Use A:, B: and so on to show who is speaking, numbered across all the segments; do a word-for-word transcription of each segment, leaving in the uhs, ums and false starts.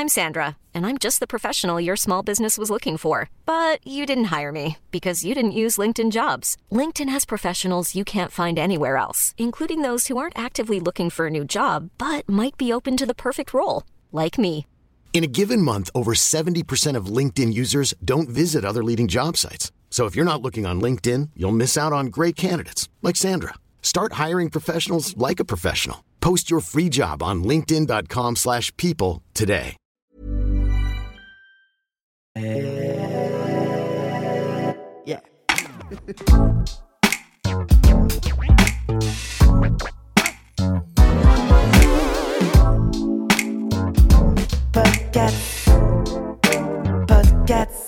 A: I'm Sandra, and I'm just the professional your small business was looking for. But you didn't hire me because you didn't use LinkedIn Jobs. LinkedIn has professionals you can't find anywhere else, including those who aren't actively looking for a new job, but might be open to the perfect role, like me.
B: In a given month, over seventy percent of LinkedIn users don't visit other leading job sites. So if you're not looking on LinkedIn, you'll miss out on great candidates like Sandra. Start hiring professionals like a professional. Post your free job on linkedin.com slash people today.
C: Yeah. Podcast. Podcast.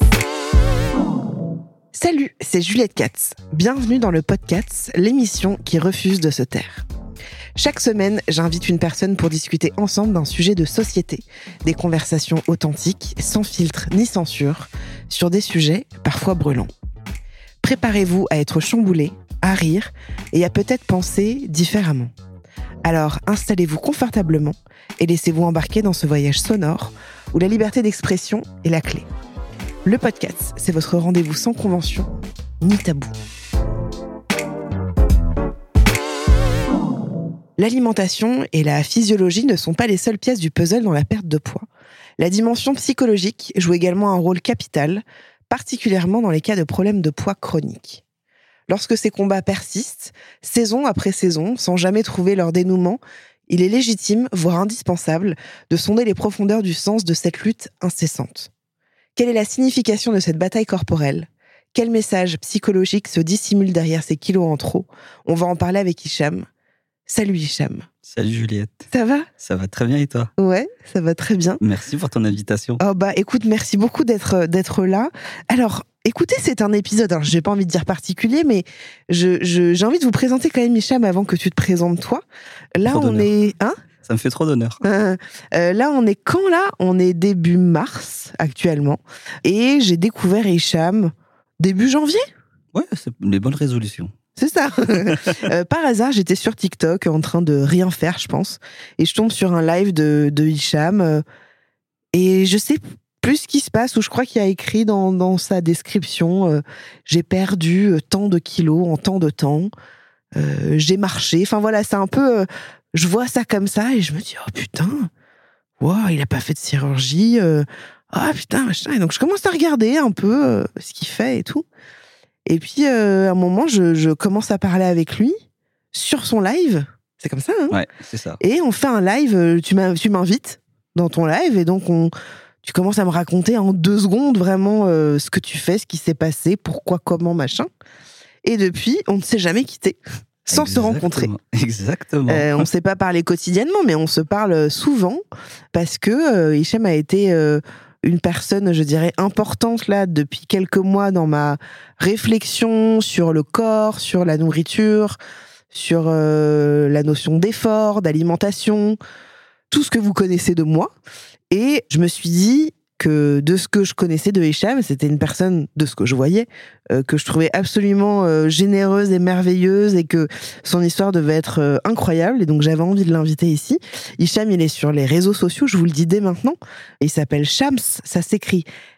C: Salut, c'est Juliette Katz. Bienvenue dans le Podcast, l'émission qui refuse de se taire. Chaque semaine, j'invite une personne pour discuter ensemble d'un sujet de société. Des conversations authentiques, sans filtre ni censure, sur des sujets parfois brûlants. Préparez-vous à être chamboulés, à rire et à peut-être penser différemment. Alors installez-vous confortablement et laissez-vous embarquer dans ce voyage sonore où la liberté d'expression est la clé. Le podcast, c'est votre rendez-vous sans convention ni tabou. L'alimentation et la physiologie ne sont pas les seules pièces du puzzle dans la perte de poids. La dimension psychologique joue également un rôle capital, particulièrement dans les cas de problèmes de poids chroniques. Lorsque ces combats persistent, saison après saison, sans jamais trouver leur dénouement, il est légitime, voire indispensable, de sonder les profondeurs du sens de cette lutte incessante. Quelle est la signification de cette bataille corporelle ? Quel message psychologique se dissimule derrière ces kilos en trop ? On va en parler avec Hicham. Salut Hicham.
D: Salut Juliette.
C: Ça va ?
D: Ça va très bien et toi ?
C: Ouais, ça va très bien.
D: Merci pour ton invitation.
C: Oh bah écoute, merci beaucoup d'être, d'être là. Alors, écoutez, c'est un épisode, alors j'ai pas envie de dire particulier, mais je, je, j'ai envie de vous présenter quand même Hicham avant que tu te présentes toi. Là
D: Trop
C: on
D: d'honneur.
C: est... Hein ?
D: Ça me fait trop d'honneur.
C: Euh, euh, là, on est quand là ? On est début mars actuellement. Et j'ai découvert Hicham début janvier ?
D: Ouais, c'est des bonnes résolutions.
C: C'est ça. euh, par hasard, j'étais sur TikTok en train de rien faire, je pense. Et je tombe sur un live de, de Hicham. Euh, et je sais plus ce qui se passe, où je crois qu'il y a écrit dans, dans sa description euh, « J'ai perdu euh, tant de kilos en tant de temps. Euh, j'ai marché. » Enfin voilà, c'est un peu... Euh, je vois ça comme ça et je me dis « Oh putain, wow, il a pas fait de chirurgie. Euh, ah putain, machin. » Et donc je commence à regarder un peu euh, ce qu'il fait et tout. Et puis, euh, à un moment, je, je commence à parler avec lui sur son live. C'est comme ça, hein ?
D: Ouais, c'est ça.
C: Et on fait un live, tu, m'as, tu m'invites dans ton live, et donc on, tu commences à me raconter en deux secondes vraiment euh, ce que tu fais, ce qui s'est passé, pourquoi, comment, machin. Et depuis, on ne s'est jamais quitté, sans
D: Exactement.
C: se rencontrer.
D: Exactement.
C: Euh, on ne s'est pas parlé quotidiennement, mais on se parle souvent, parce que euh, Hicham a été... Euh, une personne, je dirais, importante là depuis quelques mois dans ma réflexion sur le corps, sur la nourriture, sur euh, la notion d'effort, d'alimentation, tout ce que vous connaissez de moi. Et je me suis dit que de ce que je connaissais de Hicham, c'était une personne, de ce que je voyais, euh, que je trouvais absolument euh, généreuse et merveilleuse, et que son histoire devait être euh, incroyable, et donc j'avais envie de l'inviter ici. Hicham, il est sur les réseaux sociaux, je vous le dis dès maintenant. Il s'appelle Shams, ça s'écrit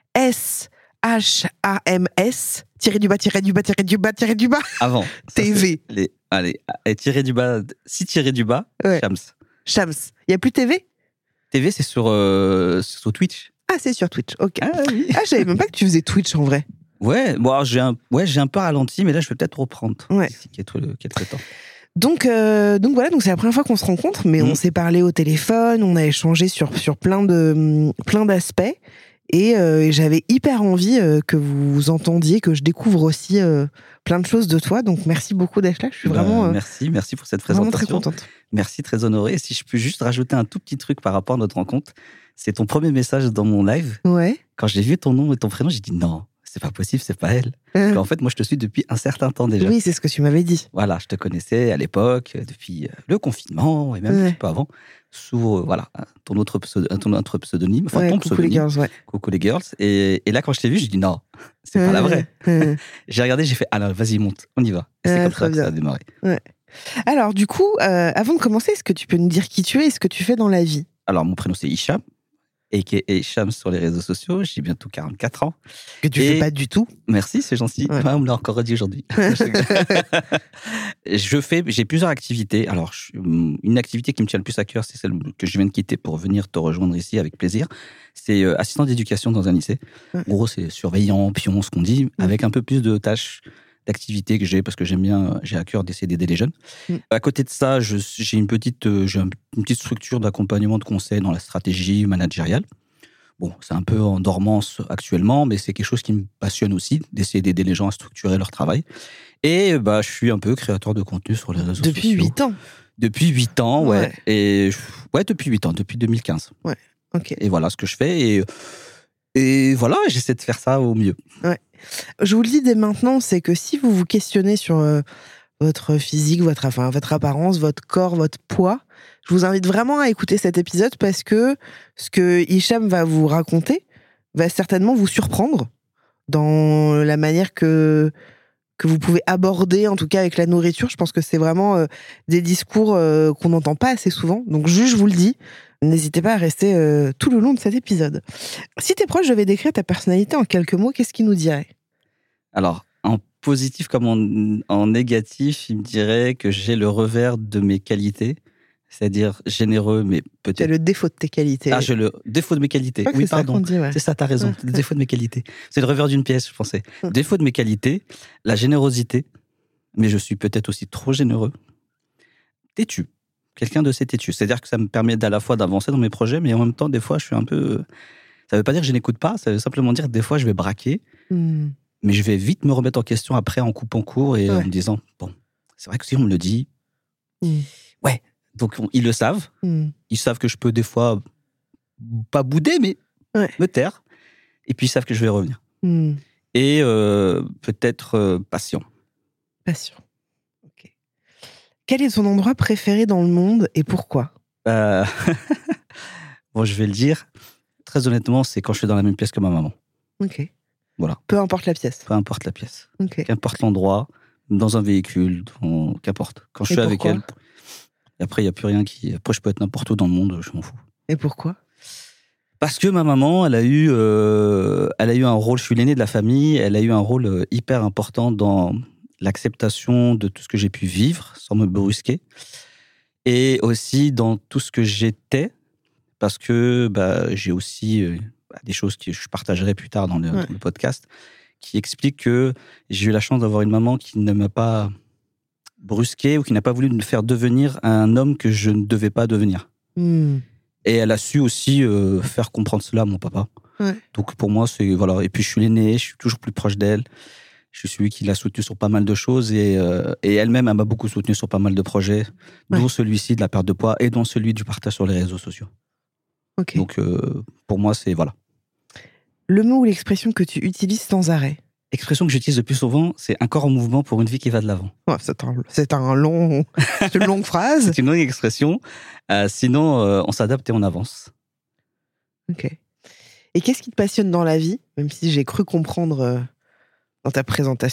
C: S H A M S, tiré du bas, tiré du bas, tiré du bas, tiré du bas.
D: Avant.
C: T V.
D: Les, allez, tiré du bas, si tiré du bas,
C: Ouais.
D: Shams.
C: Shams. Il n'y a plus T V ?
D: T V, c'est sur, euh, sur Twitch.
C: Ah, c'est sur Twitch, ok.
D: Ah oui.
C: Ah, je savais même pas que tu faisais Twitch en vrai.
D: Ouais, bon, alors, j'ai un, ouais, j'ai un peu ralenti, mais là, je vais peut-être reprendre.
C: Ouais.
D: D'ici quelques, quelques temps.
C: Donc, euh, donc voilà, donc c'est la première fois qu'on se rencontre, mais
D: Mmh.
C: on s'est parlé au téléphone, on a échangé sur, sur plein, de, plein d'aspects, et, euh, et j'avais hyper envie euh, que vous entendiez, que je découvre aussi euh, plein de choses de toi, donc merci beaucoup d'être là, je suis
D: Bah,
C: vraiment, euh,
D: merci, merci pour cette
C: vraiment
D: présentation.
C: très contente.
D: Merci, très honoré. Et si je peux juste rajouter un tout petit truc par rapport à notre rencontre, c'est ton premier message dans mon live.
C: Ouais.
D: Quand j'ai vu ton nom et ton prénom, j'ai dit non, c'est pas possible, c'est pas elle. Parce qu'en fait, moi, je te suis depuis un certain temps déjà.
C: Oui, c'est ce que tu m'avais dit.
D: Voilà, je te connaissais à l'époque, depuis le confinement et même
C: Ouais.
D: un petit peu avant, sous euh, voilà, ton, autre pseudo, ton autre pseudonyme, enfin
C: Ouais,
D: ton
C: coucou
D: pseudonyme.
C: les girls, ouais.
D: Coucou les girls. Et, et là, quand je t'ai vu, j'ai dit non, c'est pas la vraie.
C: Ouais.
D: J'ai regardé, j'ai fait alors vas-y, monte, on y va. Et c'est
C: Ouais,
D: comme
C: très
D: ça que
C: bien.
D: ça a démarré.
C: Ouais. Alors, du coup, euh, avant de commencer, est-ce que tu peux nous dire qui tu es et ce que tu fais dans la vie ?
D: Alors, mon prénom, c'est Hicham. a k a. Hicham sur les réseaux sociaux. J'ai bientôt quarante-quatre ans.
C: Que tu
D: Et...
C: fais pas du tout.
D: Merci, c'est gentil.
C: Ouais.
D: Ouais, on me l'a encore dit aujourd'hui. je fais, j'ai plusieurs activités. Alors, je, une activité qui me tient le plus à cœur, c'est celle que je viens de quitter pour venir te rejoindre ici avec plaisir. C'est euh, assistant d'éducation dans un lycée. Ouais. En gros, c'est surveillant, pion, ce qu'on dit, ouais. avec un peu plus de tâches, d'activités que j'ai, parce que j'aime bien, j'ai à cœur d'essayer d'aider les jeunes. Mm. À côté de ça, je, j'ai, une petite, euh, j'ai une petite structure d'accompagnement de conseil dans la stratégie managériale. Bon, c'est un peu en dormance actuellement, mais c'est quelque chose qui me passionne aussi, d'essayer d'aider les gens à structurer leur travail. Et bah, je suis un peu créateur de contenu sur les réseaux
C: depuis
D: sociaux.
C: Depuis huit ans
D: Depuis huit ans, ouais.
C: ouais.
D: Et, ouais, depuis huit ans, depuis deux mille quinze.
C: Ouais, ok.
D: Et voilà ce que je fais. Et, et voilà, j'essaie de faire ça au mieux.
C: Ouais. Je vous le dis dès maintenant, c'est que si vous vous questionnez sur euh, votre physique, votre, enfin, votre apparence, votre corps, votre poids, je vous invite vraiment à écouter cet épisode parce que ce que Hicham va vous raconter va certainement vous surprendre dans la manière que, que vous pouvez aborder, en tout cas avec la nourriture. Je pense que c'est vraiment euh, des discours euh, qu'on n'entend pas assez souvent. Donc juste, je vous le dis, n'hésitez pas à rester euh, tout le long de cet épisode. Si tes proches devaient décrire ta personnalité en quelques mots, qu'est-ce qu'ils nous diraient ?
D: Alors, en positif comme en, en négatif, ils me diraient que j'ai le revers de mes qualités. C'est-à-dire généreux, mais peut-être...
C: C'est le défaut de tes qualités.
D: Ah, j'ai le défaut de mes qualités. Oui,
C: c'est
D: pardon.
C: Ça dit, ouais.
D: C'est ça, t'as raison. Le défaut de mes qualités. C'est le revers d'une pièce, je pensais. Le défaut de mes qualités, la générosité, mais je suis peut-être aussi trop généreux. Têtu. Quelqu'un de assez têtu. C'est-à-dire que ça me permet à la fois d'avancer dans mes projets, mais en même temps, des fois, je suis un peu... Ça veut pas dire que je n'écoute pas, ça veut simplement dire que des fois, je vais braquer, mm. mais je vais vite me remettre en question après en coupant court et ouais. en me disant, bon, c'est vrai que si on me le dit, mm. ouais. Donc, on, ils le savent. Mm. Ils savent que je peux des fois pas bouder, mais ouais. me taire. Et puis, ils savent que je vais revenir. Mm. Et euh, peut-être euh, patient.
C: Patient. Ok. Quel est ton endroit préféré dans le monde et pourquoi ?
D: euh... Bon, je vais le dire. Très honnêtement, c'est quand je suis dans la même pièce que ma maman.
C: Ok.
D: Voilà.
C: Peu importe la pièce.
D: Peu importe la pièce.
C: Ok.
D: Qu'importe l'endroit, dans un véhicule, dans... qu'importe. Quand je
C: et
D: suis
C: pourquoi ?
D: avec elle... Et après, il n'y a plus rien qui... Après, je peux être n'importe où dans le monde, je m'en fous.
C: Et pourquoi ?
D: Parce que ma maman, elle a eu, euh, elle a eu un rôle... Je suis l'aîné de la famille. Elle a eu un rôle hyper important dans l'acceptation de tout ce que j'ai pu vivre, sans me brusquer. Et aussi dans tout ce que j'étais. Parce que bah, j'ai aussi euh, des choses que je partagerai plus tard dans le, ouais. dans le podcast, qui expliquent que j'ai eu la chance d'avoir une maman qui ne m'a pas... brusqué ou qui n'a pas voulu me faire devenir un homme que je ne devais pas devenir. Mm. Et elle a su aussi euh, faire comprendre cela à mon papa. Ouais. Donc pour moi, c'est... Voilà. Et puis je suis l'aîné, je suis toujours plus proche d'elle. Je suis celui qui l'a soutenue sur pas mal de choses et, euh, et elle-même, elle m'a beaucoup soutenu sur pas mal de projets, ouais. dont celui-ci de la perte de poids et dont celui du partage sur les réseaux sociaux.
C: Okay.
D: Donc euh, pour moi, c'est... Voilà.
C: Le mot ou l'expression que tu utilises sans arrêt ?
D: L'expression que j'utilise le plus souvent, c'est un corps en mouvement pour une vie qui va de l'avant.
C: Ouais, c'est, un, c'est un long, c'est une longue phrase.
D: C'est une longue expression. Euh, sinon, euh, on s'adapte et on avance.
C: Ok. Et qu'est-ce qui te passionne dans la vie, même si j'ai cru comprendre euh, dans ta présentation ?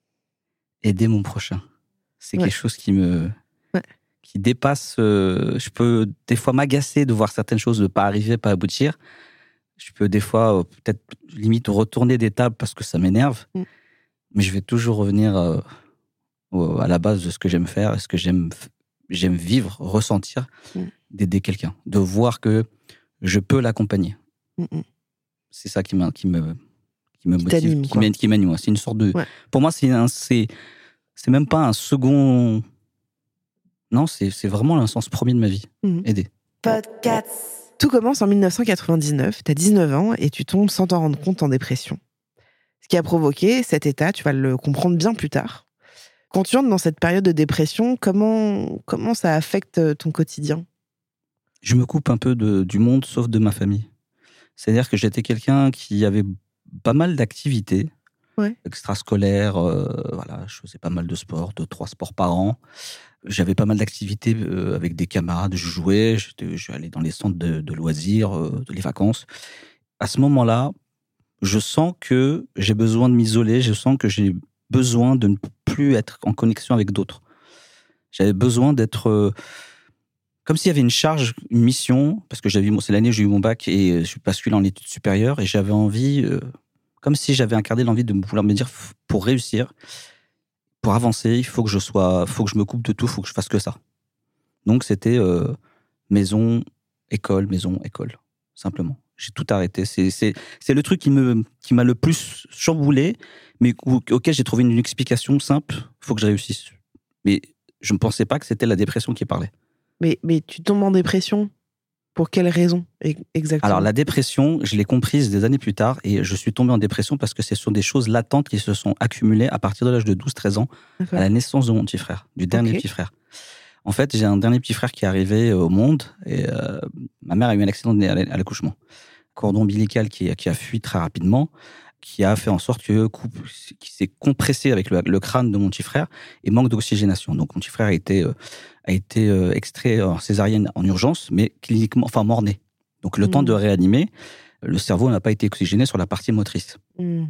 D: Aider mon prochain. C'est ouais. quelque chose qui me,
C: ouais.
D: qui dépasse. Euh, je peux des fois m'agacer de voir certaines choses ne pas arriver, pas aboutir. Je peux des fois, euh, peut-être, limite, retourner des tables parce que ça m'énerve. Mm. Mais je vais toujours revenir euh, à la base de ce que j'aime faire, ce que j'aime, j'aime vivre, ressentir, mm. d'aider quelqu'un. De voir que je peux l'accompagner. Mm-mm. C'est ça qui, m'a, qui me, qui me
C: qui
D: motive,
C: t'anime,
D: qui, m'anime, qui m'anime. C'est une sorte de... Ouais. Pour moi, c'est, un, c'est, c'est même pas un second... Non, c'est, c'est vraiment un sens premier de ma vie. Mm. Aider.
C: Podcast. Tout commence en dix-neuf cent quatre-vingt-dix-neuf, tu as dix-neuf ans et tu tombes sans t'en rendre compte en dépression. Ce qui a provoqué cet état, tu vas le comprendre bien plus tard. Quand tu entres dans cette période de dépression, comment, comment ça affecte ton quotidien ?
D: Je me coupe un peu de, du monde, sauf de ma famille. C'est-à-dire que j'étais quelqu'un qui avait pas mal d'activités
C: ouais.
D: extrascolaires. Euh, voilà, je faisais pas mal de sport, deux, trois sports par an. J'avais pas mal d'activités euh, avec des camarades, je jouais, j'étais, j'allais dans les centres de, de loisirs, euh, de les vacances. À ce moment-là, je sens que j'ai besoin de m'isoler, je sens que j'ai besoin de ne plus être en connexion avec d'autres. J'avais besoin d'être, euh, comme s'il y avait une charge, une mission, parce que j'avais, c'est l'année où j'ai eu mon bac et je suis basculé en études supérieures et j'avais envie, euh, comme si j'avais incarné l'envie de vouloir me dire, pour réussir, pour avancer, il faut que je sois, faut que je me coupe de tout, il faut que je fasse que ça. Donc c'était euh, maison, école, maison, école, simplement. J'ai tout arrêté. C'est, c'est, c'est le truc qui, me, qui m'a le plus chamboulé, mais auquel j'ai trouvé une explication simple, il faut que je réussisse. Mais je ne pensais pas que c'était la dépression qui parlait.
C: Mais, mais tu tombes en dépression pour quelle raison exactement?
D: Alors la dépression, je l'ai comprise des années plus tard et je suis tombé en dépression parce que ce sont des choses latentes qui se sont accumulées à partir de l'âge de douze treize ans, okay. à la naissance de mon petit frère, du dernier okay. petit frère. En fait, j'ai un dernier petit frère qui est arrivé au monde et euh, ma mère a eu un accident à l'accouchement. Cordon ombilical qui, qui a fui très rapidement, qui a fait en sorte que qui s'est compressé avec le, le crâne de mon petit frère et manque d'oxygénation. Donc mon petit frère a été euh, a été euh, extrait en césarienne en urgence, mais cliniquement, enfin mort-né. Donc le mmh. temps de réanimer, le cerveau n'a pas été oxygéné sur la partie motrice. Mmh.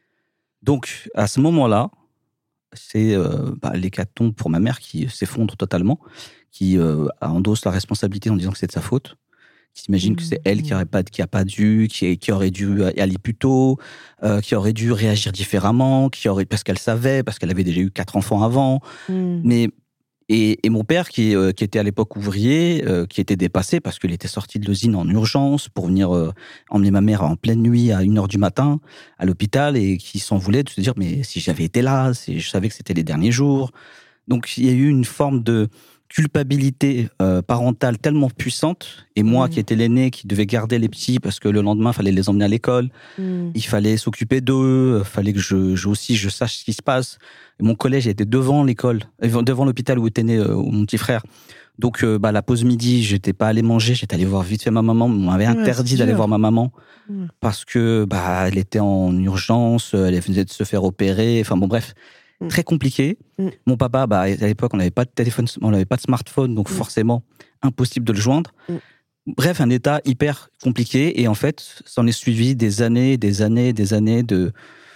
D: Donc à ce moment-là, c'est euh, bah, l'hécatombe pour ma mère qui s'effondre totalement, qui euh, endosse la responsabilité en disant que c'est de sa faute. Qui s'imagine mmh. que c'est elle qui n'aurait pas, qui a pas dû, qui, qui aurait dû aller plus tôt, euh, qui aurait dû réagir différemment, qui aurait, parce qu'elle savait, parce qu'elle avait déjà eu quatre enfants avant. Mmh. Mais, et, et mon père, qui, euh, qui était à l'époque ouvrier, euh, qui était dépassé parce qu'il était sorti de l'usine en urgence pour venir euh, emmener ma mère en pleine nuit à une heure du matin à l'hôpital et qui s'en voulait de se dire, mais si j'avais été là, si je savais que c'était les derniers jours. Donc il y a eu une forme de culpabilité euh, parentale tellement puissante, et moi mmh. qui étais l'aîné, qui devait garder les petits parce que le lendemain il fallait les emmener à l'école, mmh. il fallait s'occuper d'eux, il fallait que je, je aussi je sache ce qui se passe. Et mon collège était devant l'école, devant l'hôpital où était né euh, mon petit frère. Donc euh, bah, la pause midi, j'étais pas allé manger, j'étais allé voir vite fait ma maman. On m'avait ouais, interdit d'aller voir ma maman mmh. parce que bah elle était en urgence, elle venait de se faire opérer. Enfin bon bref. Très compliqué. Mm. Mon papa, bah, à l'époque, on n'avait pas de téléphone, on n'avait pas de smartphone, donc mm. forcément, impossible de le joindre. Mm. Bref, un état hyper compliqué. Et en fait, s'en est suivi des années, des années, des années de,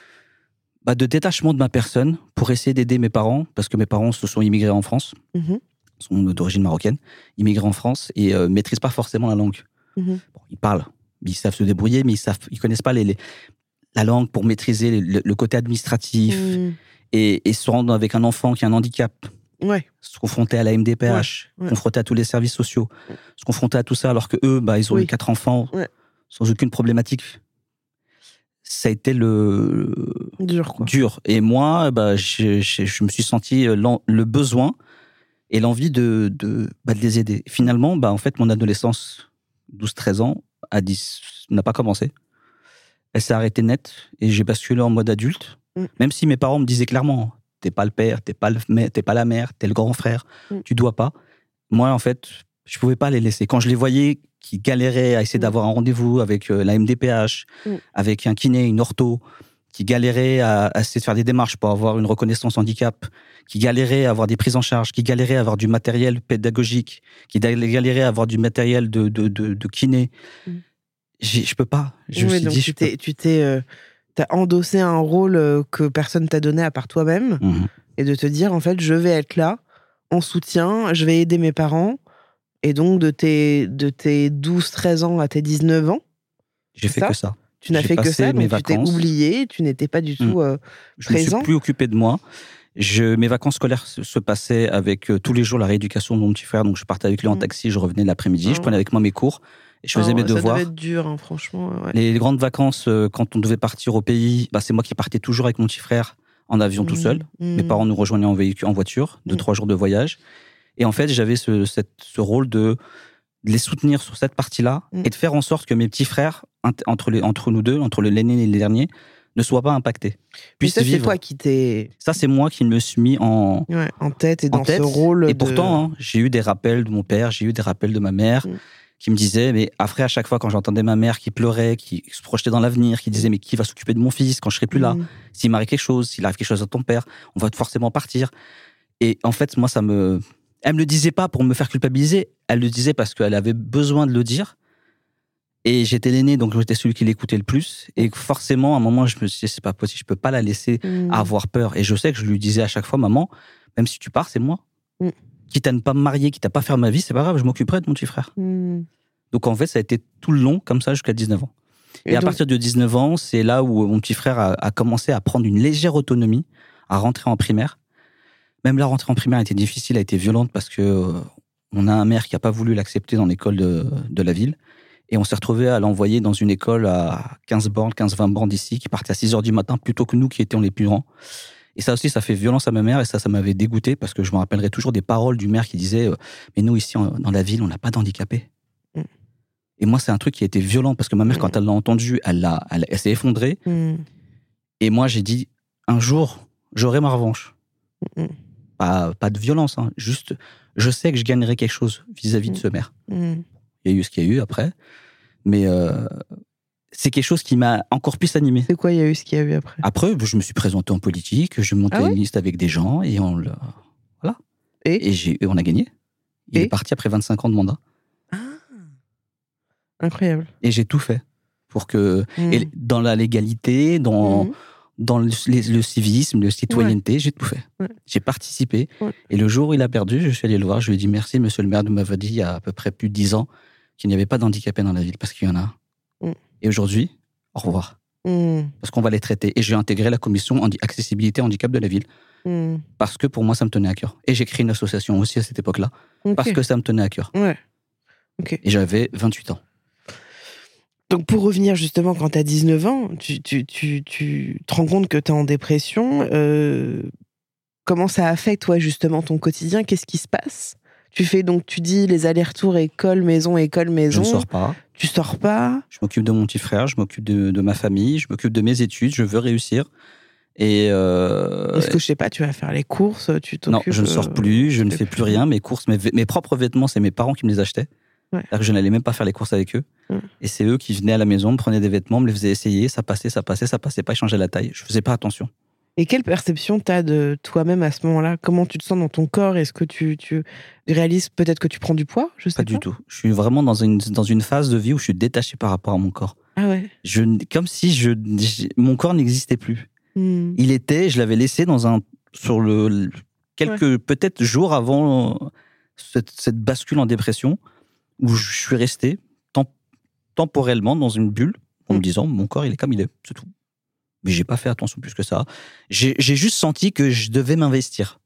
D: bah, de détachement de ma personne pour essayer d'aider mes parents, parce que mes parents se sont immigrés en France, mm-hmm. sont d'origine marocaine, immigrés en France et ne euh, maîtrisent pas forcément la langue. Mm-hmm. Bon, ils parlent, ils savent se débrouiller, mais ils ne ils connaissent pas les, les, la langue pour maîtriser le, le côté administratif. Mm. Et, et se rendre avec un enfant qui a un handicap, ouais. se confronter à la M D P H, ouais. Ouais. confronter à tous les services sociaux, ouais. se confronter à tout ça alors que eux, bah, ils ont oui. eu quatre enfants ouais. sans aucune problématique. Ça a été le
C: dur. Quoi.
D: dur. Et moi, bah, je, je, je me suis senti le besoin et l'envie de, de, bah, de les aider. Finalement, bah, en fait, mon adolescence, douze treize ans, à dix, n'a pas commencé. Elle s'est arrêtée net et j'ai basculé en mode adulte. Même si mes parents me disaient clairement, t'es pas le père, t'es pas, le, t'es pas la mère, t'es le grand frère, mm. tu dois pas. Moi, en fait, je pouvais pas les laisser. Quand je les voyais qui galéraient à essayer mm. d'avoir un rendez-vous avec euh, la M D P H, mm. avec un kiné, une ortho, qui galéraient à, à essayer de faire des démarches pour avoir une reconnaissance handicap, qui galéraient à avoir des prises en charge, qui galéraient à avoir du matériel pédagogique, qui galéraient à avoir du matériel de, de, de, de kiné, mm. je peux pas. Je
C: oui,
D: me suis
C: donc
D: dit,
C: tu
D: je
C: t'es...
D: peux...
C: Tu t'es euh... T'as endossé un rôle que personne t'a donné à part toi-même, mmh. et de te dire, en fait, je vais être là, en soutien, je vais aider mes parents, et donc de tes, de tes douze treize ans à tes dix-neuf ans.
D: J'ai fait
C: ça
D: que ça.
C: Tu n'as
D: J'ai
C: fait que ça, donc tu
D: vacances.
C: t'es oublié, tu n'étais pas du tout mmh. euh,
D: je
C: présent.
D: Je me suis plus occupé de moi. Je, mes vacances scolaires se, se passaient avec euh, tous les jours la rééducation de mon petit frère, donc je partais avec lui en mmh. taxi, je revenais l'après-midi, mmh. je prenais avec moi mes cours. Et je faisais oh, mes devoirs.
C: Ça devait être dur, hein, franchement. Ouais.
D: Les, les grandes vacances, euh, quand on devait partir au pays, bah, c'est moi qui partais toujours avec mon petit frère en avion mmh. tout seul. Mmh. Mes parents nous rejoignaient en, véhicule, en voiture, deux, mmh. trois jours de voyage. Et en fait, j'avais ce, cette, ce rôle de, de les soutenir sur cette partie-là mmh. et de faire en sorte que mes petits frères, entre, les, entre nous deux, entre l'aîné et le dernier, ne soient pas impactés.
C: Mais ça, vivre. C'est toi qui t'es...
D: Ça, c'est moi qui me suis mis en,
C: ouais, en tête et
D: en
C: dans
D: tête.
C: ce rôle.
D: Et
C: de...
D: pourtant, hein, j'ai eu des rappels de mon père, j'ai eu des rappels de ma mère. Mmh. qui me disait, mais après, à chaque fois, quand j'entendais ma mère qui pleurait, qui se projetait dans l'avenir, qui disait, mais qui va s'occuper de mon fils quand je serai plus là? Mmh. S'il m'arrive quelque chose, s'il arrive quelque chose à ton père, on va forcément partir. Et en fait, moi, ça me... Elle me le disait pas pour me faire culpabiliser, elle le disait parce qu'elle avait besoin de le dire. Et j'étais l'aîné, donc j'étais celui qui l'écoutait le plus. Et forcément, à un moment, je me suis dit, c'est pas possible, je peux pas la laisser mmh. avoir peur. Et je sais que je lui disais à chaque fois, maman, même si tu pars, c'est moi. Mmh. quitte à ne pas me marier, quitte à pas faire ma vie, c'est pas grave, je m'occuperai de mon petit frère.
C: Mmh.
D: Donc en fait, ça a été tout le long comme ça jusqu'à dix-neuf ans. Et, Et à donc... partir de dix-neuf ans, c'est là où mon petit frère a, a commencé à prendre une légère autonomie, à rentrer en primaire. Même la rentrée en primaire a été difficile, a été violente parce que euh, on a un maire qui a pas voulu l'accepter dans l'école de, de la ville. Et on s'est retrouvé à l'envoyer dans une école à quinze bornes, quinze vingt bornes d'ici, qui partait à six heures du matin plutôt que nous qui étions les plus grands. Et ça aussi, ça fait violence à ma mère et ça, ça m'avait dégoûté parce que je me rappellerai toujours des paroles du maire qui disait euh, « Mais nous, ici, en, dans la ville, on n'a pas d'handicapés. Mm. » Et moi, c'est un truc qui a été violent parce que ma mère, mm. quand elle l'a entendu, elle, l'a, elle, elle s'est effondrée. Mm. Et moi, j'ai dit « Un jour, j'aurai ma revanche. Mm. » Pas, pas de violence, hein, juste, je sais que je gagnerai quelque chose vis-à-vis mm. de ce maire. Mm. Il y a eu ce qu'il y a eu après. Mais euh, c'est quelque chose qui m'a encore plus animé.
C: C'est quoi, il y a eu ce qu'il y a eu après ?
D: Après, je me suis présenté en politique, je montais ah ouais une liste avec des gens et on, le, voilà. et et, j'ai, et on a gagné. Il et est parti après vingt-cinq ans de mandat.
C: Ah, incroyable.
D: Et j'ai tout fait pour que, mmh. et dans la légalité, dans, mmh. dans le, le civisme, la citoyenneté, ouais. j'ai tout fait. Ouais. J'ai participé. Ouais. Et le jour où il a perdu, je suis allé le voir, je lui ai dit merci, monsieur le maire, de m'avoir dit il y a à peu près plus de dix ans qu'il n'y avait pas d'handicapés dans la ville, parce qu'il y en a. Mm. Et aujourd'hui, au revoir. Mm. Parce qu'on va les traiter. Et j'ai intégré la commission handi- accessibilité handicap de la ville. Mm. Parce que pour moi, ça me tenait à cœur. Et j'ai créé une association aussi à cette époque-là. Okay. Parce que ça me tenait à cœur.
C: Ouais. Okay.
D: Et j'avais vingt-huit ans.
C: Donc pour revenir justement, quand tu as dix-neuf ans, tu, tu, tu, tu te rends compte que tu es en dépression. Euh, comment ça affecte, toi, justement, ton quotidien ? Qu'est-ce qui se passe ? Tu fais donc, tu dis les allers-retours école, maison, école, maison.
D: Je ne sors pas.
C: Tu sors pas.
D: Je m'occupe de mon petit frère, je m'occupe de, de ma famille, je m'occupe de mes études, je veux réussir. Et euh...
C: Est-ce que, je sais pas, tu vas faire les courses, tu t'occupes...
D: Non, je ne sors plus, je ne fais plus rien. Mes courses, mes, mes propres vêtements, c'est mes parents qui me les achetaient. Ouais. C'est-à-dire que je n'allais même pas faire les courses avec eux. Mmh. Et c'est eux qui venaient à la maison, me prenaient des vêtements, me les faisaient essayer, ça passait, ça passait, ça passait pas, ils changeaient la taille. Je faisais pas attention.
C: Et quelle perception t'as de toi-même à ce moment-là ? Comment tu te sens dans ton corps ? Est-ce que tu, tu réalises peut-être que tu prends du poids ? Je sais pas,
D: pas du tout. Je suis vraiment dans une, dans une phase de vie où je suis détaché par rapport à mon corps.
C: Ah ouais.
D: Je, comme si je, je, mon corps n'existait plus. Mmh. Il était, je l'avais laissé dans un, sur le, quelques, ouais. peut-être jours avant cette, cette bascule en dépression, où je suis resté temp- temporellement dans une bulle, en mmh. me disant, mon corps, il est comme il est, c'est tout. Mais j'ai pas fait attention plus que ça. J'ai, j'ai juste senti que je devais m'investir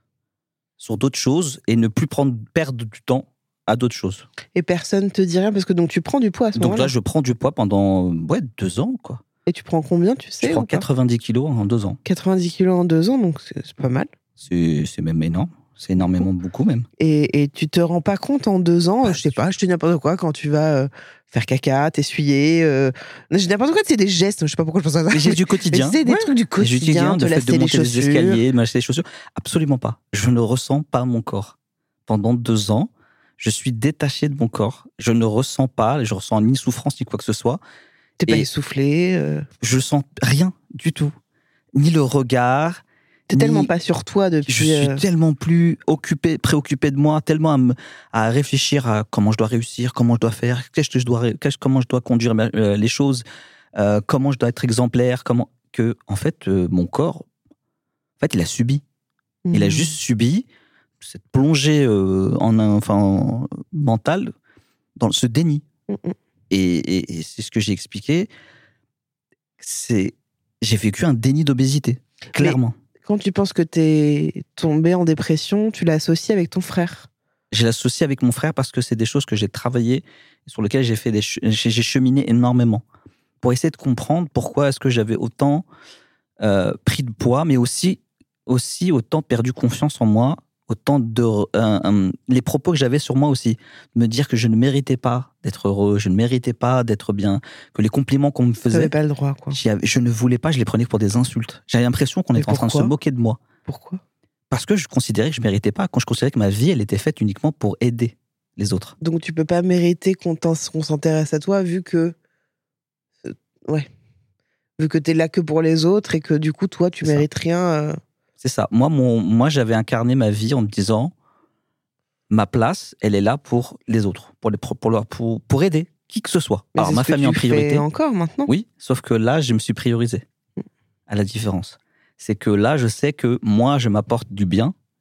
D: sur d'autres choses et ne plus prendre, perdre du temps à d'autres choses.
C: Et personne te dit rien parce que donc tu prends du poids à ce
D: donc
C: moment-là.
D: Donc là, je prends du poids pendant ouais, deux ans, quoi.
C: Et tu prends combien, tu sais ?
D: Je prends quatre-vingt-dix kilos en deux ans.
C: quatre-vingt-dix kilos en deux ans, donc c'est, c'est pas mal.
D: C'est, c'est même énorme. C'est énormément beaucoup même.
C: Et, et tu te rends pas compte en deux ans, bah, je sais pas, je te dis n'importe quoi, quand tu vas euh, faire caca, t'essuyer, euh... je dis n'importe quoi, c'est des gestes, je sais pas pourquoi je pense à ça.
D: Mais j'ai du quotidien.
C: Mais c'est des ouais. trucs du quotidien,
D: de,
C: de
D: fait, de monter les escaliers, de m'acheter des chaussures. Absolument pas. Je ne ressens pas mon corps. Pendant deux ans, je suis détaché de mon corps. Je ne ressens pas, je ressens ni souffrance ni quoi que ce soit.
C: T'es pas essoufflé euh...
D: Je sens rien du tout. Ni le regard.
C: T'es ni... tellement pas sur toi depuis...
D: Je suis euh... tellement plus occupé, préoccupé de moi, tellement à, me, à réfléchir à comment je dois réussir, comment je dois faire, qu'est-ce que je dois, qu'est-ce, comment je dois conduire euh, les choses, euh, comment je dois être exemplaire, comment... Que, en fait, euh, mon corps, en fait, il a subi. Mmh. Il a juste subi cette plongée euh, en, enfin, en, mentale dans ce déni. Mmh. Et, et, et c'est ce que j'ai expliqué. C'est, j'ai vécu un déni d'obésité, clairement.
C: Mais... Quand tu penses que t'es tombé en dépression, tu l'associes avec ton frère ?
D: Je l'associe avec mon frère parce que c'est des choses que j'ai travaillées, sur lesquelles j'ai, fait des ch- j'ai cheminé énormément. Pour essayer de comprendre pourquoi est-ce que j'avais autant euh, pris de poids, mais aussi, aussi autant perdu confiance en moi, autant de... Euh, euh, les propos que j'avais sur moi aussi. Me dire que je ne méritais pas d'être heureux, je ne méritais pas d'être bien, que les compliments qu'on me faisait...
C: Tu n'avais pas le droit, quoi.
D: Je ne voulais pas, je les prenais pour des insultes. J'avais l'impression qu'on était en train de se moquer de moi.
C: Pourquoi ?
D: Parce que je considérais que je ne méritais pas, quand je considérais que ma vie, elle était faite uniquement pour aider les autres.
C: Donc tu ne peux pas mériter qu'on, qu'on s'intéresse à toi, vu que... Euh, ouais. Vu que tu es là que pour les autres, et que du coup, toi, tu ne mérites rien... Euh...
D: C'est ça. Moi, mon, moi, j'avais incarné ma vie en me disant, ma place, elle est là pour les autres, pour, les, pour, leur, pour, pour aider qui que ce soit.
C: Mais alors, ma famille en priorité. Fais encore maintenant ?
D: Oui, sauf que là, je me suis priorisé. À la différence. C'est que là, je sais que moi, je m'apporte du bien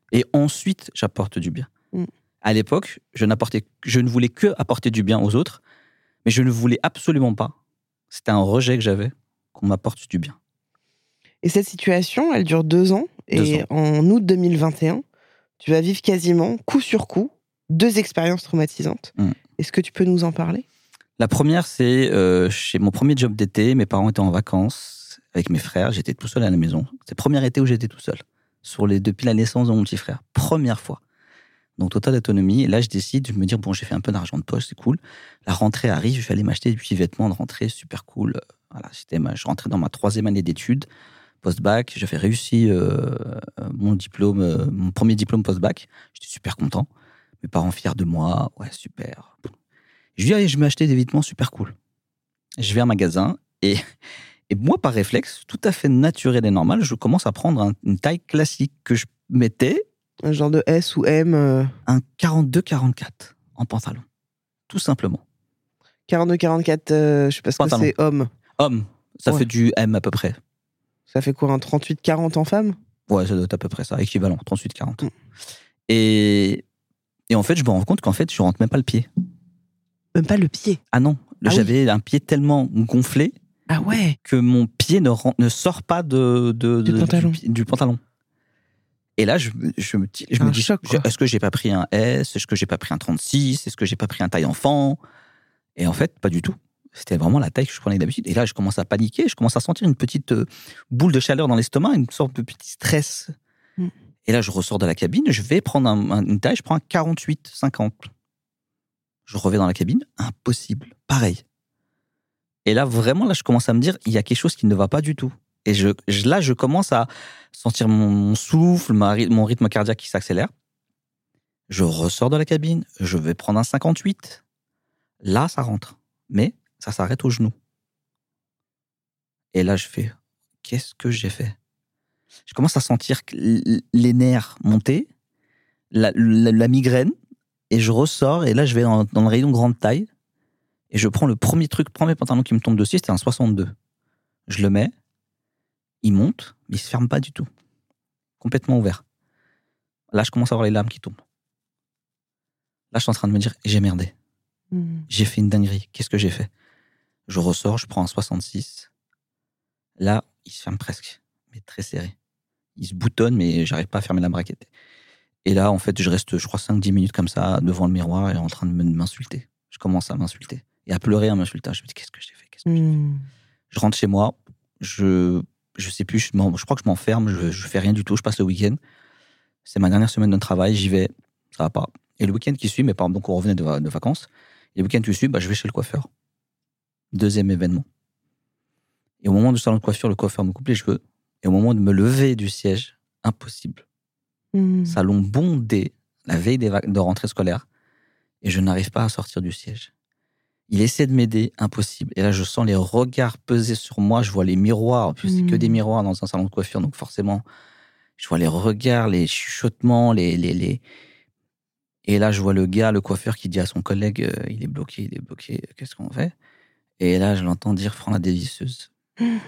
D: Et ensuite, j'apporte du bien.
C: Mm.
D: À l'époque, je, n'apportais, je ne voulais que apporter du bien aux autres, mais je ne voulais absolument pas. C'était un rejet que j'avais, qu'on m'apporte du bien.
C: Et cette situation, elle dure deux ans.
D: Deux
C: et
D: ans.
C: en août deux mille vingt et un, tu vas vivre quasiment, coup sur coup, deux expériences traumatisantes.
D: Mm.
C: Est-ce que tu peux nous en parler ?
D: La première, c'est euh, chez mon premier job d'été. Mes parents étaient en vacances avec mes frères. J'étais tout seul à la maison. C'est le premier été où j'étais tout seul. Sur les, depuis la naissance de mon petit frère. Première fois. Donc, totale autonomie. Et là, je décide de me dire, bon, j'ai fait un peu d'argent de poche, c'est cool. La rentrée arrive, je vais aller m'acheter des petits vêtements de rentrée, super cool. Voilà, c'était ma, je rentrais dans ma troisième année d'études, post-bac. J'avais réussi euh, mon diplôme, euh, mon premier diplôme post-bac. J'étais super content. Mes parents fiers de moi. Ouais, super. Je dis, allez, je vais m'acheter des vêtements super cool. Je vais à un magasin et, et moi, par réflexe, tout à fait naturel et normal, je commence à prendre un, une taille classique que je mettais.
C: Un genre de S ou M euh...
D: Un quarante-deux quarante-quatre en pantalon. Tout simplement.
C: quarante-deux quarante-quatre, euh, je sais pas ce
D: Pantalon.
C: que c'est, homme.
D: Homme, ça
C: Ouais.
D: fait du M à peu près.
C: Ça fait quoi, un trente-huit quarante en femme ?
D: Ouais, ça doit être à peu près ça, équivalent, trente-huit quarante.
C: Mm.
D: Et, et en fait, je me rends compte qu'en fait, je rentre même pas le pied.
C: Même pas le pied.
D: Ah non,
C: Ah
D: j'avais oui. un pied tellement gonflé
C: Ah ouais.
D: que mon pied ne, rend, ne sort pas de, de,
C: Du
D: de,
C: pantalon.
D: Du, du pantalon. Et là, je, je me, je
C: Un
D: me dis,
C: choc, quoi.
D: est-ce que j'ai pas pris un S ? Est-ce que j'ai pas pris un trente-six ? Est-ce que j'ai pas pris un taille enfant ? Et en fait, pas du tout. C'était vraiment la taille que je prenais d'habitude. Et là, je commence à paniquer, je commence à sentir une petite euh, boule de chaleur dans l'estomac, une sorte de petit stress.
C: Mm.
D: Et là, je ressors de la cabine, je vais prendre un, un, une taille, je prends un quarante-huit cinquante. Je reviens dans la cabine, impossible, pareil. Et là, vraiment, là, je commence à me dire, il y a quelque chose qui ne va pas du tout. Et je, je, là, je commence à sentir mon, mon souffle, ma, mon rythme cardiaque qui s'accélère. Je ressors de la cabine, je vais prendre un cinquante-huit. Là, ça rentre. Mais ça s'arrête au genou. Et là, je fais, qu'est-ce que j'ai fait ? Je commence à sentir les nerfs monter, la, la, la migraine, et je ressors, et là, je vais dans, dans le rayon grande taille, et je prends le premier truc, premier pantalon qui me tombe dessus, c'était un soixante-deux. Je le mets, il monte, mais il se ferme pas du tout. Complètement ouvert. Là, je commence à avoir les larmes qui tombent. Là, je suis en train de me dire, j'ai merdé. Mmh. J'ai fait une dinguerie. Qu'est-ce que j'ai fait ? Je ressors, je prends un soixante-six. Là, il se ferme presque, mais très serré. Il se boutonne, mais j'arrive pas à fermer la braquette. Et là, en fait, je reste, je crois, cinq dix minutes comme ça, devant le miroir et en train de m'insulter. Je commence à m'insulter et à pleurer en m'insultant. Je me dis, qu'est-ce que j'ai fait, qu'est-ce que mmh. j'ai fait ? Je rentre chez moi, je, je sais plus, je, je crois que je m'enferme, je, je fais rien du tout, je passe le week-end. C'est ma dernière semaine de travail, j'y vais, ça va pas. Et le week-end qui suit, mes parents, donc on revenait de, de vacances, et le week-end qui suit, bah, je vais chez le coiffeur. Deuxième événement. Et au moment du salon de coiffure, le coiffeur me coupe les cheveux. Et au moment de me lever du siège, impossible. Mmh. Salon bondé, la veille des va- de rentrée scolaire, et je n'arrive pas à sortir du siège. Il essaie de m'aider, impossible. Et là, je sens les regards peser sur moi, je vois les miroirs, en plus, mmh. c'est que des miroirs dans un salon de coiffure, donc forcément, je vois les regards, les chuchotements, les... les, les... Et là, je vois le gars, le coiffeur, qui dit à son collègue, euh, il est bloqué, il est bloqué, qu'est-ce qu'on fait ? Et là, je l'entends dire, prends la dévisseuse. Mmh.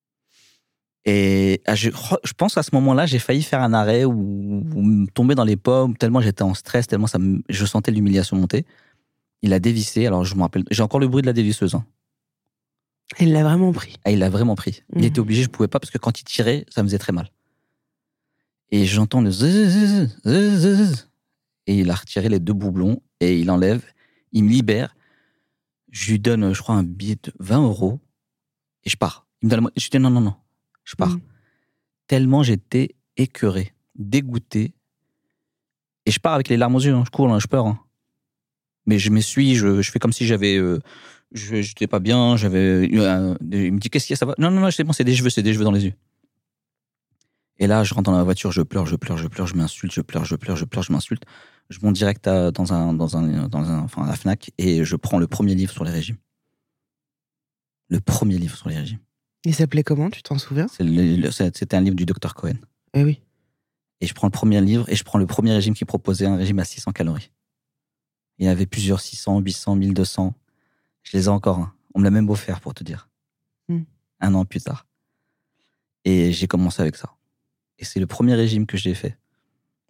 D: Et je, je pense à ce moment-là, j'ai failli faire un arrêt ou, ou tomber dans les pommes, tellement j'étais en stress, tellement ça me, je sentais l'humiliation monter. Il a dévissé, alors je me rappelle, j'ai encore le bruit de la dévisseuse. Hein.
C: Il l'a vraiment pris.
D: Ah, il l'a vraiment pris. Mmh. Il était obligé, je pouvais pas, parce que quand il tirait, ça me faisait très mal. Et j'entends le zzzz, zzzz, et il a retiré les deux doublons, et il enlève, il me libère, je lui donne, je crois, un billet de vingt euros, et je pars. Il me donne, je dis non, non, non. Je pars. Mmh. Tellement j'étais écœuré, dégoûté. Et je pars avec les larmes aux yeux. Hein. Je cours, hein, je pleure. Hein. Mais je m'essuie, je, je fais comme si j'avais... Euh, je n'étais pas bien, j'avais... Euh, il me dit, qu'est-ce qu'il y a, ça va ? Non, non, non, c'est bon, c'est des cheveux, c'est des cheveux dans les yeux. Et là, je rentre dans la voiture, je pleure, je pleure, je pleure, je m'insulte, je pleure, je pleure, je pleure, je m'insulte. Je monte direct à, dans, un, dans, un, dans un, enfin, à la Fnac et je prends le premier livre sur les régimes. Le premier livre sur les régimes.
C: Il s'appelait comment, tu t'en souviens ?
D: C'est le, c'était un livre du docteur Cohen.
C: Eh oui.
D: Et je prends le premier livre et je prends le premier régime qui proposait un régime à six cents calories. Il y en avait plusieurs, six cents, huit cents, mille deux cents. Je les ai encore. Hein. On me l'a même offert, pour te dire. Mm. Un an plus tard. Et j'ai commencé avec ça. Et c'est le premier régime que j'ai fait.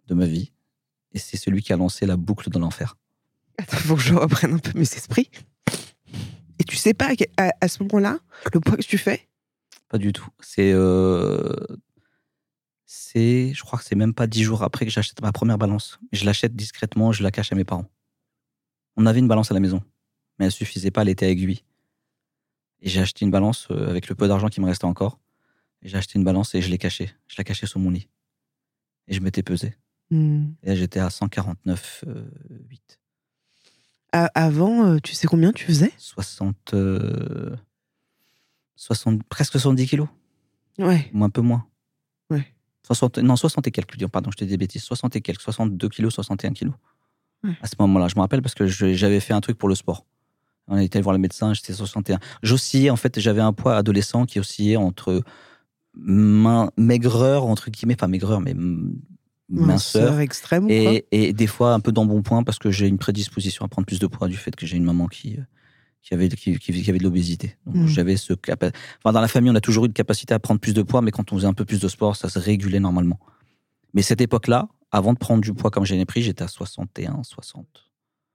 D: de ma vie. Et c'est celui qui a lancé la boucle dans l'enfer.
C: Attends, faut que je reprenne un peu mes esprits. Et tu sais pas à, à ce moment-là, le poids que tu fais?
D: Pas du tout. C'est, euh, c'est, je crois que c'est même pas dix jours après que j'achète ma première balance. Je l'achète discrètement, je la cache à mes parents. On avait une balance à la maison, mais elle suffisait pas, elle était aiguille. Et j'ai acheté une balance avec le peu d'argent qui me restait encore. Et j'ai acheté une balance et je l'ai cachée. Je l'ai cachée sous mon lit. Et je m'étais pesé. Mmh. Et là, j'étais à cent quarante-neuf virgule huit.
C: Euh, avant, tu sais combien tu faisais?
D: soixante, euh, soixante, presque soixante-dix kilos.
C: Ouais.
D: Ou un peu moins.
C: Ouais.
D: soixante, non, soixante et quelques. Pardon, je te dis des bêtises. soixante et quelques. soixante-deux kilos, soixante et un kilos. Ouais. À ce moment-là, je me rappelle parce que je, j'avais fait un truc pour le sport. On était allé voir le médecin, j'étais soixante et un. J'oscillais, en fait, j'avais un poids adolescent qui oscillait entre main, maigreur, entre guillemets, pas maigreur, mais minceur
C: extrême,
D: et,
C: quoi.
D: Et des fois un peu d'embonpoint parce que j'ai une prédisposition à prendre plus de poids du fait que j'ai une maman qui, qui, avait, qui, qui, qui avait de l'obésité. Donc mmh. j'avais ce capa- enfin, dans la famille, on a toujours eu de capacité à prendre plus de poids, mais quand on faisait un peu plus de sport, ça se régulait normalement. Mais cette époque-là, avant de prendre du poids comme j'en ai pris, j'étais à soixante et un, soixante.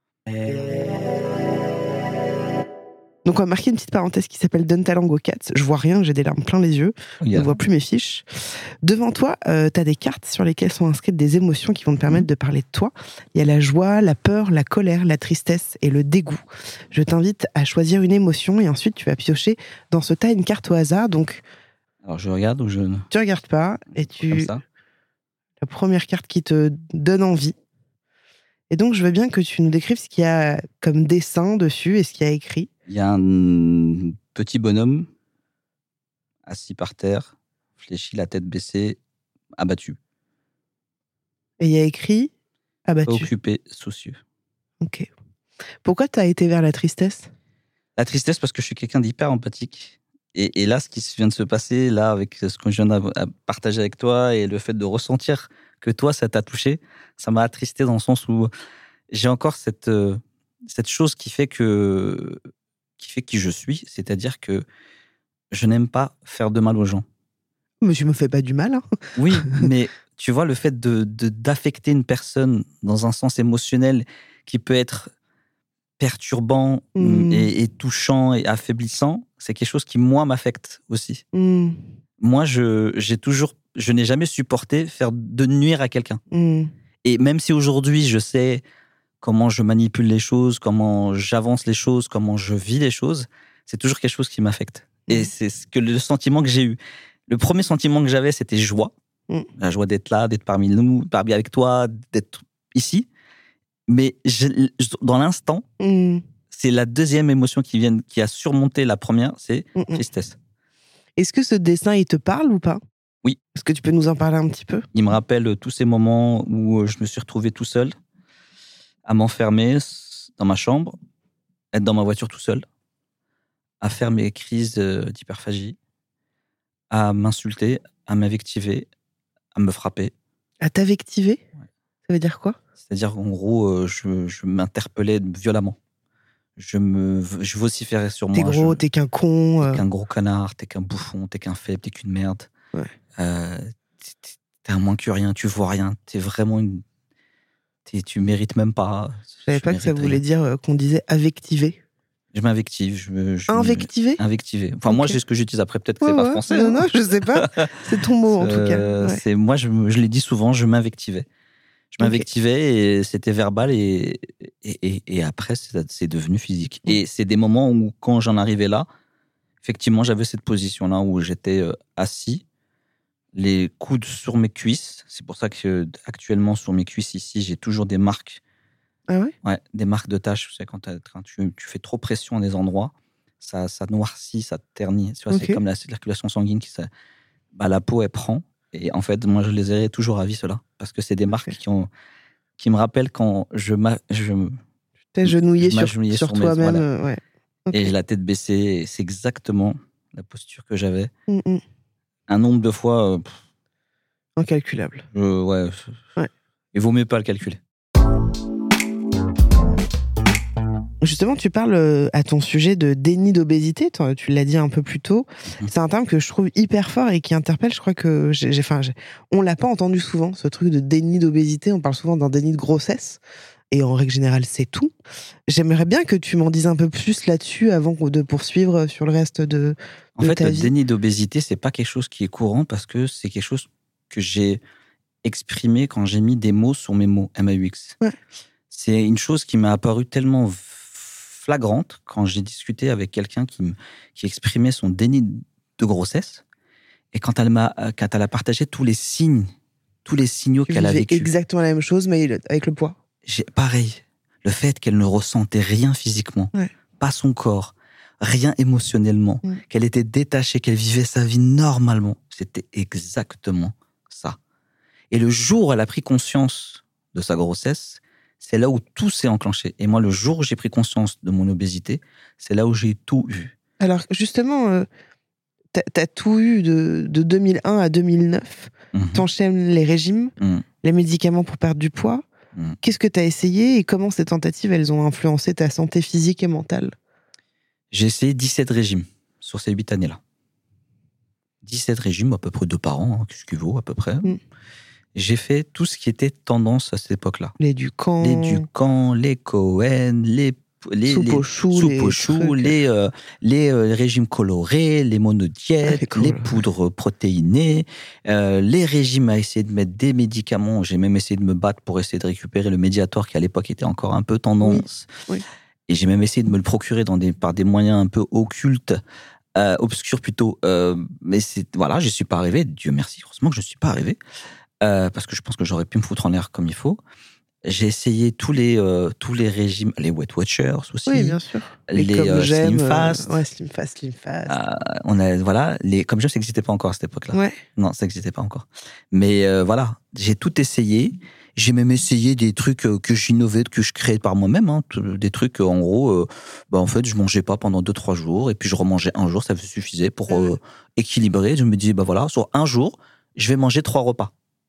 C: Donc, on va marquer une petite parenthèse qui s'appelle Donne ta langue aux cats. Je vois rien, j'ai des larmes plein les yeux. Yeah. Je ne vois plus mes fiches. Devant toi, euh, tu as des cartes sur lesquelles sont inscrites des émotions qui vont te permettre de parler de toi. Il y a la joie, la peur, la colère, la tristesse et le dégoût. Je t'invite à choisir une émotion et ensuite tu vas piocher dans ce tas une carte au hasard. Donc,
D: alors je regarde ou je...
C: Tu regardes pas et tu...
D: Comme ça.
C: La première carte qui te donne envie. Et donc, je veux bien que tu nous décrives ce qu'il y a comme dessin dessus et ce qu'il y a écrit.
D: Il y a un petit bonhomme assis par terre, fléchi, la tête baissée, abattu.
C: Et il y a écrit abattu.
D: Occupé, soucieux.
C: Ok. Pourquoi tu as été vers la tristesse?
D: La tristesse parce que je suis quelqu'un d'hyper empathique. Et, et là, ce qui vient de se passer, là, avec ce que je viens de partager avec toi et le fait de ressentir que toi, ça t'a touché, ça m'a attristé dans le sens où j'ai encore cette, euh, cette chose qui fait que... qui fait qui je suis, c'est-à-dire que je n'aime pas faire de mal aux gens.
C: Mais tu me fais pas du mal, hein.
D: Oui, mais tu vois, le fait de, de, d'affecter une personne dans un sens émotionnel qui peut être perturbant mmh. et, et touchant et affaiblissant, c'est quelque chose qui, moi, m'affecte aussi. Mmh. Moi, je, j'ai toujours, je n'ai jamais supporté faire de nuire à quelqu'un. Mmh. Et même si aujourd'hui, je sais comment je manipule les choses, comment j'avance les choses, comment je vis les choses, c'est toujours quelque chose qui m'affecte. Mmh. Et c'est ce que le sentiment que j'ai eu. Le premier sentiment que j'avais, c'était joie. Mmh. La joie d'être là, d'être parmi nous, parmi avec toi, d'être ici. Mais je, dans l'instant, mmh. c'est la deuxième émotion qui, vient, qui a surmonté la première, c'est mmh. tristesse.
C: Est-ce que ce dessin, il te parle ou pas?
D: Oui.
C: Est-ce que tu peux nous en parler un petit peu?
D: Il me rappelle tous ces moments où je me suis retrouvé tout seul, à m'enfermer dans ma chambre, être dans ma voiture tout seul, à faire mes crises d'hyperphagie, à m'insulter, à m'invectiver, à me frapper.
C: À t'invectiver? Ouais. Ça veut dire quoi?
D: C'est-à-dire, en gros, je, je m'interpellais violemment. Je, me, je vociférais sur moi.
C: T'es gros,
D: je,
C: t'es qu'un con.
D: T'es
C: euh...
D: qu'un gros connard, t'es qu'un bouffon, t'es qu'un faible, t'es qu'une merde.
C: Ouais.
D: Euh, t'es, t'es un moins que rien, tu vois rien. T'es vraiment une... T'es, tu mérites même pas.
C: Je savais pas que ça voulait rien. dire euh, qu'on disait invectiver.
D: Je m'invective. Je, je,
C: invectiver
D: Invectiver. Enfin, okay. Moi, c'est ce que j'utilise après. Peut-être que ouais, c'est
C: ouais.
D: pas français.
C: Non, non, je sais pas. C'est ton mot, en tout cas.
D: Euh, ouais. C'est, moi, je, je l'ai dit souvent, je m'invectivais. Je m'invectivais okay. et c'était verbal et, et, et, et après, c'est, c'est devenu physique. Mmh. Et c'est des moments où, quand j'en arrivais là, effectivement, j'avais cette position-là où j'étais euh, assis, les coudes sur mes cuisses. C'est pour ça qu'actuellement, sur mes cuisses ici, j'ai toujours des marques.
C: Ah ouais?
D: Ouais, des marques de taches. Tu sais, quand, quand tu, tu fais trop pression à des endroits, ça, ça noircit, ça ternit. Tu vois, okay. C'est comme la circulation sanguine qui... Ça, bah, la peau, elle prend. Et en fait, moi, je les ai toujours à vie, ceux-là. Parce que c'est des marques okay. qui, ont, qui me rappellent quand je... m'a, je
C: T'es genouillé sur, sur, sur toi-même. Voilà. Ouais.
D: Okay. Et j'ai la tête baissée. Et c'est exactement la posture que j'avais. Mm-mm. Un nombre de fois... Euh, pff,
C: incalculable.
D: Euh, ouais.
C: ouais.
D: Il vaut mieux pas le calculer.
C: Justement, tu parles à ton sujet de déni d'obésité, tu l'as dit un peu plus tôt. Mmh. C'est un terme que je trouve hyper fort et qui interpelle. Je crois que j'ai, j'ai, enfin, j'ai, on l'a pas entendu souvent, ce truc de déni d'obésité. On parle souvent d'un déni de grossesse. Et en règle générale, c'est tout. J'aimerais bien que tu m'en dises un peu plus là-dessus avant de poursuivre sur le reste de, de
D: en fait,
C: ta vie.
D: Le déni d'obésité, c'est pas quelque chose qui est courant parce que c'est quelque chose que j'ai exprimé quand j'ai mis des mots sur mes mots, M A U X.
C: Ouais.
D: C'est une chose qui m'est apparue tellement flagrante quand j'ai discuté avec quelqu'un qui, me, qui exprimait son déni de grossesse. Et quand elle, m'a, quand elle a partagé tous les signes, tous les signaux
C: tu
D: qu'elle a vécu.
C: Exactement la même chose, mais avec le poids.
D: J'ai, pareil, le fait qu'elle ne ressentait rien physiquement,
C: ouais.
D: pas son corps, rien émotionnellement, mm. qu'elle était détachée, qu'elle vivait sa vie normalement, c'était exactement ça. Et le jour où elle a pris conscience de sa grossesse, c'est là où tout s'est enclenché. Et moi, le jour où j'ai pris conscience de mon obésité, c'est là où j'ai tout eu.
C: Alors, justement, euh, t'as, t'as tout eu de, de deux mille un à deux mille neuf. Mm-hmm. T'enchaînes les régimes, mm. les médicaments pour perdre du poids. Mm. Qu'est-ce que t'as essayé et comment ces tentatives, elles ont influencé ta santé physique et mentale?
D: J'ai essayé dix-sept régimes sur ces huit années-là. dix-sept régimes, à peu près deux par an, hein, qu'est-ce qu'il vaut, à peu près. Mm. J'ai fait tout ce qui était tendance à cette époque-là.
C: Les Ducamp.
D: Les Ducamp, les Cohen, les les
C: soupe aux choux,
D: soupe aux choux, les euh, les euh, régimes colorés, les monodiètes, ah, cool. les poudres protéinées, euh, les régimes à essayer de mettre des médicaments. J'ai même essayé de me battre pour essayer de récupérer le Mediator qui à l'époque était encore un peu tendance.
C: Oui. Oui.
D: Et j'ai même essayé de me le procurer dans des par des moyens un peu occultes. Euh, obscurs plutôt. Euh, mais c'est voilà, je suis pas arrivé. Dieu merci, heureusement que je suis pas arrivé. Euh, parce que je pense que j'aurais pu me foutre en l'air comme il faut. J'ai essayé tous les, euh, tous les régimes, les Weight Watchers aussi.
C: Oui, bien sûr.
D: Les, les euh, Slim Fast.
C: Euh, ouais, Slim Fast, Slim Fast.
D: Euh, on a, voilà, les, comme je ça n'existait pas encore à cette époque-là.
C: Ouais.
D: Non, ça n'existait pas encore. Mais euh, voilà, j'ai tout essayé. J'ai même essayé des trucs que j'innovais, que je créais par moi-même. Hein, des trucs, en gros, euh, bah, en fait, je mangeais pas pendant deux, trois jours. Et puis, je remangeais un jour, ça me suffisait pour ouais. euh, équilibrer. Je me disais, bah voilà, sur un jour, je vais manger trois repas.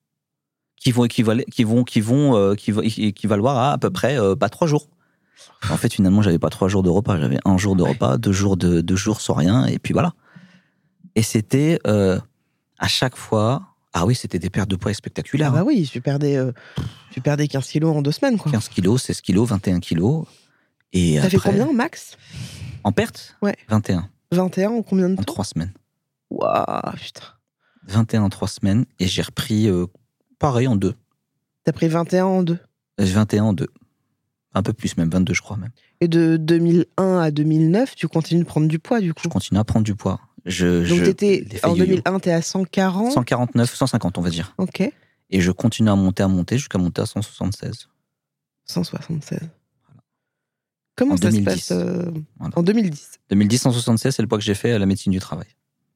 D: Qui vont équivaler, qui vont, qui vont, euh, qui vont équivaloir à à peu près euh, pas trois jours. En fait, finalement, j'avais pas trois jours de repas, j'avais un jour de repas, deux jours de deux jours sans rien, et puis voilà. Et c'était euh, à chaque fois, ah oui, c'était des pertes de poids spectaculaires.
C: Ah bah oui, tu perdais, euh, tu perdais quinze kilos en deux semaines, quoi.
D: quinze kilos, seize kilos, vingt et un kilos. Et
C: ça
D: après,
C: fait combien max?
D: En perte?
C: Ouais.
D: vingt et un.
C: vingt et un en combien de temps?
D: En trois semaines.
C: Waouh, putain.
D: vingt et un en trois semaines, et j'ai repris. Euh, Pareil, en deux.
C: T'as pris vingt et un en deux?
D: vingt et un en deux. Un peu plus même, vingt-deux je crois même.
C: Et de deux mille un à deux mille neuf, tu continues de prendre du poids du coup?
D: Je continue à prendre du poids. Je,
C: Donc
D: je,
C: t'étais, en deux mille un, t'es à cent quarante?
D: cent quarante-neuf, cent cinquante on va dire.
C: Ok.
D: Et je continue à monter, à monter, jusqu'à monter à cent soixante-seize.
C: cent soixante-seize. Voilà. Comment
D: en
C: ça
D: deux mille dix.
C: se passe euh,
D: voilà.
C: En deux mille dix
D: deux mille dix, cent soixante-seize, c'est le poids que j'ai fait à la médecine du travail.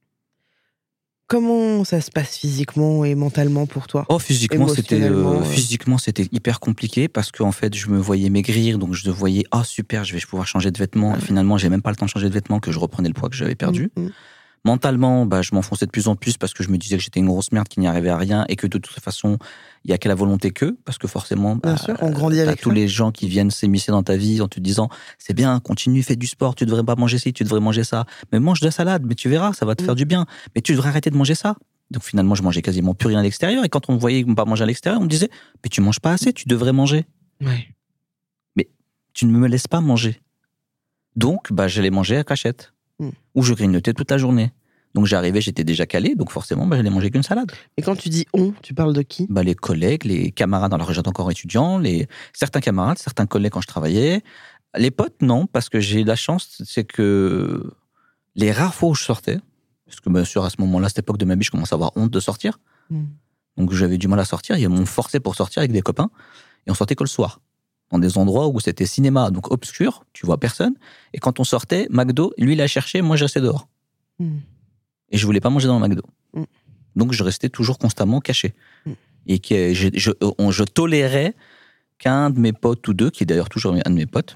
C: Comment ça se passe physiquement et mentalement pour toi?
D: Oh, physiquement, c'était, euh, physiquement, c'était hyper compliqué parce qu'en fait, je me voyais maigrir, donc je voyais, ah oh, super, je vais pouvoir changer de vêtements. Et finalement, j'ai même pas le temps de changer de vêtements que je reprenais le poids que j'avais perdu. Mmh. Mentalement, bah, je m'enfonçais de plus en plus parce que je me disais que j'étais une grosse merde, qui n'y arrivait à rien et que de toute façon, il n'y a qu'à la volonté que, parce que forcément, bah,
C: bien sûr, on grandit avec
D: tous les gens qui viennent s'émisser dans ta vie en te disant, c'est bien, continue, fais du sport, tu devrais pas manger ci, tu devrais manger ça. Mais mange de la salade, mais tu verras, ça va te mmh. faire du bien. Mais tu devrais arrêter de manger ça. Donc finalement, je mangeais quasiment plus rien à l'extérieur. Et quand on me voyait pas manger à l'extérieur, on me disait, mais tu manges pas assez, tu devrais manger.
C: Ouais.
D: Mais tu ne me laisses pas manger. Donc, bah, j'allais manger à cachette. Mmh. Ou je grignotais toute la journée. Donc j'arrivais, j'étais déjà calé, donc forcément, bah, j'allais manger qu'une salade.
C: Et quand tu dis on, tu parles de qui?
D: Bah, les collègues, les camarades, alors j'étais encore étudiant, les... certains camarades, certains collègues quand je travaillais. Les potes, non, parce que j'ai eu la chance, c'est que les rares fois où je sortais, parce que bien sûr, à ce moment-là, à cette époque de ma vie, je commençais à avoir honte de sortir. Mmh. Donc j'avais du mal à sortir, ils m'ont forcé pour sortir avec des copains, et on sortait que le soir. Dans des endroits où c'était cinéma, donc obscur, tu vois personne. Et quand on sortait, McDo, lui, il a cherché, moi, je restais dehors. Mmh. Et je voulais pas manger dans le McDo. Mm. Donc, je restais toujours constamment caché. Mm. Et que je, je, on, je tolérais qu'un de mes potes ou deux, qui est d'ailleurs toujours un de mes potes,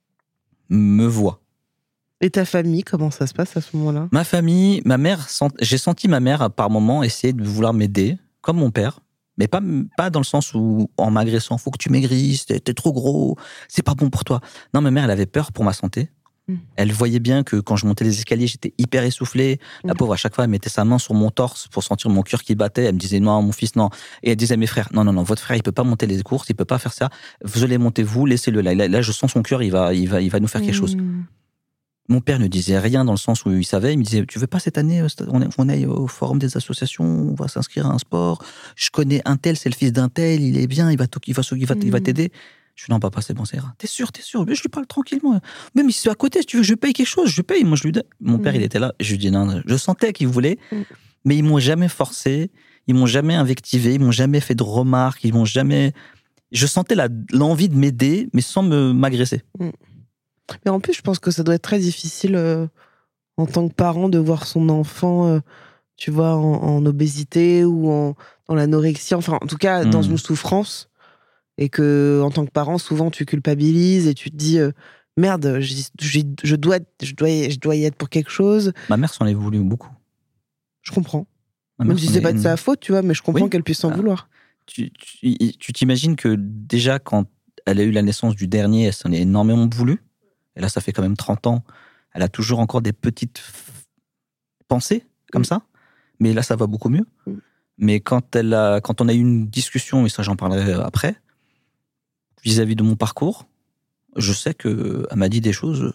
D: me voit.
C: Et ta famille, comment ça se passe à ce moment-là?
D: Ma famille, ma mère, j'ai senti ma mère par moments essayer de vouloir m'aider, comme mon père. Mais pas, pas dans le sens où, en m'agressant, faut que tu maigrisses, t'es, t'es trop gros, c'est pas bon pour toi. Non, ma mère, elle avait peur pour ma santé. Mmh. Elle voyait bien que quand je montais les escaliers, j'étais hyper essoufflé. La mmh. pauvre, à chaque fois, elle mettait sa main sur mon torse pour sentir mon cœur qui battait. Elle me disait, non, mon fils, non. Et elle disait à mes frères, non, non, non, votre frère, il peut pas monter les courses, il peut pas faire ça. Vous allez monter, vous, laissez-le là. Là, là je sens son cœur, il va, il va, il va nous faire quelque chose. Mmh. Mon père ne disait rien dans le sens où il savait. Il me disait, tu veux pas cette année, on aille au forum des associations, on va s'inscrire à un sport. Je connais un tel, c'est le fils d'un tel, il est bien, il va, il va, il va, il va t'aider. Je dis, non, papa, c'est bon, ça ira. T'es sûr, t'es sûr. Mais je lui parle tranquillement. Même si c'est à côté, si tu veux, je paye quelque chose, je paye. Moi, je lui donne. Mon mmh. père, il était là. Je lui dis, non, non. Je sentais qu'il voulait, mmh. mais ils m'ont jamais forcé, ils m'ont jamais invectivé, ils m'ont jamais fait de remarques, ils m'ont jamais. Je sentais la, l'envie de m'aider, mais sans me, m'agresser.
C: Mmh. Mais en plus, je pense que ça doit être très difficile euh, en tant que parent de voir son enfant, euh, tu vois, en, en obésité ou en, dans l'anorexie, enfin, en tout cas, mmh. dans une souffrance. Et que, en tant que parent, souvent, tu culpabilises et tu te dis euh, merde, je, je, je, dois, je, dois, je dois y être pour quelque chose.
D: Ma mère s'en est voulu beaucoup.
C: Je comprends. Même si c'est pas de sa faute, tu vois, mais je comprends oui. qu'elle puisse s'en ah. vouloir.
D: Tu, tu, tu t'imagines que déjà, quand elle a eu la naissance du dernier, elle s'en est énormément voulu. Et là, ça fait quand même trente ans. Elle a toujours encore des petites pensées comme mmh. ça. Mais là, ça va beaucoup mieux. Mmh. Mais quand, elle a, quand on a eu une discussion, et ça, j'en parlerai après, vis-à-vis de mon parcours, je sais qu'elle m'a dit des choses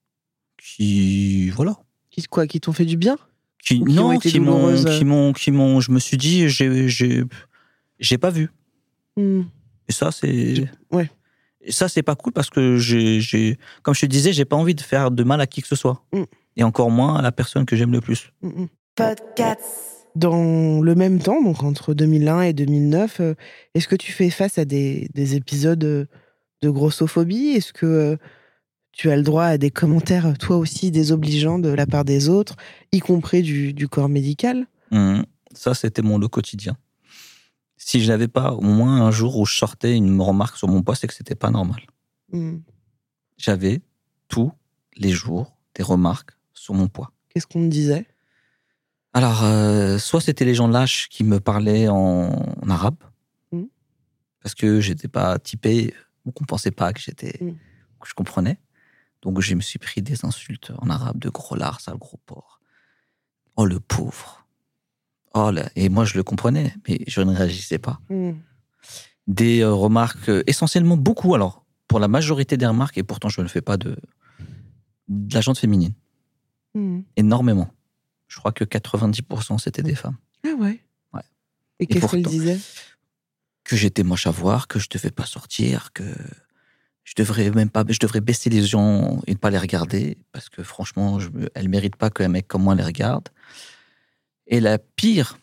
D: qui... Voilà.
C: Qui, quoi, qui t'ont fait du bien ?
D: qui, qui Non, qui m'ont, qui, m'ont, qui m'ont... Je me suis dit, j'ai, j'ai, j'ai pas vu. Mmh. Et ça, c'est... Je,
C: ouais.
D: Et ça, c'est pas cool parce que, j'ai, j'ai, comme je te disais, j'ai pas envie de faire de mal à qui que ce soit. Mm. Et encore moins à la personne que j'aime le plus.
C: Mm-mm. Podcast. Dans le même temps, donc entre deux mille un et deux mille neuf, euh, est-ce que tu fais face à des, des épisodes de grossophobie ? Est-ce que euh, tu as le droit à des commentaires, toi aussi, désobligeants de la part des autres, y compris du, du corps médical ?
D: mm. Ça, c'était mon lot quotidien. Si je n'avais pas au moins un jour où je sortais une remarque sur mon poids, c'est que c'était pas normal. Mmh. J'avais tous les jours des remarques sur mon poids.
C: Qu'est-ce qu'on me disait ?
D: Alors, euh, soit c'était les gens lâches qui me parlaient en, en arabe, mmh. parce que j'étais pas typé, ou qu'on pensait pas que j'étais, mmh. que je comprenais. Donc, je me suis pris des insultes en arabe de gros lard, sale gros porc. Oh, le pauvre. Oh là, et moi, je le comprenais, mais je ne réagissais pas. Mmh. Des euh, remarques, euh, essentiellement beaucoup, alors, pour la majorité des remarques, et pourtant, je ne fais pas de, de la gente féminine. Mmh. Énormément. Je crois que quatre-vingt-dix pour cent, c'était des femmes.
C: Ah ouais ?
D: Ouais.
C: Et, et qu'est-ce qu'elles disaient ?
D: Que j'étais moche à voir, que je devais pas sortir, que je devrais même pas, je devrais baisser les yeux et ne pas les regarder, parce que franchement, je, elles méritent pas qu'un mec comme moi les regarde. Et la pire,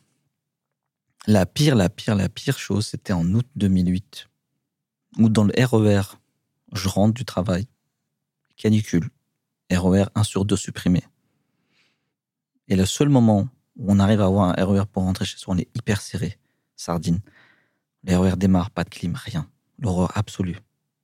D: la pire, la pire, la pire chose, c'était en août deux mille huit, où dans le R E R, je rentre du travail, canicule, R E R un sur deux supprimé. Et le seul moment où on arrive à avoir un R E R pour rentrer chez soi, on est hyper serré, sardine. Le R E R démarre, pas de clim, rien. L'horreur absolue.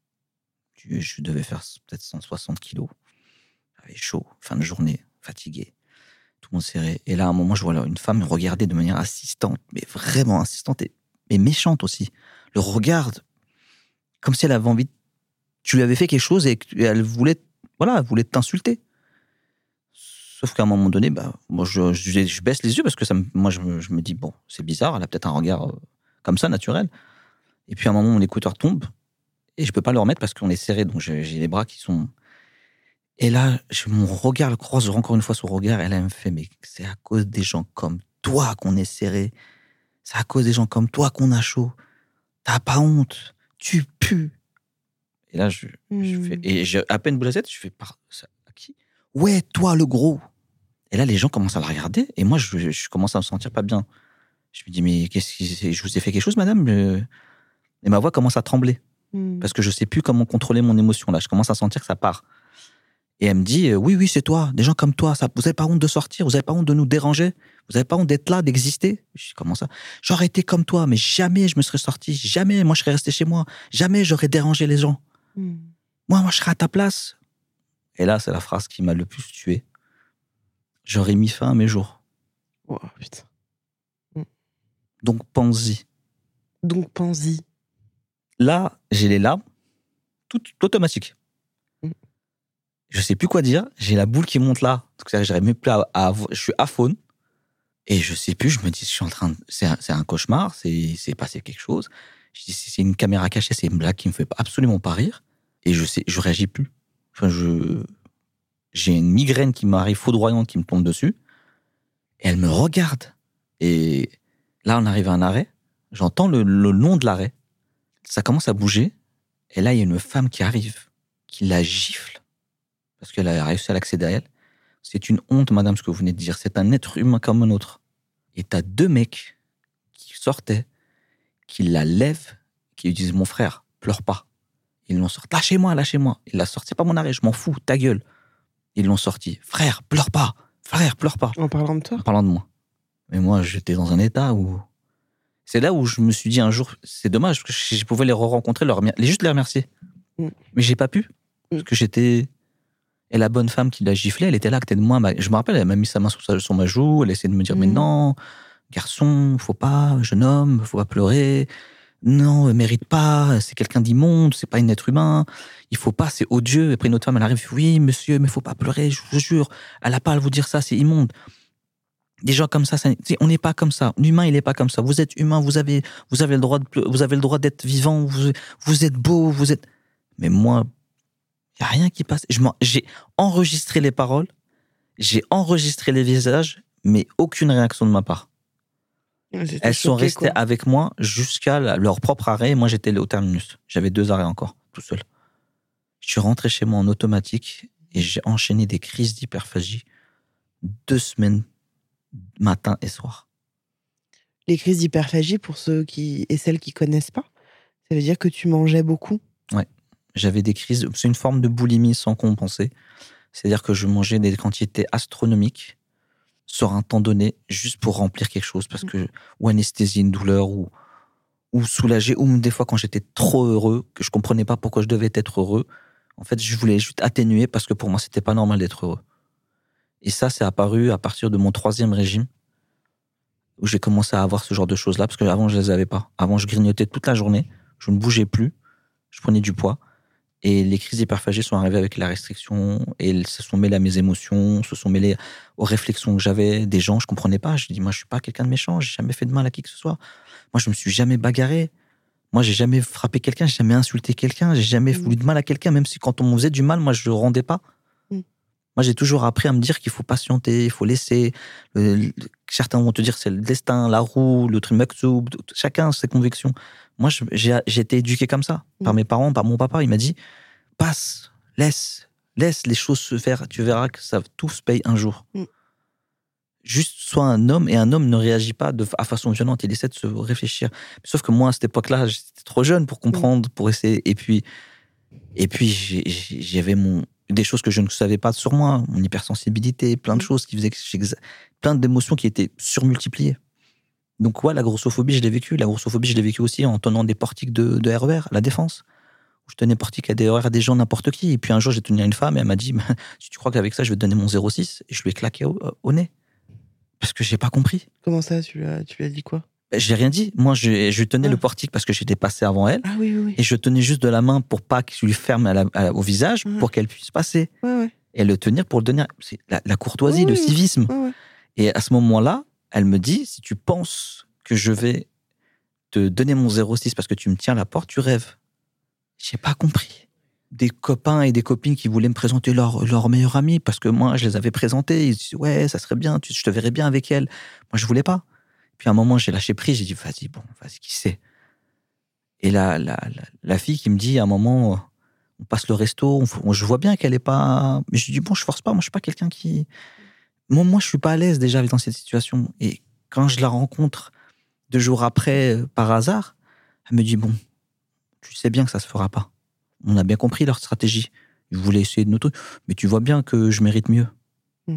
D: Je devais faire peut-être cent soixante kilos. J'avais chaud, fin de journée, fatigué. Tout le monde serré. Et là, à un moment, je vois une femme me regarder de manière insistante, mais vraiment insistante, et, et méchante aussi. Le regard, comme si elle avait envie... De... Tu lui avais fait quelque chose et elle voulait, voilà, elle voulait t'insulter. Sauf qu'à un moment donné, bah, moi, je, je, je baisse les yeux parce que ça me, moi, je me, je me dis, bon, c'est bizarre, elle a peut-être un regard euh, comme ça, naturel. Et puis, à un moment, mon écouteur tombe et je peux pas le remettre parce qu'on est serré, donc j'ai, j'ai les bras qui sont... Et là, je, mon regard le croise encore une fois son regard, et là, elle me fait, mais c'est à cause des gens comme toi qu'on est serré. C'est à cause des gens comme toi qu'on a chaud. T'as pas honte. Tu pues. Et là, je, mmh. je fais, et j'ai à peine bougé la tête, je fais, par, ça, à qui ? Ouais, toi, le gros. Et là, les gens commencent à la regarder, et moi, je, je commence à me sentir pas bien. Je me dis, mais qu'est-ce que je vous ai fait quelque chose, madame ? Et ma voix commence à trembler. Mmh. Parce que je sais plus comment contrôler mon émotion, là. Je commence à sentir que ça part. Et elle me dit, oui, oui, c'est toi, des gens comme toi, ça, vous n'avez pas honte de sortir, vous n'avez pas honte de nous déranger, vous n'avez pas honte d'être là, d'exister. Je dis, comment ça ? J'aurais été comme toi, mais jamais je me serais sorti, jamais moi je serais resté chez moi, jamais j'aurais dérangé les gens. Mm. Moi, moi, je serais à ta place. Et là, c'est la phrase qui m'a le plus tué. J'aurais mis fin à mes jours.
C: Oh, putain. Mm.
D: Donc, pense-y.
C: Donc, pense-y.
D: Là, j'ai les larmes, tout, tout automatique.
C: Mm.
D: Je sais plus quoi dire. J'ai la boule qui monte là. J'arrive même plus à, à, je suis aphone. Et je sais plus, je me dis, je suis en train de, c'est un, c'est un cauchemar, c'est, c'est passé quelque chose. Je dis, c'est une caméra cachée, c'est une blague qui me fait absolument pas rire. Et je sais, je réagis plus. Enfin, je, j'ai une migraine qui m'arrive foudroyante, qui me tombe dessus. Et elle me regarde. Et là, on arrive à un arrêt. J'entends le, le nom de l'arrêt. Ça commence à bouger. Et là, il y a une femme qui arrive, qui la gifle. Parce qu'elle a réussi à l'accéder à elle. C'est une honte, madame, ce que vous venez de dire. C'est un être humain comme un autre. Et t'as deux mecs qui sortaient, qui la lèvent, qui lui disent, mon frère, pleure pas. Ils l'ont sorti. Lâchez-moi, lâchez-moi. Il l'a sorti. C'est pas mon arrêt, je m'en fous, ta gueule. Ils l'ont sorti. Frère, pleure pas. Frère, pleure pas.
C: En parlant de toi?
D: En parlant de moi. Mais moi, j'étais dans un état où... C'est là où je me suis dit un jour, c'est dommage, parce que je pouvais les re-rencontrer, leur... les juste les remercier. Mm. Mais j'ai pas pu. Mm. Parce que j'étais... Et la bonne femme qui l'a giflé, elle était là à côté de moi. Je me rappelle, elle m'a mis sa main sur, sa... sur ma joue, elle essayait de me dire, mm. mais non, garçon, faut pas, jeune homme, faut pas pleurer. Non, elle mérite pas, c'est quelqu'un d'immonde, c'est pas un être humain. Il faut pas, c'est odieux. Et après, une autre femme, elle arrive, oui, monsieur, mais faut pas pleurer, je vous jure. Elle a pas à vous dire ça, c'est immonde. Des gens comme ça, ça on n'est pas comme ça. L'humain, il n'est pas comme ça. Vous êtes humain, vous avez, vous avez le droit de, vous avez le droit d'être vivant. Vous, vous êtes beau, vous êtes. Mais moi, il y a rien qui passe. Je j'ai enregistré les paroles, j'ai enregistré les visages, mais aucune réaction de ma part.
C: J'étais
D: Elles sont
C: choquée,
D: restées
C: quoi.
D: avec moi jusqu'à leur propre arrêt. Moi, j'étais au terminus. J'avais deux arrêts encore, tout seul. Je suis rentré chez moi en automatique et j'ai enchaîné des crises d'hyperphagie deux semaines. Matin et soir.
C: Les crises d'hyperphagie, pour ceux qui et celles qui connaissent pas, ça veut dire que tu mangeais beaucoup?
D: Ouais, j'avais des crises. C'est une forme de boulimie sans compenser. C'est-à-dire que je mangeais des quantités astronomiques sur un temps donné, juste pour remplir quelque chose, parce que ou anesthésier une douleur, ou ou soulager, ou des fois quand j'étais trop heureux, que je comprenais pas pourquoi je devais être heureux. En fait, je voulais juste atténuer parce que pour moi, c'était pas normal d'être heureux. Et ça, c'est apparu à partir de mon troisième régime, où j'ai commencé à avoir ce genre de choses-là, parce qu'avant, je les avais pas. Avant, je grignotais toute la journée, je ne bougeais plus, je prenais du poids, et les crises d'hyperphagie sont arrivées avec la restriction, et elles se sont mêlées à mes émotions, se sont mêlées aux réflexions que j'avais des gens, je comprenais pas. Je dis, moi, je suis pas quelqu'un de méchant, j'ai jamais fait de mal à qui que ce soit. Moi, je me suis jamais bagarré. Moi, j'ai jamais frappé quelqu'un, j'ai jamais insulté quelqu'un, j'ai jamais mmh. voulu de mal à quelqu'un, même si quand on me faisait du mal, moi, je le rendais pas. Moi, j'ai toujours appris à me dire qu'il faut patienter, il faut laisser. Le, le, certains vont te dire c'est le destin, la roue, le truc maktoub, chacun ses convictions. Moi, je, j'ai, j'ai été éduqué comme ça, mmh. par mes parents, par mon papa. Il m'a dit passe, laisse, laisse les choses se faire. Tu verras que ça tout se paye un jour. Mmh. Juste sois un homme, et un homme ne réagit pas de à façon violente. Il essaie de se réfléchir. Sauf que moi, à cette époque-là, j'étais trop jeune pour comprendre, mmh. pour essayer. Et puis, et puis, j'ai, j'ai, j'avais mon des choses que je ne savais pas sur moi, mon hypersensibilité, plein de choses qui faisaient que j'ai plein d'émotions qui étaient surmultipliées. Donc ouais, la grossophobie, je l'ai vécue. La grossophobie, je l'ai vécue aussi en tenant des portiques de, de R E R, à la Défense. Où je tenais portique à des R E R à des gens, n'importe qui. Et puis un jour, j'ai tenu à une femme et elle m'a dit, si tu crois qu'avec ça, je vais te donner mon zéro six, et je lui ai claqué au, au nez. Parce que j'ai pas compris.
C: Comment ça, tu lui as, tu lui as dit quoi?
D: J'ai rien dit. Moi, je, je tenais ah. le portique parce que j'étais passé avant elle.
C: Ah oui, oui, oui.
D: Et je tenais juste de la main pour pas qu'il lui ferme à la, à, au visage, ah. pour qu'elle puisse passer.
C: Ouais, ouais.
D: Et le tenir pour le donner. C'est la, la courtoisie, ouais, le civisme.
C: Ouais, ouais.
D: Et à ce moment-là, elle me dit, si tu penses que je vais te donner mon zéro six parce que tu me tiens à la porte, tu rêves. J'ai pas compris. Des copains et des copines qui voulaient me présenter leur, leur meilleure amie parce que moi, je les avais présentés. Ils disaient, ouais, ça serait bien, tu, je te verrais bien avec elle. Moi, je voulais pas. Puis à un moment, j'ai lâché prise, j'ai dit, vas-y, bon, vas-y, qui sait. Et la, la, la, la fille qui me dit, à un moment, on passe le resto, on, on, je vois bien qu'elle est pas... Mais je dis, bon, je force pas, moi, je suis pas quelqu'un qui... Moi, moi, je suis pas à l'aise déjà dans cette situation. Et quand je la rencontre deux jours après, euh, par hasard, elle me dit, bon, tu sais bien que ça se fera pas. On a bien compris leur stratégie. Ils voulaient essayer de nous trucs, mais tu vois bien que je mérite mieux. Mmh.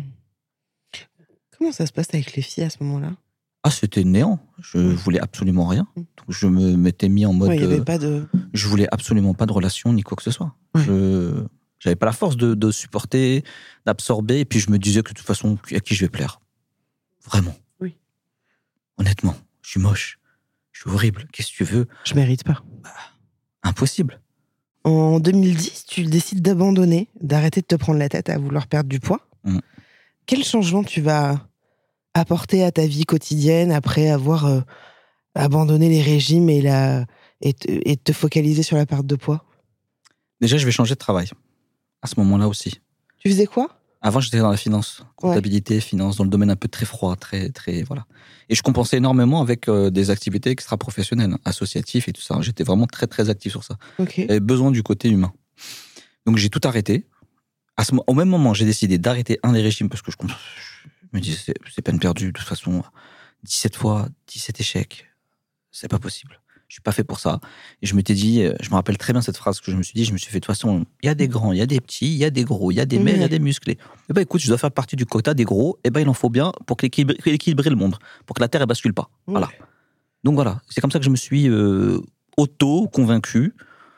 C: Comment ça se passe avec les filles à ce moment-là?
D: Ah, c'était néant. Je mmh. voulais absolument rien. Donc, je me m'étais mis en mode...
C: Ouais, y avait pas de...
D: Je voulais absolument pas de relation ni quoi que ce soit. Ouais. Je j'avais pas la force de, de supporter, d'absorber. Et puis, je me disais que de toute façon, à qui je vais plaire? Vraiment.
C: Oui.
D: Honnêtement, je suis moche. Je suis horrible. Qu'est-ce que tu veux?
C: Je mérite pas.
D: Bah, impossible.
C: En deux mille dix, tu décides d'abandonner, d'arrêter de te prendre la tête à vouloir perdre du poids.
D: Mm.
C: Quel changement tu vas apporter à ta vie quotidienne après avoir euh, abandonné les régimes et, la, et, te, et te focaliser sur la perte de poids?
D: Déjà, je vais changer de travail. À ce moment-là aussi.
C: Tu faisais quoi?
D: Avant, j'étais dans la finance, comptabilité, ouais. finance, dans le domaine un peu très froid, très, très, voilà. Et je compensais énormément avec euh, des activités extra-professionnelles, associatives et tout ça. J'étais vraiment très, très actif sur ça.
C: Okay.
D: J'avais besoin du côté humain. Donc, j'ai tout arrêté. À ce, au même moment, j'ai décidé d'arrêter un des régimes parce que je, je me disais, c'est, c'est peine perdue. De toute façon, dix-sept fois, dix-sept échecs, c'est pas possible. Je suis pas fait pour ça. Et je m'étais dit, je me rappelle très bien cette phrase que je me suis dit, je me suis fait, de toute façon, il y a des grands, il y a des petits, il y a des gros, il y a des maigres, il y a des musclés. Et ben écoute, je dois faire partie du quota des gros, et ben il en faut bien pour équilibrer, équilibrer le monde, pour que la Terre ne bascule pas. Ouais. Voilà. Donc voilà, c'est comme ça que je me suis euh, auto-convaincu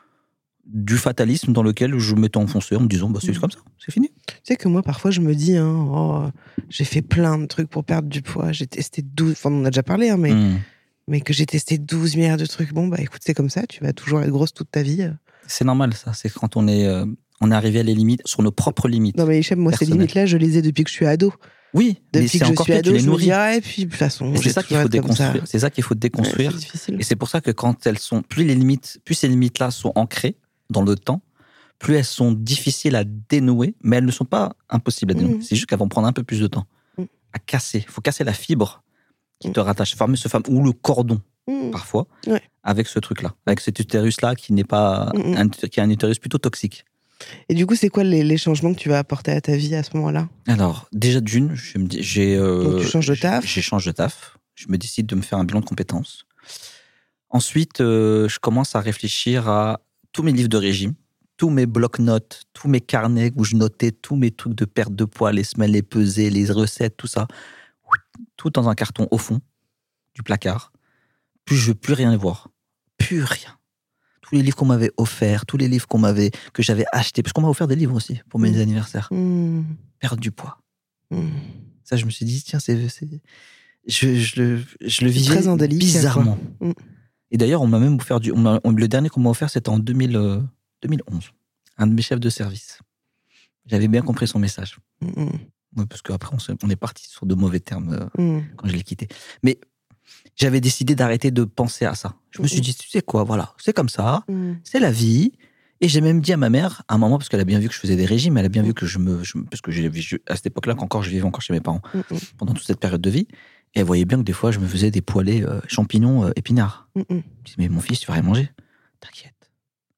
D: du fatalisme dans lequel je m'étais enfoncé en me disant, bah, c'est mmh. comme ça, c'est fini.
C: Tu sais que moi, parfois, je me dis, hein, oh, j'ai fait plein de trucs pour perdre du poids, j'ai testé douze, enfin on en a déjà parlé, hein, mais... Mmh. mais que j'ai testé douze milliards de trucs, bon, bah écoute, c'est comme ça, tu vas toujours être grosse toute ta vie.
D: C'est normal, ça. C'est quand on est, euh, on est arrivé à les limites, sur nos propres limites.
C: Non, mais Hichem, moi, ces limites-là, je les ai depuis que je suis ado.
D: Oui,
C: depuis
D: mais c'est
C: que je
D: encore
C: suis
D: pire,
C: ado,
D: tu les
C: je me
D: nourris.
C: dis, ah, et puis, de toute façon,
D: c'est ça qu'il faut déconstruire.
C: Ça.
D: C'est ça qu'il faut déconstruire.
C: Ouais, c'est difficile.
D: Et c'est pour ça que quand elles sont, plus les limites, plus ces limites-là sont ancrées dans le temps, plus elles sont difficiles à dénouer, mais elles ne sont pas impossibles à dénouer. Mmh. C'est juste qu'elles vont prendre un peu plus de temps mmh. à casser. Il faut casser la fibre qui mmh. te rattache, fameux ce fameux, ou le cordon. Mmh. Parfois, ouais. avec ce truc-là, avec cet utérus-là qui n'est pas, mmh. un, qui est un utérus plutôt toxique.
C: Et du coup, c'est quoi les, les changements que tu vas apporter à ta vie à ce moment-là?
D: Alors, déjà d'une, je me dis, j'ai, euh,
C: donc tu changes de taf.
D: J'ai changé de taf. Je me décide de me faire un bilan de compétences. Ensuite, euh, je commence à réfléchir à tous mes livres de régime, tous mes blocs-notes, tous mes carnets où je notais tous mes trucs de perte de poids, les semaines, les pesées, les recettes, tout ça, tout dans un carton au fond du placard. Plus je veux plus rien voir, plus rien. Tous les livres qu'on m'avait offerts, tous les livres qu'on m'avait, que j'avais achetés, parce qu'on m'a offert des livres aussi pour mes mmh. anniversaires. Mmh. Perdre du poids. Mmh. Ça, je me suis dit, tiens, c'est, c'est... Je, je, le, je le vivais très indélicat, bizarrement. Mmh. Et d'ailleurs, on m'a même offert du, on m'a, on, le dernier qu'on m'a offert, c'était en deux mille, euh, deux mille onze. Un de mes chefs de service. J'avais bien compris son message. Mmh. Ouais, parce qu'après, on, on est parti sur de mauvais termes euh, mmh. quand je l'ai quitté. Mais j'avais décidé d'arrêter de penser à ça. Je me suis dit, tu sais quoi, voilà, c'est comme ça, mmh. c'est la vie. Et j'ai même dit à ma mère, à un moment, parce qu'elle a bien vu que je faisais des régimes, elle a bien mmh. vu que je me... Je, parce que j'ai, je, à cette époque-là, qu'encore je vivais encore chez mes parents, mmh. pendant toute cette période de vie, et elle voyait bien que des fois, je me faisais des poêlés euh, champignons euh, épinards. Mmh. Je me dis, mais mon fils, tu vas rien manger. T'inquiète.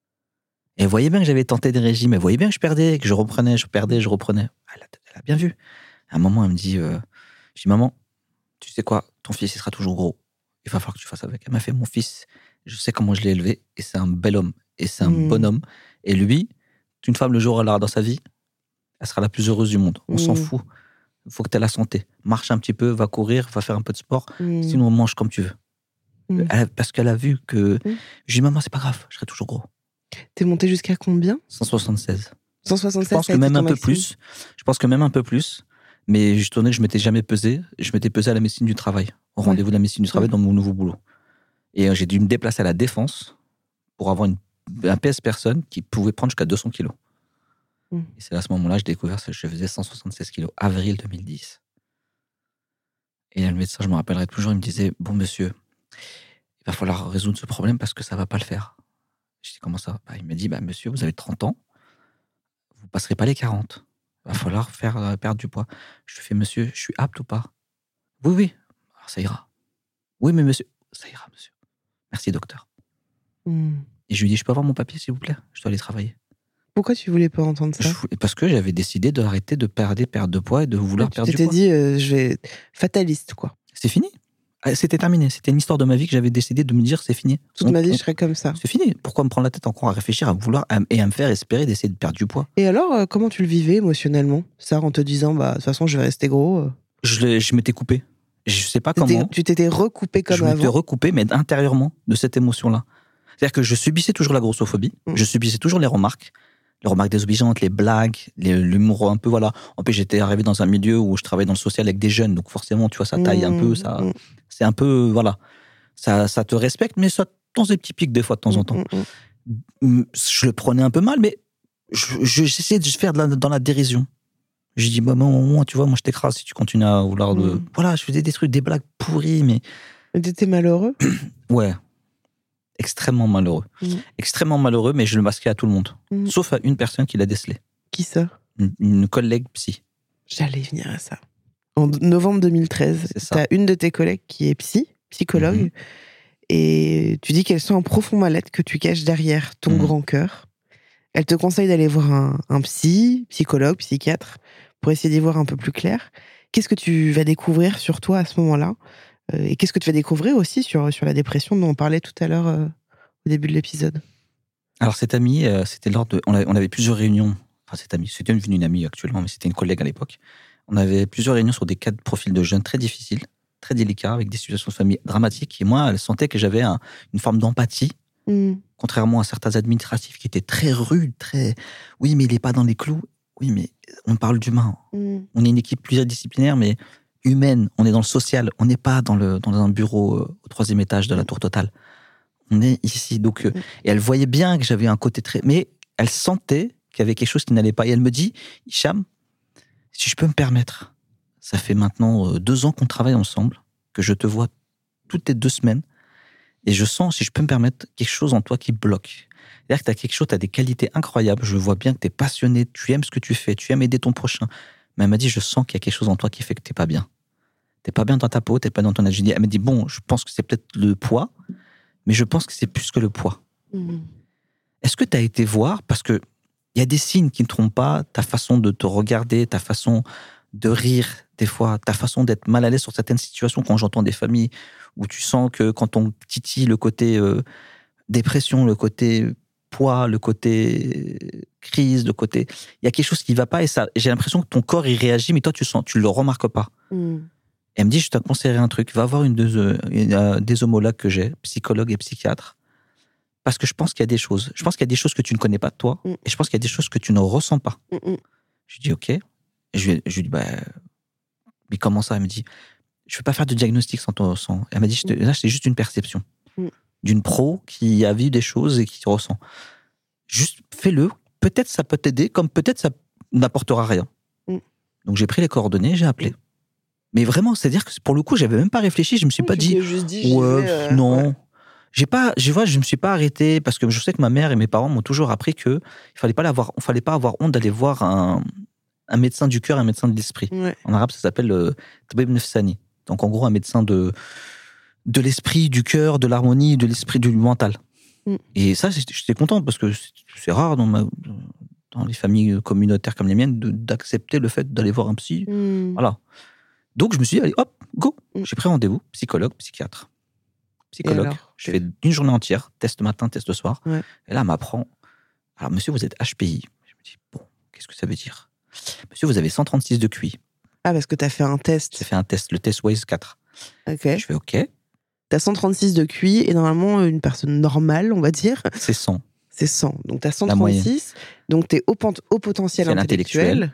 D: Et elle voyait bien que j'avais tenté des régimes, elle voyait bien que je perdais, que je reprenais, je perdais, je reprenais. Elle a, elle a bien vu. À un moment, elle me dit, euh, je dis, maman, tu sais quoi, ton fils, il sera toujours gros. Il va falloir que tu fasses avec. Elle m'a fait, mon fils, je sais comment je l'ai élevé, et c'est un bel homme, et c'est un mmh. bon homme. Et lui, une femme, le jour où elle aura dans sa vie, elle sera la plus heureuse du monde. On mmh. s'en fout. Il faut que tu aies la santé. Marche un petit peu, va courir, va faire un peu de sport. Mmh. Sinon, mange comme tu veux. Mmh. Elle, parce qu'elle a vu que... Mmh. Je dis, maman, c'est pas grave, je serai toujours gros.
C: T'es monté jusqu'à combien?
D: cent soixante-seize.
C: cent soixante-seize,
D: je pense que même un peu plus. Je pense que même un peu plus. Mais je tournais que je m'étais jamais pesé. Je m'étais pesé à la médecine du travail, au rendez-vous ouais. de la médecine du travail ouais. dans mon nouveau boulot. Et j'ai dû me déplacer à la Défense pour avoir une, un P S personne qui pouvait prendre jusqu'à deux cents kilos. Mmh. Et c'est à ce moment-là que j'ai découvert que je faisais cent soixante-seize kilos, avril deux mille dix. Et le médecin, je me rappellerai toujours, il me disait, bon monsieur, il va falloir résoudre ce problème parce que ça va pas le faire. Je dis, comment ça? Bah, il m'a dit, bah, monsieur, vous avez trente ans, vous passerez pas les quarante. Il va falloir faire euh, perdre du poids. Je lui fais, monsieur, je suis apte ou pas? Oui, oui. Alors, ça ira. Oui, mais monsieur, ça ira, monsieur. Merci, docteur. Mmh. Et je lui dis, je peux avoir mon papier, s'il vous plaît? Je dois aller travailler.
C: Pourquoi tu voulais pas entendre ça?
D: je, Parce que j'avais décidé d'arrêter de perdre, perdre de poids et de vouloir
C: ouais,
D: perdre du poids.
C: Tu t'étais dit, euh, je vais... fataliste, quoi.
D: C'est fini. C'était terminé. C'était une histoire de ma vie que j'avais décidé de me dire, c'est fini.
C: Toute on, ma vie, on... je serais comme ça.
D: C'est fini. Pourquoi me prendre la tête encore à réfléchir, à vouloir à, et à me faire espérer d'essayer de perdre du poids?
C: Et alors, euh, comment tu le vivais émotionnellement, ça, en te disant, bah, de toute façon, je vais rester gros euh...
D: Je, je m'étais coupé. Je sais pas
C: t'étais,
D: comment.
C: Tu t'étais recoupé comme
D: je
C: avant?
D: Je m'étais recoupé, mais intérieurement, de cette émotion-là. C'est-à-dire que je subissais toujours la grossophobie, mmh. je subissais toujours les remarques, les remarques désobligeantes, les blagues, les, l'humour un peu, voilà. En plus, j'étais arrivé dans un milieu où je travaillais dans le social avec des jeunes, donc forcément, tu vois, ça taille mmh. un peu, ça, mmh. c'est un peu, voilà. Ça, ça te respecte, mais ça dans des petits pics des fois de temps en temps. Mm-hmm. Je le prenais un peu mal, mais je, je, j'essayais de faire de la, dans la dérision. Je dis, bah, moi, tu vois, moi je t'écrase si tu continues à vouloir de... Mm. Voilà, je faisais des trucs, des blagues pourries, mais...
C: Et t'étais malheureux?
D: Ouais. Extrêmement malheureux. Mm. Extrêmement malheureux, mais je le masquais à tout le monde. Mm. Sauf à une personne qui l'a décelé.
C: Qui ça?
D: Une, une collègue psy.
C: J'allais venir à ça. En novembre deux mille treize, t'as une de tes collègues qui est psy, psychologue, mm-hmm. et tu dis qu'elle sent un profond mal-être que tu caches derrière ton mm. grand cœur. Elle te conseille d'aller voir un, un psy, psychologue, psychiatre, pour essayer d'y voir un peu plus clair. Qu'est-ce que tu vas découvrir sur toi à ce moment-là? euh, Et qu'est-ce que tu vas découvrir aussi sur, sur la dépression dont on parlait tout à l'heure euh, au début de l'épisode?
D: Alors cette amie, euh, c'était lors de... On avait, on avait plusieurs réunions. Enfin cette amie, c'était une, une amie actuellement, mais c'était une collègue à l'époque. On avait plusieurs réunions sur des cas de profils de jeunes très difficiles, très délicats, avec des situations de famille dramatiques. Et moi, elle sentait que j'avais un, une forme d'empathie, mmh. contrairement à certains administratifs qui étaient très rudes, très... Oui, mais il n'est pas dans les clous. Oui, mais on parle d'humain. Mmh. On est une équipe pluridisciplinaire, mais humaine. On est dans le social. On n'est pas dans, le, dans un bureau euh, au troisième étage de la Tour Totale. On est ici. Donc, euh, mmh. Et elle voyait bien que j'avais un côté très... Mais elle sentait qu'il y avait quelque chose qui n'allait pas. Et elle me dit, Hicham, si je peux me permettre, ça fait maintenant euh, deux ans qu'on travaille ensemble, que je te vois toutes les deux semaines, et je sens, si je peux me permettre, quelque chose en toi qui bloque. C'est-à-dire que tu as quelque chose, tu as des qualités incroyables, je vois bien que tu es passionné, tu aimes ce que tu fais, tu aimes aider ton prochain. Mais elle m'a dit, je sens qu'il y a quelque chose en toi qui fait que tu n'es pas bien. Tu n'es pas bien dans ta peau, tu n'es pas dans ton agilité. Elle m'a dit, bon, je pense que c'est peut-être le poids, mais je pense que c'est plus que le poids. Mmh. Est-ce que tu as été voir, parce que il y a des signes qui ne trompent pas, ta façon de te regarder, ta façon de rire, des fois, ta façon d'être mal à l'aise sur certaines situations, quand j'entends des familles où tu sens que quand on titille le côté euh, dépression, le côté poids, le côté crise, le côté... Il y a quelque chose qui ne va pas et ça, j'ai l'impression que ton corps, il réagit, mais toi, tu sens, tu ne le remarques pas. Mm. Elle me dit, je te conseillerais un truc, va voir une, deux, une euh, des homologues que j'ai, psychologue et psychiatre, parce que je pense qu'il y a des choses. Je pense qu'il y a des choses que tu ne connais pas de toi, mm. et je pense qu'il y a des choses que tu ne ressens pas. Mm-mm. Je lui dis, ok. Et je lui, je lui dis, bah, mais comment ça? Elle me dit, je ne vais pas faire de diagnostic sans ton sans. Elle m'a dit, te, là, c'est juste une perception mm. d'une pro qui a vu des choses et qui ressent. Juste fais-le. Peut-être ça peut t'aider, comme peut-être ça n'apportera rien. Mm. Donc j'ai pris les coordonnées, j'ai appelé. Mm. Mais vraiment, c'est-à-dire que pour le coup, j'avais même pas réfléchi. Je me suis oui, pas dit,
C: juste dit
D: ouais,
C: vais, euh,
D: non.
C: Ouais.
D: J'ai pas, je vois, je me suis pas arrêté parce que je sais que ma mère et mes parents m'ont toujours appris que il fallait pas l'avoir, il fallait pas avoir honte d'aller voir un, un médecin du cœur, un médecin de l'esprit. Ouais. En arabe, ça s'appelle le tabib nefsani. Donc en gros, un médecin de de l'esprit, du cœur, de l'harmonie, de l'esprit, du mental. Mm. Et ça, j'étais content parce que c'est rare dans ma, dans les familles communautaires comme les miennes de, d'accepter le fait d'aller voir un psy. Mm. Voilà. Donc je me suis dit, allez, hop, go. Mm. J'ai pris rendez-vous, psychologue, psychiatre. Psychologue, je fais une journée entière, test matin, test soir. Ouais. Et là, elle m'apprend. Alors, monsieur, vous êtes H P I. Je me dis, bon, qu'est-ce que ça veut dire? Monsieur, vous avez cent trente-six de Q I.
C: Ah, parce que tu as fait un test.
D: J'ai fait un test, le test Waze quatre.
C: Ok.
D: Je fais OK.
C: Tu as cent trente-six de Q I et normalement, une personne normale, on va dire.
D: C'est cent.
C: C'est cent. Donc, tu as cent trente-six. Donc, tu es au, au potentiel intellectuel. intellectuel.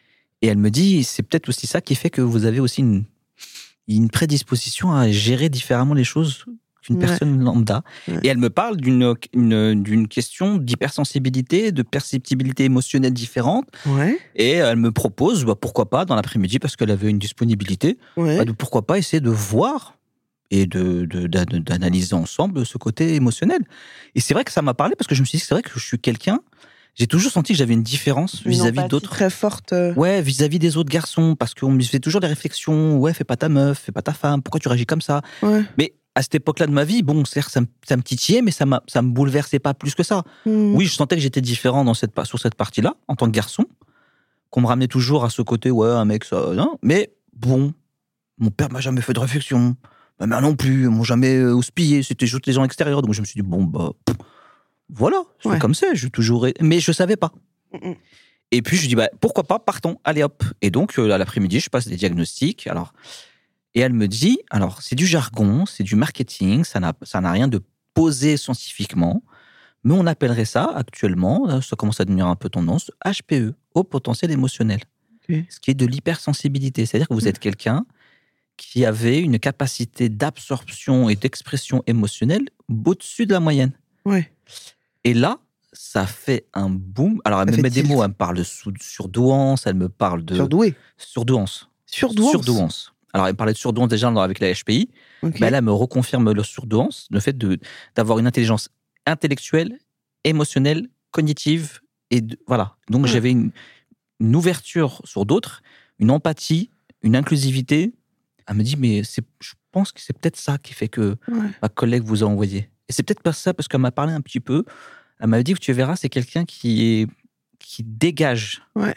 D: Et elle me dit, c'est peut-être aussi ça qui fait que vous avez aussi une. une prédisposition à gérer différemment les choses qu'une ouais. personne lambda. Ouais. Et elle me parle d'une, une, d'une question d'hypersensibilité, de perceptibilité émotionnelle différente. Ouais. Et elle me propose, bah, pourquoi pas, dans l'après-midi, parce qu'elle avait une disponibilité, ouais. bah, de, pourquoi pas essayer de voir et de, de, de, de, d'analyser ensemble ce côté émotionnel. Et c'est vrai que ça m'a parlé, parce que je me suis dit, c'est vrai que je suis quelqu'un... J'ai toujours senti que j'avais une différence une vis-à-vis d'autres.
C: Très forte.
D: Ouais, vis-à-vis des autres garçons, parce qu'on me fait toujours des réflexions. Ouais, fais pas ta meuf, fais pas ta femme. Pourquoi tu réagis comme ça? Ouais. Mais à cette époque-là de ma vie, bon, certes, ça me, ça me titillait, mais ça m'a, ça me bouleversait pas plus que ça. Mmh. Oui, je sentais que j'étais différent dans cette, sur cette partie-là, en tant que garçon, qu'on me ramenait toujours à ce côté, ouais, un mec, ça, non. Mais bon, mon père m'a jamais fait de réflexion. Ma mère non plus, ils m'ont jamais houspillé. C'était juste les gens extérieurs. Donc je me suis dit, bon, bah. Pff, voilà, je ouais. fais comme ça, je toujours... mais je savais pas. Mm-mm. Et puis je dis, bah, pourquoi pas, partons, allez hop. Et donc, euh, à l'après-midi, je passe des diagnostics. Alors, et elle me dit, alors, c'est du jargon, c'est du marketing, ça n'a, ça n'a rien de posé scientifiquement, mais on appellerait ça, actuellement, ça commence à devenir un peu tendance, H P E, haut potentiel émotionnel. Okay. Ce qui est de l'hypersensibilité. C'est-à-dire que vous êtes quelqu'un qui avait une capacité d'absorption et d'expression émotionnelle au-dessus de la moyenne.
C: Ouais.
D: Et là, ça fait un boom. Alors, elle
C: Ça
D: me met
C: fait
D: des
C: tilt.
D: mots, elle me parle de sou- surdouance, elle me parle de...
C: Surdoué.
D: Surdouance.
C: Surdouance.
D: Surdouance. Alors, elle me parlait de surdouance déjà dans- avec la H P I.
C: Ok.
D: Ben là, elle me reconfirme le surdouance, le fait de, d'avoir une intelligence intellectuelle, émotionnelle, cognitive. Et de- voilà. Donc,
C: Ouais.
D: j'avais une, une ouverture sur d'autres, une empathie, une inclusivité. Elle me dit, mais c'est, je pense que c'est peut-être ça qui fait que
C: Ouais.
D: ma collègue vous a envoyé. Et c'est peut-être pas ça, parce qu'elle m'a parlé un petit peu. Elle m'a dit que tu verras, c'est quelqu'un qui, est, qui dégage.
C: Ouais.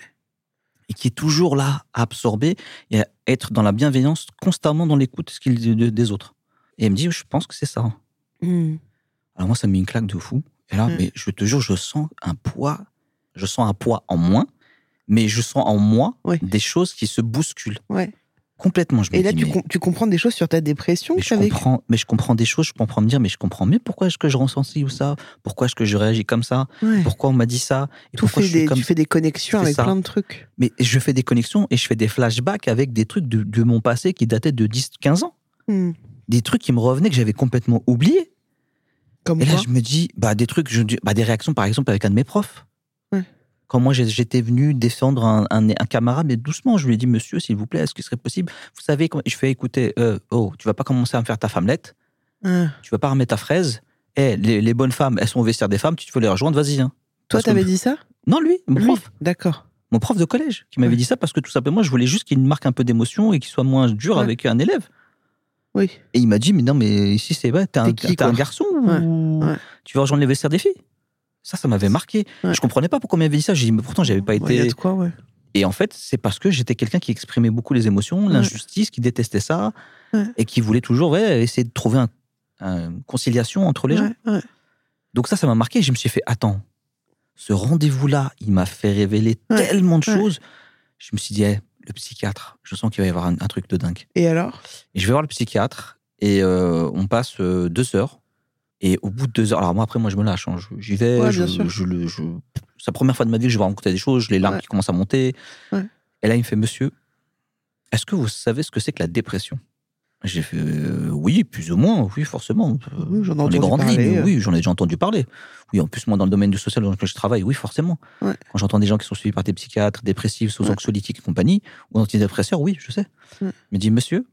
D: Et qui est toujours là à absorber et à être dans la bienveillance, constamment dans l'écoute ce qu'il dit de- des autres. Et elle me dit, je pense que c'est ça.
C: Hmm.
D: Alors moi, ça me met une claque de fou. Et là,
C: Mm.
D: mais je te jure, je sens un poids, je sens un poids en moins, mais je sens en moi
C: Ouais.
D: des choses qui se bousculent.
C: Ouais.
D: Complètement, je me
C: Et là,
D: dis,
C: tu,
D: mais,
C: com- tu comprends des choses sur ta dépression
D: mais
C: que
D: je
C: t'as vécue.
D: comprends, mais je comprends des choses, je comprends me dire, mais je comprends mieux pourquoi est-ce que je ressens ci ou ça, pourquoi est-ce que je réagis comme ça,
C: Ouais.
D: pourquoi on m'a dit ça, et
C: Tout
D: pourquoi
C: fait
D: je suis
C: des,
D: comme
C: tu fais des connexions
D: C'est
C: avec
D: ça.
C: plein de trucs.
D: Mais je fais des connexions et je fais des flashbacks avec des trucs de, de mon passé qui dataient de dix, quinze ans.
C: Hmm.
D: Des trucs qui me revenaient que j'avais complètement oubliés.
C: Comme
D: Et là,
C: quoi
D: je me dis, bah, des trucs, je, dis- bah, des réactions, par exemple, avec un de mes profs.
C: Ouais.
D: Quand moi, j'ai- j'étais venu défendre un, un, un camarade, mais doucement, je lui ai dit, monsieur, s'il vous plaît, est-ce qu'il serait possible? Vous savez, comment- je fais écouter, euh, oh, tu vas pas commencer à me faire ta femmelette,
C: Ah.
D: tu vas pas remettre ta fraise. Eh, les, les bonnes femmes, elles sont au vestiaire des femmes, tu veux les rejoindre, vas-y. Hein.
C: Toi,
D: Parce que-
C: t'avais dit ça
D: Non, lui, mon
C: Lui
D: prof.
C: D'accord.
D: Mon prof de collège, qui m'avait
C: Ouais.
D: dit ça parce que tout simplement, je voulais juste qu'il marque un peu d'émotion et qu'il soit moins dur
C: Ouais.
D: avec un élève.
C: Oui.
D: Et il m'a dit, mais non, mais ici, c'est vrai, t'es un,
C: T'es qui,
D: t'es un
C: quoi
D: garçon
C: Ouais,
D: ou
C: ouais.
D: tu vas rejoindre les vestiaires des filles? Ça, ça m'avait marqué.
C: Ouais.
D: Je comprenais pas pourquoi il m'avait dit ça. J'ai dit, mais pourtant, j'avais pas
C: Ouais, y a
D: été.
C: de quoi, ouais.
D: Et en fait, c'est parce que j'étais quelqu'un qui exprimait beaucoup les émotions,
C: Ouais.
D: l'injustice, qui détestait ça,
C: Ouais.
D: et qui voulait toujours ouais, essayer de trouver une conciliation entre les gens.
C: Ouais, ouais.
D: Donc ça, ça m'a marqué. Je me suis fait, attends, ce rendez-vous-là, il m'a fait révéler
C: Ouais.
D: tellement de
C: Ouais.
D: choses. Je me suis dit, eh, le psychiatre, je sens qu'il va y avoir un, un truc de dingue.
C: Et alors
D: Et je vais voir le psychiatre, et euh, on passe euh, deux heures. Et au bout de deux heures, alors moi, après, moi, je me lâche. Hein. Je- J'y vais,
C: Ouais,
D: je,
C: bien sûr.
D: je, le- je- c'est la première fois de ma vie que je vais rencontrer des choses, j'ai les larmes
C: Ouais.
D: qui commencent à monter.
C: Ouais.
D: Et là, il me fait, monsieur, est-ce que vous savez ce que c'est que la dépression? J'ai fait, euh, oui, plus ou moins, oui, forcément. Euh,
C: Oui, j'en ai
D: dans les
C: entendu
D: grandes
C: parler,
D: lignes,
C: euh.
D: oui, j'en ai déjà entendu parler. Oui, en plus, moi, dans le domaine du social dans lequel je travaille, oui, forcément.
C: Ouais.
D: Quand j'entends des gens qui sont suivis par des psychiatres, dépressifs, sous
C: Ouais.
D: anxiolytiques et compagnie, ou antidépresseurs, oui, je sais.
C: Ouais.
D: Il me dit, monsieur,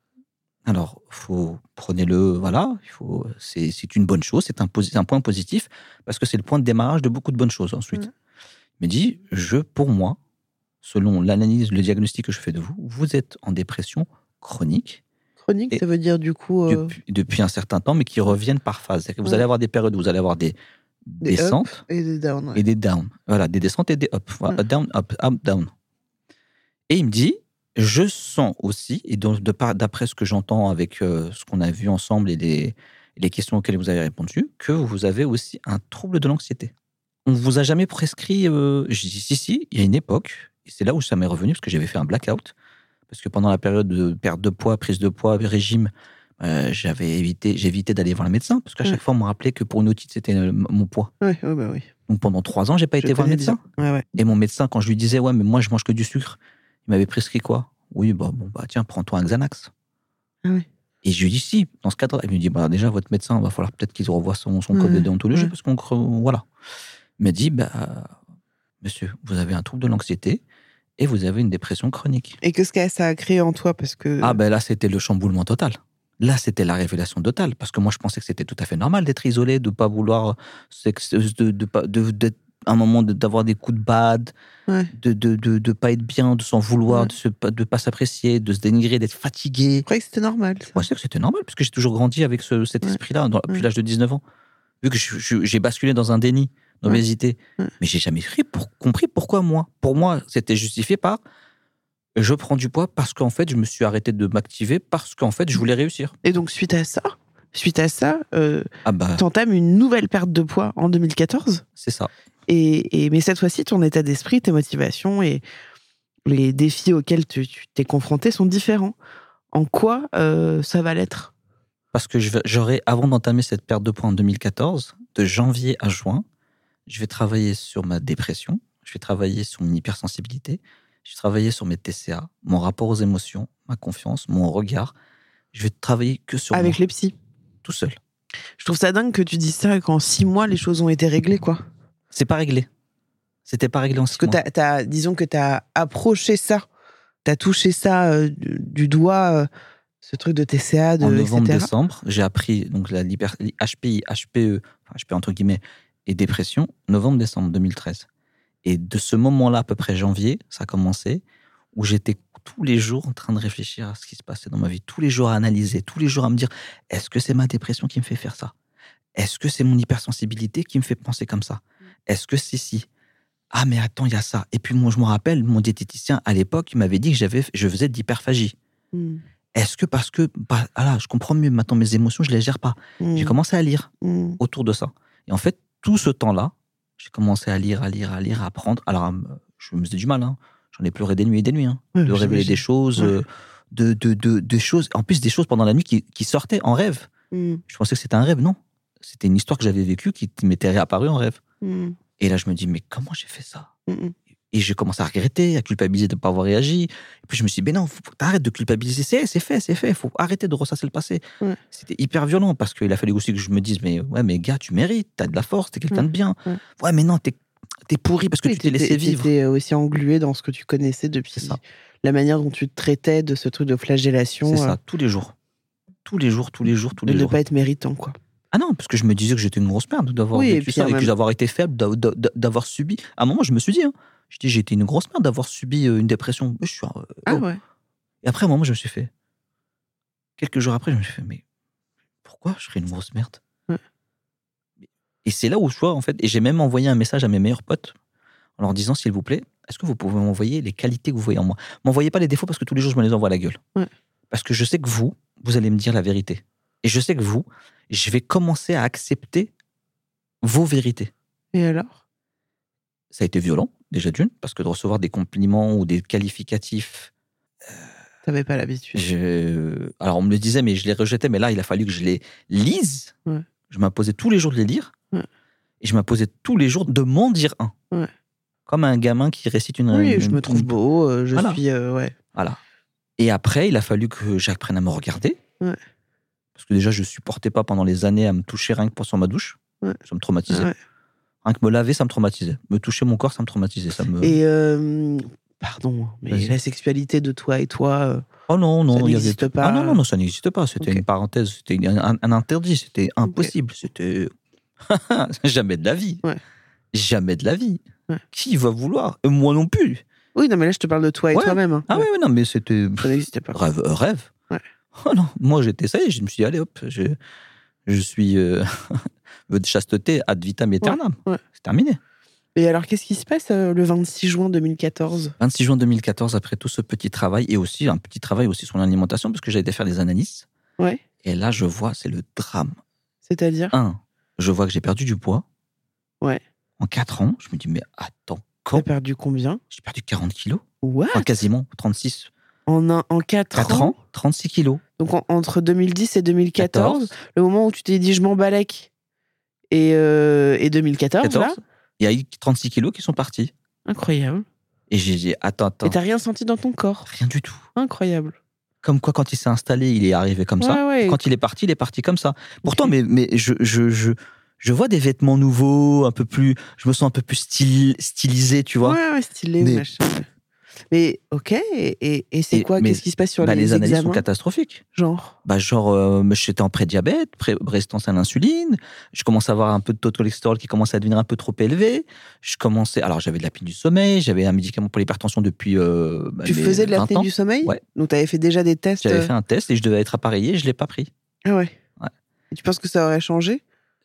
D: alors, faut, prenez-le, voilà, il faut, c'est, c'est une bonne chose, c'est un, posi- un point positif, parce que c'est le point de démarrage de beaucoup de bonnes choses ensuite.
C: Ouais.
D: Il me dit, je, pour moi, selon l'analyse, le diagnostic que je fais de vous, vous êtes en dépression chronique
C: Chronique,
D: Et
C: ça veut dire du coup. euh,
D: depuis, depuis un certain temps, mais qui reviennent par phase. C'est-à-dire que vous
C: Ouais.
D: allez avoir des périodes où vous allez avoir des,
C: Des
D: descentes
C: Et des downs. ouais.
D: et des downs. Voilà, des descentes et des up. Voilà,
C: Ouais.
D: down, up, up, down. Et il me dit, je sens aussi, et donc de par- d'après ce que j'entends avec euh, ce qu'on a vu ensemble et les, les questions auxquelles vous avez répondu, que vous avez aussi un trouble de l'anxiété. On vous a jamais prescrit. Euh... Je dis si, si, il y a une époque, et c'est là où ça m'est revenu, parce que j'avais fait un blackout. Parce que pendant la période de perte de poids, prise de poids, régime, euh, j'avais évité, j'ai évité d'aller voir le médecin, parce qu'à
C: Ouais.
D: chaque fois, on me rappelait que pour une otite, c'était euh, mon poids.
C: Ouais, ouais, bah oui.
D: Donc pendant trois ans, j'ai pas
C: Je
D: été voir le
C: connais
D: médecin.
C: bien. Ouais, ouais.
D: Et mon médecin, quand je lui disais, ouais, mais moi, je mange que du sucre, il m'avait prescrit quoi? Oui, bah, bon, bah, tiens, prends-toi un Xanax.
C: Ah ouais.
D: Et je lui dis, si, dans ce cadre, il me dit, bah, déjà, votre médecin, il va falloir peut-être qu'il revoie son, son code
C: Ouais,
D: de déontologie,
C: ouais.
D: parce qu'on, cre- voilà. Il m'a dit, bah, monsieur, vous avez un trouble de l'anxiété et vous avez une dépression chronique.
C: Et qu'est-ce que ça a créé en toi parce que.
D: Ah, ben là, c'était le chamboulement total. Là, c'était la révélation totale, parce que moi, je pensais que c'était tout à fait normal d'être isolé, de pas vouloir, sex- de, de, pas- de, d'être un moment de- d'avoir des coups de bad,
C: Ouais.
D: de de, de, de pas être bien, de s'en vouloir,
C: Ouais.
D: de se, pas- de pas s'apprécier, de se dénigrer, d'être fatigué.
C: Je croyais que c'était normal. Ça.
D: Moi, je sais que c'était normal, parce que j'ai toujours grandi avec ce, cet
C: Ouais.
D: esprit-là dans- depuis
C: Ouais.
D: l'âge de dix-neuf ans. Vu que je- je- j'ai basculé dans un déni, dans
C: Ouais.
D: l'obésité,
C: Ouais.
D: mais j'ai jamais pris pour- compris pourquoi moi. Pour moi, c'était justifié par je prends du poids parce qu'en fait, je me suis arrêté de m'activer parce qu'en fait, je voulais réussir.
C: Et donc, suite à ça, suite à ça, euh,
D: Ah bah,
C: t'entames une nouvelle perte de poids en deux mille quatorze.
D: c'est ça.
C: Et, et, mais cette fois-ci, ton état d'esprit, tes motivations et les défis auxquels tu, tu t'es confronté sont différents. En quoi euh, ça va l'être?
D: Parce que je vais- j'aurais, avant d'entamer cette perte de poids en deux mille quatorze, de janvier à juin, je vais travailler sur ma dépression, je vais travailler sur mon hypersensibilité, J'ai travaillé sur mes T C A, mon rapport aux émotions, ma confiance, mon regard. Je vais travailler que sur
C: Avec
D: moi.
C: les psys.
D: Tout seul.
C: Je trouve ça dingue que tu dises ça et qu'en six mois, les choses ont été réglées, quoi.
D: C'est pas réglé. C'était pas réglé en six
C: Parce que
D: mois.
C: t'as, t'as, disons que tu as approché ça, tu as touché ça euh, du, du doigt, euh, ce truc de T C A, de,
D: En
C: et cetera.
D: novembre-décembre, j'ai appris donc la hyper, H P I, H P E, enfin H P E entre guillemets, et dépression, novembre-décembre deux mille treize. Et de ce moment-là, à peu près janvier, ça a commencé, où j'étais tous les jours en train de réfléchir à ce qui se passait dans ma vie, tous les jours à analyser, tous les jours à me dire, est-ce que c'est ma dépression qui me fait faire ça? Est-ce que c'est mon hypersensibilité qui me fait penser comme ça? Est-ce que c'est si? Ah, mais attends, il y a ça. Et puis moi, je me rappelle, mon diététicien, à l'époque, il m'avait dit que j'avais, je faisais de l'hyperphagie.
C: Mm.
D: Est-ce que parce que, bah, ah là, je comprends mieux maintenant mes émotions, je les gère pas.
C: Mm.
D: J'ai commencé à lire
C: Mm.
D: autour de ça. Et en fait, tout ce temps-là, j'ai commencé à lire, à lire, à lire, à apprendre. Alors, euh, je me faisais du mal, hein. J'en ai pleuré des nuits et des nuits, hein.
C: Ouais,
D: de révéler
C: j'imagine.
D: des choses,
C: Ouais.
D: euh, de, de, de, des choses, en plus des choses pendant la nuit qui, qui sortaient en rêve.
C: Mm.
D: Je pensais que c'était un rêve, non. C'était une histoire que j'avais vécue qui m'était réapparue en rêve.
C: Mm.
D: Et là, je me dis, mais comment j'ai fait ça?
C: Mm.
D: Et j'ai commencé à regretter, à culpabiliser de ne pas avoir réagi. Et puis je me suis dit, mais non, faut, t'arrêtes de culpabiliser. C'est, c'est fait, c'est fait. Il faut arrêter de ressasser le passé.
C: Ouais.
D: C'était hyper violent parce qu'il a fallu aussi que je me dise, mais ouais, mais gars, tu mérites, t'as de la force, t'es quelqu'un
C: Ouais.
D: de bien.
C: Ouais.
D: Ouais, mais non, t'es, t'es pourri parce que
C: Oui,
D: tu t'es laissé
C: t'étais-
D: vivre.
C: t'étais aussi englué dans ce que tu connaissais depuis
D: C'est ça.
C: la manière dont tu te traitais de ce truc de flagellation.
D: C'est
C: euh,
D: ça, tous les jours. Tous les jours, tous les jours, tous
C: de
D: les
C: ne
D: jours.
C: pas être méritant, quoi.
D: Ah non, parce que je me disais que j'étais une grosse merde d'avoir
C: Oui, et
D: vécu
C: puis
D: ça
C: en
D: et
C: même-
D: que d'avoir été faible, d'a- d'a- d'avoir subi. À un moment, je me suis dit, hein, je dis, j'étais une grosse merde d'avoir subi euh, une dépression. Je suis, euh,
C: Ah
D: oh.
C: ouais.
D: Et après, à un moment, je me suis fait. Quelques jours après, je me suis fait, mais pourquoi je serais une grosse merde?
C: Ouais.
D: Et c'est là où je vois, en fait, et j'ai même envoyé un message à mes meilleurs potes en leur disant, s'il vous plaît, est-ce que vous pouvez m'envoyer les qualités que vous voyez en moi? M'envoyez pas les défauts parce que tous les jours, je me les envoie à la gueule.
C: Ouais.
D: Parce que je sais que vous, vous allez me dire la vérité. Et je sais que vous, je vais commencer à accepter vos vérités.
C: Et alors?
D: Ça a été violent, déjà d'une, parce que de recevoir des compliments ou des qualificatifs,
C: T'avais pas l'habitude.
D: je... alors on me le disait, mais je les rejetais, mais là, il a fallu que je les lise.
C: Ouais.
D: Je m'imposais tous les jours de les lire.
C: Ouais.
D: Et je m'imposais tous les jours de m'en dire un.
C: Ouais.
D: Comme un gamin qui récite une...
C: Oui,
D: une-
C: je me trouve
D: une-
C: beau, euh, je
D: Voilà.
C: suis... euh, ouais.
D: Voilà. Et après, il a fallu que j'apprenne à me regarder.
C: Ouais.
D: Parce que déjà, je supportais pas pendant les années à me toucher rien que pour sur ma douche.
C: Ouais.
D: Ça me traumatisait.
C: Ouais.
D: Rien que me laver, ça me traumatisait. Me toucher mon corps, ça me traumatisait. Ça me...
C: Et, euh, pardon, mais
D: Vas-y.
C: la sexualité de toi et toi... euh,
D: Oh non, non,
C: Ça
D: il y avait-
C: n'existe pas.
D: Ah non, non, non, ça n'existe pas. C'était
C: Ok.
D: une parenthèse, c'était une- un, un interdit, c'était impossible. C'était jamais de la vie.
C: Ouais.
D: Jamais de la vie.
C: Ouais.
D: Qui va vouloir? Et moi non plus.
C: Oui, non, mais là, je te parle de toi et
D: Ouais.
C: toi-même. hein.
D: Ah
C: Ouais.
D: oui, ouais, non, mais c'était
C: Ça n'existait pas.
D: rêve. euh, rêve.
C: Ouais.
D: Oh non, moi j'étais ça et je me suis dit, allez hop, je, je suis euh, de chasteté ad vitam aeternam.
C: ouais.
D: C'est terminé.
C: Et alors, qu'est-ce qui se passe euh, le vingt-six juin deux mille quatorze?
D: vingt-six juin deux mille quatorze, après tout ce petit travail, et aussi un petit travail aussi sur l'alimentation, parce que j'ai été faire des analyses.
C: Ouais.
D: Et là, je vois, c'est le drame.
C: C'est-à-dire?
D: Un, je vois que j'ai perdu du poids.
C: Ouais.
D: En quatre ans, je me dis, mais attends,
C: T'as
D: quand
C: perdu combien?
D: j'ai perdu quarante kilos?
C: What?
D: Enfin, quasiment, trente-six.
C: En, un, en quatre,
D: quatre ans, trente-six kilos.
C: Donc, en- entre deux mille dix et deux mille quatorze,
D: quatorze,
C: le moment où tu t'es dit, je m'en balèque, et, euh, et deux mille quatorze, là,
D: quatorze, il y a eu trente-six kilos qui sont partis.
C: incroyable.
D: Et j'ai dit, attends, attends,
C: Et t'as rien senti dans ton corps?
D: rien du tout.
C: Incroyable.
D: Comme quoi, quand il s'est installé, il est arrivé comme ça.
C: Ouais, ouais.
D: Quand il est parti, il est parti comme ça. Pourtant,
C: Ok.
D: mais, mais je, je, je, je vois des vêtements nouveaux, un peu plus, je me sens un peu plus style, stylisé, tu vois.
C: Ouais, ouais, stylé,
D: Mais-
C: machin. ouais. Mais ok, et, et, et c'est
D: Et-
C: quoi?
D: mais-
C: Qu'est-ce qui se passe sur
D: Bah,
C: les,
D: les analyses sont
C: examens?
D: catastrophiques.
C: Genre?
D: Bah, genre, euh, j'étais en prédiabète, pré résistance à l'insuline. Je commençais à avoir un peu de taux de cholestérol qui commençait à devenir un peu trop élevé. Je commençais, alors j'avais de l'apnée du sommeil, j'avais un médicament pour l'hypertension depuis. Euh, bah,
C: Tu
D: mes
C: faisais de
D: vingt
C: l'apnée
D: ans.
C: du sommeil?
D: Ouais.
C: Donc t'avais fait déjà des tests?
D: J'avais
C: euh,
D: fait un test et je devais être appareillé, je l'ai pas pris.
C: Ah ouais.
D: Ouais.
C: Et tu penses que ça aurait changé?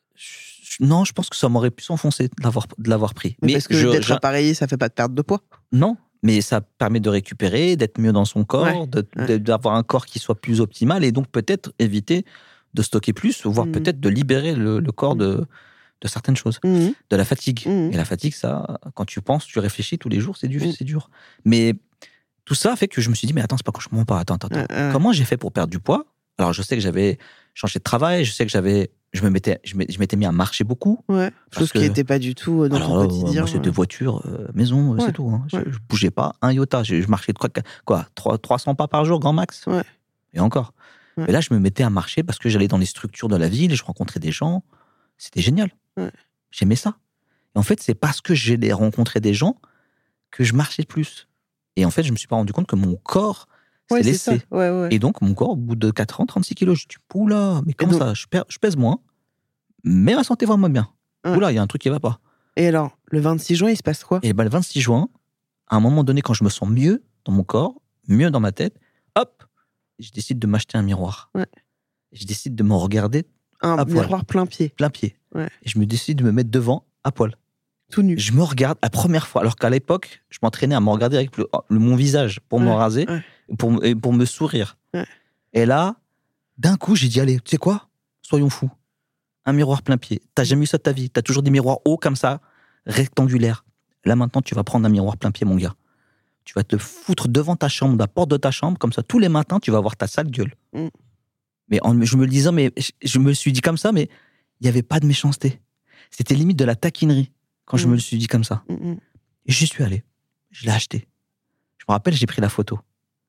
D: Je- Non, je pense que ça m'aurait pu s'enfoncer de l'avoir de l'avoir pris.
C: Mais parce que
D: je-
C: d'être
D: je-
C: appareillé, ça fait pas de perte de poids.
D: non, mais ça permet de récupérer, d'être mieux dans son corps,
C: Ouais,
D: de-
C: ouais.
D: de- d'avoir un corps qui soit plus optimal et donc peut-être éviter de stocker plus, voire
C: Mhm.
D: peut-être de libérer le, le corps de, de certaines choses.
C: Mhm.
D: De la fatigue.
C: Mhm.
D: Et la fatigue, ça, quand tu penses, tu réfléchis tous les jours, c'est dur,
C: Mhm.
D: c'est dur. Mais tout ça fait que je me suis dit, mais attends, c'est pas que je mens pas, attends, attends.
C: Ouais, ouais.
D: Comment j'ai fait pour perdre du poids? Alors, je sais que j'avais changé de travail, je sais que j'avais
E: je me mettais, je m'étais je m'étais mis à marcher beaucoup.
C: Ouais. Chose
E: que,
C: qui n'était pas du tout dans
E: alors
C: ton
E: là,
C: quotidien.
E: Moi, c'était voiture, euh, maison,
C: ouais.
E: c'est tout. Hein. Je,
C: Ouais.
E: je bougeais pas un iota. Je, je marchais quoi, quoi trois cents pas par jour, grand max.
C: Ouais.
E: Et encore.
C: Ouais.
E: Et là, je me mettais à marcher parce que j'allais dans les structures de la ville, je rencontrais des gens. C'était génial.
C: Ouais.
E: J'aimais ça. Et en fait, c'est parce que j'ai rencontré des gens que je marchais plus. Et en fait, je me suis pas rendu compte que mon corps
C: ouais,
E: s'est
C: c'est
E: laissé.
C: ça. Ouais, ouais.
E: Et donc, mon corps, au bout de quatre ans, trente-six kilos, je me dis, oula, mais comment
C: donc...
E: ça je, perds, je pèse moins, mais ma santé va moins bien.
C: Ouais.
E: Oula, il y a un truc qui va pas.
C: Et alors, le vingt-six juin, il se passe quoi?
E: Et ben, le vingt-six juin, à un moment donné, quand je me sens mieux dans mon corps, mieux dans ma tête, hop, je décide de m'acheter un miroir.
C: Ouais.
E: Je décide de me regarder
C: un
E: à poil.
C: miroir plein pied.
E: Plein pied.
C: Ouais.
E: Et je me décide de me mettre devant à poil.
C: Tout nu.
E: Je me regarde la première fois, alors qu'à l'époque, je m'entraînais à me regarder avec le, le, mon visage pour
C: ouais.
E: me raser,
C: ouais.
E: pour, et pour me sourire.
C: Ouais.
E: Et là, d'un coup, j'ai dit, allez, tu sais quoi? Soyons fous. Un miroir plein pied. T'as jamais eu ça de ta vie. T'as toujours des miroirs hauts comme ça, rectangulaires. Là, maintenant, tu vas prendre un miroir plein pied, mon gars. Tu vas te foutre devant ta chambre, la porte de ta chambre, comme ça, tous les matins, tu vas voir ta sale gueule.
C: Mm.
E: Mais en, je me le disais, mais je, je me le suis dit comme ça, mais il n'y avait pas de méchanceté. C'était limite de la taquinerie quand mmh. je me le suis dit comme ça.
C: Mmh.
E: Et j'y suis allé. Je l'ai acheté. Je me rappelle, j'ai pris la photo.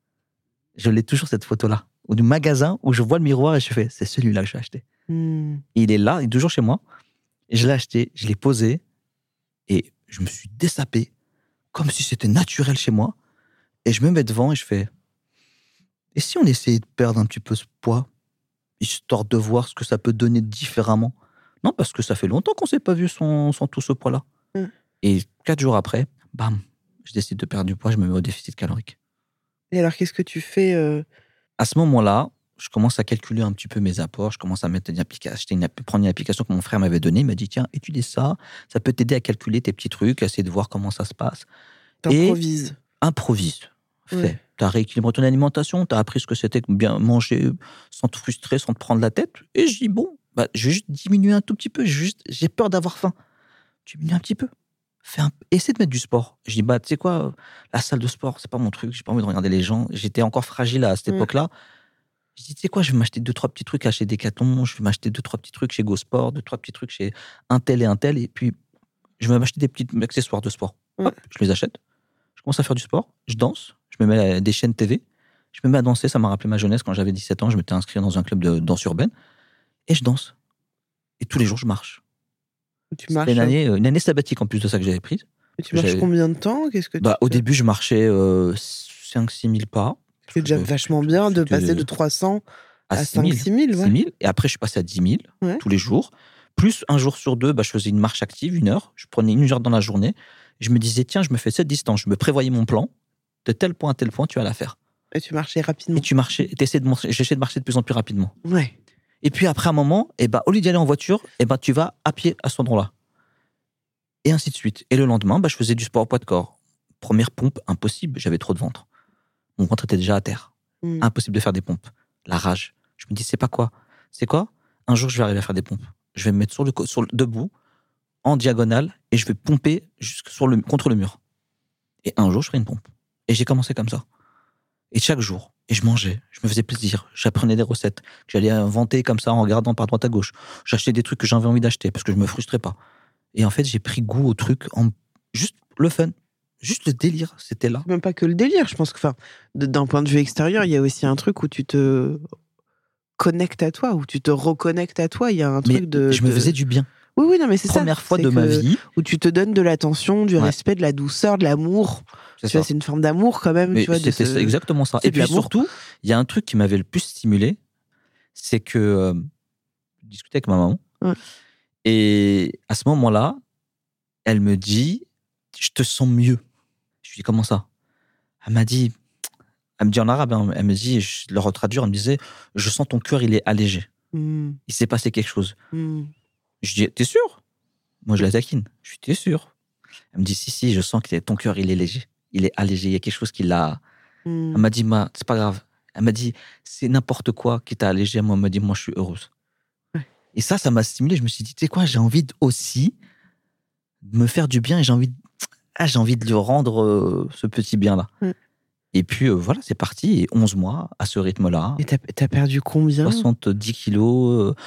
E: Je l'ai toujours, cette photo-là. Ou du magasin où je vois le miroir et je fais, c'est celui-là que je vais acheter. Mmh. Il est là, il est toujours chez moi. Et je l'ai acheté, je l'ai posé et je me suis dessapé comme si c'était naturel chez moi. Et je me mets devant et je fais, et si on essayait de perdre un petit peu ce poids, histoire de voir ce que ça peut donner différemment? Non, parce que ça fait longtemps qu'on ne s'est pas vu sans, sans tout ce poids-là. Mmh. Et quatre jours après, bam, je décide de perdre du poids, je me mets au déficit calorique.
C: Et alors, qu'est-ce que tu fais euh...
E: À ce moment-là, je commence à calculer un petit peu mes apports, je commence à mettre une application, une, prendre une application que mon frère m'avait donnée, il m'a dit, tiens, étudie ça, ça peut t'aider à calculer tes petits trucs, à essayer de voir comment ça se passe.
C: T'improvises.
E: Improvise. Fais.
C: Ouais.
E: Tu as rééquilibré ton alimentation, tu as appris ce que c'était que bien manger sans te frustrer, sans te prendre la tête. Et je dis, bon, bah, je vais juste diminuer un tout petit peu. Juste, j'ai peur d'avoir faim. Diminue un petit peu. Fais un... Essaie de mettre du sport. Je dis, bah, tu sais quoi, la salle de sport, c'est pas mon truc. J'ai pas envie de regarder les gens. J'étais encore fragile à cette mmh. époque-là. Je dis, tu sais quoi, je vais m'acheter deux, trois petits trucs à chez Decathlon. Je vais m'acheter deux, trois petits trucs chez Go Sport, deux, trois petits trucs chez un tel et un tel. Et puis, je vais m'acheter des petits accessoires de sport. Mmh. Hop, je les achète. Je commence à faire du sport. Je danse. Je me mets à des chaînes T V. Je me mets à danser. Ça m'a rappelé ma jeunesse quand j'avais dix-sept ans. Je m'étais inscrit dans un club de danse urbaine. Et je danse. Et tous les jours, je marche.
C: Tu marches,
E: une, année, une année sabbatique en plus de ça que j'avais prise.
C: Et tu marches j'avais... combien de temps? Qu'est-ce que tu
E: bah, Au début, je marchais euh, cinq six mille pas.
C: C'est déjà vachement bien de passer de trois cents à cinq six mille. Ouais.
E: six mille. Et après, je suis passé à dix mille ouais. tous les jours. Plus un jour sur deux, bah, je faisais une marche active, une heure. Je prenais une heure dans la journée. Je me disais, tiens, je me fais cette distance. Je me prévoyais mon plan. De tel point à tel point, tu vas la faire.
C: Et tu marchais rapidement.
E: Et tu marchais. T'essaies de marcher, j'essaie de marcher de plus en plus rapidement.
C: Ouais.
E: Et puis après un moment, eh ben, au lieu d'y aller en voiture, eh ben, tu vas à pied à cet endroit-là. Et ainsi de suite. Et le lendemain, bah, je faisais du sport au poids de corps. Première pompe, impossible, j'avais trop de ventre. Mon ventre était déjà à terre. Mmh. Impossible de faire des pompes. La rage. Je me dis, c'est pas quoi? C'est quoi? Un jour, je vais arriver à faire des pompes. Je vais me mettre sur le, sur le, debout, en diagonale, et je vais pomper jusque sur le, contre le mur. Et un jour, je ferai une pompe. Et j'ai commencé comme ça. Et chaque jour, et je mangeais, je me faisais plaisir, j'apprenais des recettes que j'allais inventer comme ça en regardant par droite à gauche. J'achetais des trucs que j'avais envie d'acheter parce que je me frustrais pas. Et en fait, j'ai pris goût au truc, en juste le fun, juste le délire, c'était là.
C: Même pas que le délire, je pense que, enfin, d'un point de vue extérieur, il y a aussi un truc où tu te connectes à toi, où tu te reconnectes à toi. Il y a un truc
E: Mais
C: de.
E: Je me
C: de...
E: faisais du bien.
C: Oui, oui, non, mais c'est ça.
E: Première fois de ma vie.
C: Où tu te donnes de l'attention, du ouais. respect, de la douceur, de l'amour. C'est tu ça. vois, c'est une forme d'amour quand même.
E: Mais
C: tu vois,
E: c'était
C: ce...
E: exactement ça.
C: C'est
E: et puis surtout, il y a un truc qui m'avait le plus stimulé, c'est que euh, je discutais avec ma maman. Ouais. Et à ce moment-là, elle me dit, je te sens mieux. Je lui dis, comment ça? Elle m'a dit, elle me dit en arabe, hein, elle me dit, je le retraduire, elle me disait, je sens ton cœur, il est allégé. Mm. Il s'est passé quelque chose. Mm. Je dis, t'es sûr? Moi, je la taquine. Je dis, t'es sûr? Elle me dit, si, si, je sens que ton cœur, il est léger. Il est allégé. Il y a quelque chose qui l'a. Mm. Elle m'a dit, ma, c'est pas grave. Elle m'a dit, c'est n'importe quoi qui t'a allégé. Moi, elle m'a dit, moi, je suis heureuse. Ouais. Et ça, ça m'a stimulé. Je me suis dit, tu sais quoi, j'ai envie aussi de me faire du bien et j'ai envie de, ah, j'ai envie de lui rendre euh, ce petit bien-là. Mm. Et puis, euh, voilà, c'est parti. Et onze mois à ce rythme-là.
C: Et t'as, t'as perdu combien?
E: soixante-dix kilos. Euh,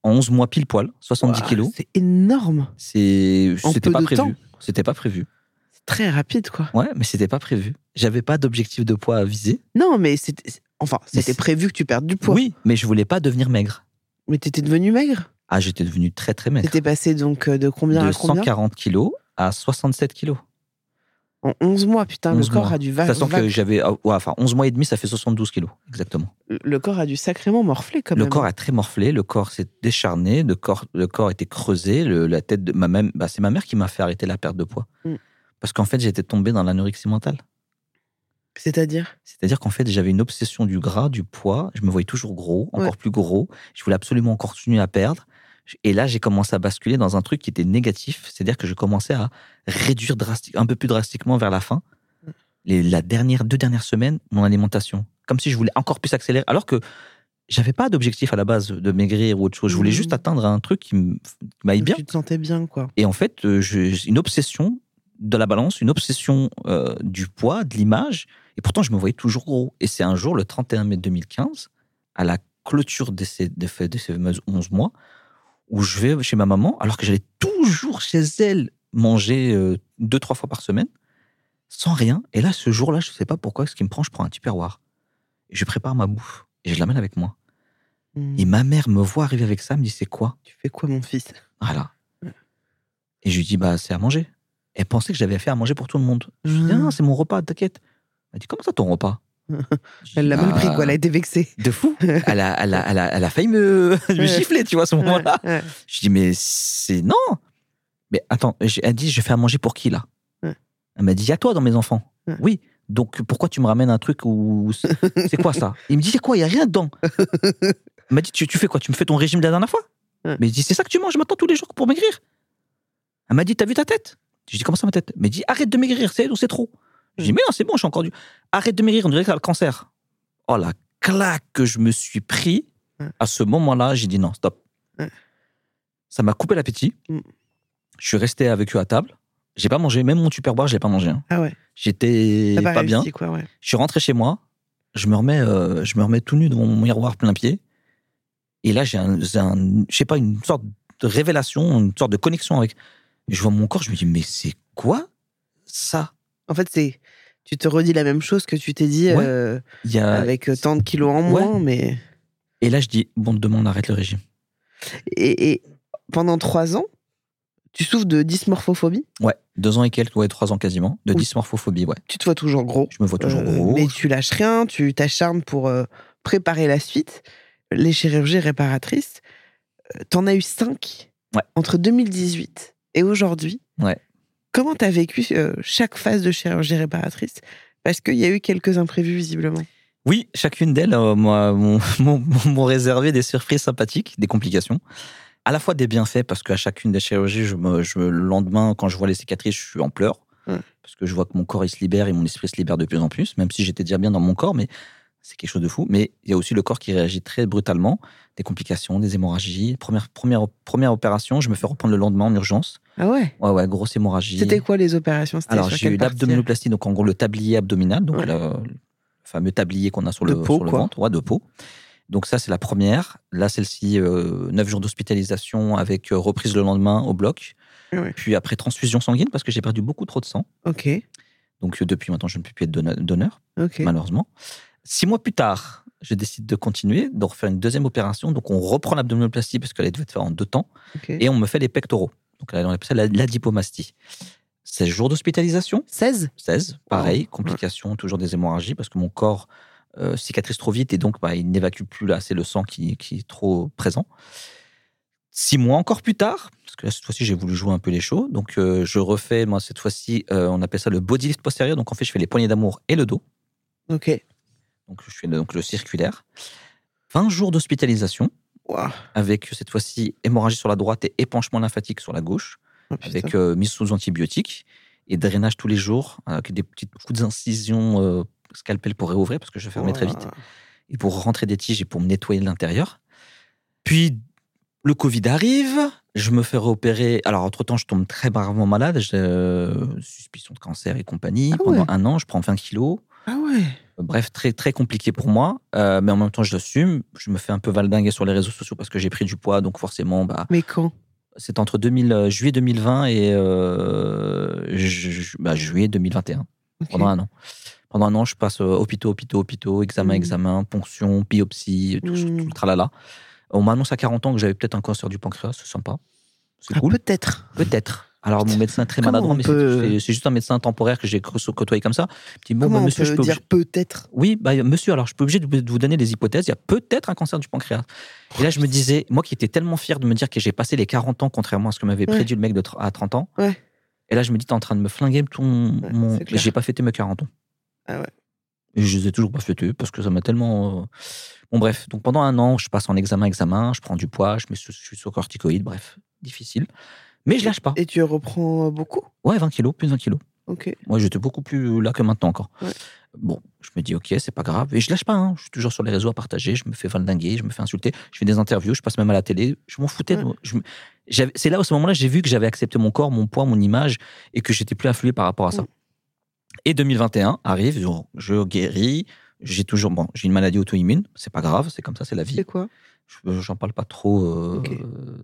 E: En onze mois pile poil, soixante-dix
C: Ouah,
E: kilos.
C: C'est énorme.
E: C'est,
C: En
E: c'était
C: peu
E: pas
C: de
E: prévu.
C: temps.
E: C'était pas prévu.
C: C'est très rapide, quoi.
E: Ouais, mais c'était pas prévu. J'avais pas d'objectif de poids à viser.
C: Non, mais c'était. Enfin,
E: Mais
C: c'était
E: c'est-
C: prévu que tu perdes du poids.
E: Oui, mais je voulais pas devenir maigre.
C: Mais t'étais devenu maigre.
E: Ah, j'étais devenu très très maigre.
C: T'étais passé donc euh, de combien
E: De
C: à combien
E: cent quarante kilos à soixante-sept kilos.
C: En onze mois, putain,
E: onze
C: le corps
E: mois.
C: a dû
E: De
C: va-
E: toute façon
C: va-
E: que j'avais, ah, ouais, enfin, onze mois et demi, ça fait soixante-douze kilos, exactement.
C: Le corps a dû sacrément morfler quand
E: Le
C: même.
E: corps a très morflé, le corps s'est décharné, le corps, le corps était creusé, le- la tête de ma même, bah, c'est ma mère qui m'a fait arrêter la perte de poids.
C: Mm.
E: Parce qu'en fait, j'étais tombé dans l'anorexie mentale.
C: C'est-à-dire
E: C'est-à-dire qu'en fait, j'avais une obsession du gras, du poids. Je me voyais toujours gros, encore
C: Ouais.
E: plus gros. Je voulais absolument encore continuer à perdre. Et là, j'ai commencé à basculer dans un truc qui était négatif. C'est-à-dire que je commençais à réduire drastique, un peu plus drastiquement vers la fin. Les la dernière, deux dernières semaines, mon alimentation. Comme si je voulais encore plus accélérer. Alors que j'avais pas d'objectif à la base de maigrir ou autre chose. Je voulais
C: Mhm.
E: juste atteindre un truc qui m- qui m'aille bien.
C: Tu te sentais bien, quoi.
E: Et en fait, euh, je- j'ai une obsession de la balance, une obsession euh, du poids, de l'image. Et pourtant, je me voyais toujours gros. Et c'est un jour, le trente et un mai deux mille quinze, à la clôture de ces, de ces, de ces fameux onze mois, où je vais chez ma maman, alors que j'allais toujours chez elle manger euh, deux, trois fois par semaine, sans rien. Et là, ce jour-là, je ne sais pas pourquoi, ce qui me prend, je prends un tupperware. Et je prépare ma bouffe. Et je l'amène avec moi.
C: Hmm.
E: Et ma mère me voit arriver avec ça, elle me dit, c'est quoi?
C: Tu fais quoi, mon fils
E: Voilà. Et je lui dis, bah, c'est à manger. Elle pensait que j'avais fait à manger pour tout le monde. Je lui dis,
C: Mhm.
E: non, c'est mon repas, t'inquiète. Elle dit, comment ça, ton repas? Je dis,
C: Elle l'a mal
E: bah,
C: pris, quoi. Elle a été vexée.
E: De fou. Elle a, elle a, elle a, elle a failli me, me
C: Ouais.
E: gifler, tu vois, à ce moment-là.
C: Ouais, ouais.
E: Je dis, mais c'est. Non! Mais attends, j'ai- elle dit, je fais à manger pour qui, là?
C: Ouais.
E: Elle m'a dit, il y a toi dans mes enfants.
C: Ouais.
E: Oui. Donc, pourquoi tu me ramènes un truc où. C'est quoi ça? Il me dit, c'est quoi? Il n'y a rien dedans. Elle m'a dit, tu, tu fais quoi? Tu me fais ton régime de la dernière fois?
C: Ouais.
E: Mais il dit, c'est ça que tu manges maintenant tous les jours pour maigrir? Elle m'a dit, t'as vu ta tête? Je dis, comment ça ma tête? Mais il dit, arrête de maigrir, c'est c'est trop. Je dis, mais non, c'est bon, je suis encore du. Arrête de maigrir, on dirait que t'as le cancer. Oh, la claque que je me suis pris.
C: Ouais.
E: À ce moment-là, j'ai dit non, stop.
C: Ouais.
E: Ça m'a coupé l'appétit.
C: Mm.
E: Je suis resté avec eux à table. J'ai pas mangé, même mon tupperware, je l'ai pas mangé. hein.
C: Ah ouais.
E: J'étais
C: T'as
E: pas, bien.
C: réussi, quoi, ouais.
E: Je suis rentré chez moi. Je me remets, euh, je me remets tout nu devant mon miroir plein pied. Et là, j'ai un, j'ai un- je sais pas, une sorte de révélation, une sorte de connexion avec. Je vois mon corps, je me dis, mais c'est quoi ça?
C: En fait, c'est. Tu te redis la même chose que tu t'es dit
E: Ouais.
C: euh,
E: Il y a...
C: avec euh, tant de kilos en moins,
E: Ouais.
C: mais.
E: Et là, je dis, bon, demain, on arrête le régime.
C: Et, et pendant trois ans, tu souffres de dysmorphophobie.
E: Ouais, deux ans et quelques, ouais, trois ans quasiment, de
C: Oui.
E: dysmorphophobie, ouais.
C: Tu te vois toujours gros.
E: Je me vois toujours
C: Euh,
E: gros.
C: Mais tu lâches rien, tu t'acharnes pour euh, préparer la suite. Les chirurgies réparatrices, euh, t'en as eu cinq
E: Ouais.
C: entre deux mille dix-huit et aujourd'hui.
E: Ouais.
C: Comment t'as vécu euh, chaque phase de chirurgie réparatrice? Parce qu'il y a eu quelques imprévus, visiblement.
E: Oui, chacune d'elles euh, moi, m'ont m'ont- m'ont réservé des surprises sympathiques, des complications. À la fois des bienfaits, parce qu'à chacune des chirurgies, je me, je, le lendemain, quand je vois les cicatrices, je suis en pleurs.
C: Ouais.
E: Parce que je vois que mon corps, il se libère et mon esprit se libère de plus en plus, même si j'étais déjà bien dans mon corps, mais c'est quelque chose de fou. Mais il y a aussi le corps qui réagit très brutalement, des complications, des hémorragies. Première, première, première opération, je me fais reprendre le lendemain en urgence.
C: Ah ouais?
E: Ouais, ouais, grosse hémorragie.
C: C'était quoi les opérations? C'était
E: Alors,
C: sur
E: j'ai eu
C: quelle partie?
E: l'abdominoplastie, donc en gros le tablier abdominal, donc
C: Ouais.
E: le, le fameux tablier qu'on a sur
C: De
E: le,
C: peau,
E: sur le
C: quoi.
E: ventre, ouais, de peau. Donc ça, c'est la première. Là, celle-ci, euh, neuf jours d'hospitalisation avec euh, reprise le lendemain au bloc.
C: Ouais.
E: Puis après, transfusion sanguine parce que j'ai perdu beaucoup trop de sang.
C: Ok,
E: Donc euh, depuis maintenant, je ne peux plus être donna- donneur,
C: ok.
E: malheureusement. Six mois plus tard, je décide de continuer, de refaire une deuxième opération. Donc on reprend l'abdominoplastie parce qu'elle devait être faite en deux temps.
C: ok.
E: Et on me fait les pectoraux. Donc là, on appelle ça la, la dipomastie. seize jours d'hospitalisation.
C: seize?
E: seize, pareil,
C: Wow.
E: complications, toujours des hémorragies, parce que mon corps euh, cicatrise trop vite et donc bah, il n'évacue plus là, c'est le sang qui, qui est trop présent. Six mois encore plus tard, parce que là, cette fois-ci, j'ai voulu jouer un peu les shows, donc euh, je refais, moi, cette fois-ci, euh, on appelle ça le body lift postérieur, donc en fait, je fais les poignées d'amour et le dos,
C: Ok.
E: donc je fais le, donc, le circulaire. vingt jours d'hospitalisation,
C: Wow.
E: avec cette fois-ci hémorragie sur la droite et épanchement lymphatique sur la gauche,
C: Oh, putain.
E: avec euh, mise sous antibiotiques et drainage tous les jours, avec des petites coups d'incision euh, scalpel pour réouvrir, parce que je fermais très vite,
C: Wow.
E: et pour rentrer des tiges et pour me nettoyer l'intérieur. Puis, le Covid arrive, je me fais réopérer. Alors, entre-temps, je tombe très gravement malade, j'ai euh, suspicion de cancer et compagnie.
C: Ah
E: Pendant
C: ouais.
E: un an, je prends vingt kilos.
C: Ah ouais.
E: Bref, très, très compliqué pour moi. Euh, mais en même temps, je l'assume. Je me fais un peu valdinguer sur les réseaux sociaux parce que j'ai pris du poids. Donc forcément, bah,
C: Mais quand?
E: c'est entre deux mille, euh, juillet deux mille vingt et euh, ju- ju- bah, juillet deux mille vingt et un.
C: Ok.
E: Pendant un an. Pendant un an, je passe euh, hôpitaux, hôpitaux, hôpitaux, examen,
C: Mm.
E: examen, ponction, biopsie, tout,
C: Mm.
E: tout le tralala. On m'annonce à quarante ans que j'avais peut-être un cancer du pancréas. C'est sympa. C'est
C: Ah,
E: cool.
C: peut-être.
E: Peut-être. Alors, mon médecin est très
C: Comment
E: maladroit,
C: on
E: mais
C: peut-
E: c'est- c'est c'est juste un médecin temporaire que j'ai côtoyé comme ça. Il dit, bon,
C: Comment
E: bah,
C: on
E: monsieur,
C: peut
E: je peux
C: dire peut-être?
E: Oui, bah, monsieur, alors je peux obligé de de vous donner des hypothèses. Il y a peut-être un cancer du pancréas. Et là, je me disais, moi qui étais tellement fier de me dire que j'ai passé les quarante ans, contrairement à ce que m'avait
C: Ouais.
E: prédit le mec de tr- à trente ans.
C: Ouais.
E: Et là, je me dis, t'es en train de me flinguer tout mon.
C: Ouais,
E: mon-
C: c'est clair.
E: J'ai pas fêté mes quarante ans.
C: Ah ouais.
E: Et je les ai toujours pas fêtés parce que ça m'a tellement. euh, Bon, bref. Donc pendant un an, je passe en examen, examen, je prends du poids, je, me suis, je suis sur corticoïdes, bref, difficile. Mais je lâche pas.
C: Et tu reprends beaucoup?
E: Ouais, vingt kilos, plus vingt kilos.
C: Ok.
E: Moi, j'étais beaucoup plus là que maintenant encore.
C: Ouais.
E: Bon, je me dis, ok, c'est pas grave. Et je lâche pas, hein. Je suis toujours sur les réseaux à partager, je me fais valdinguer, je me fais insulter, je fais des interviews, je passe même à la télé. Je m'en foutais.
C: Ouais.
E: de- je me- j'avais- C'est là, à ce moment-là, j'ai vu que j'avais accepté mon corps, mon poids, mon image, et que j'étais plus afflué par rapport à ça.
C: Ouais.
E: Et deux mille vingt et un arrive, je, je guéris, j'ai toujours, bon, j'ai une maladie auto-immune, c'est pas grave, c'est comme ça, c'est la vie.
C: C'est quoi?
E: Je- J'en parle pas trop. euh,
C: Ok.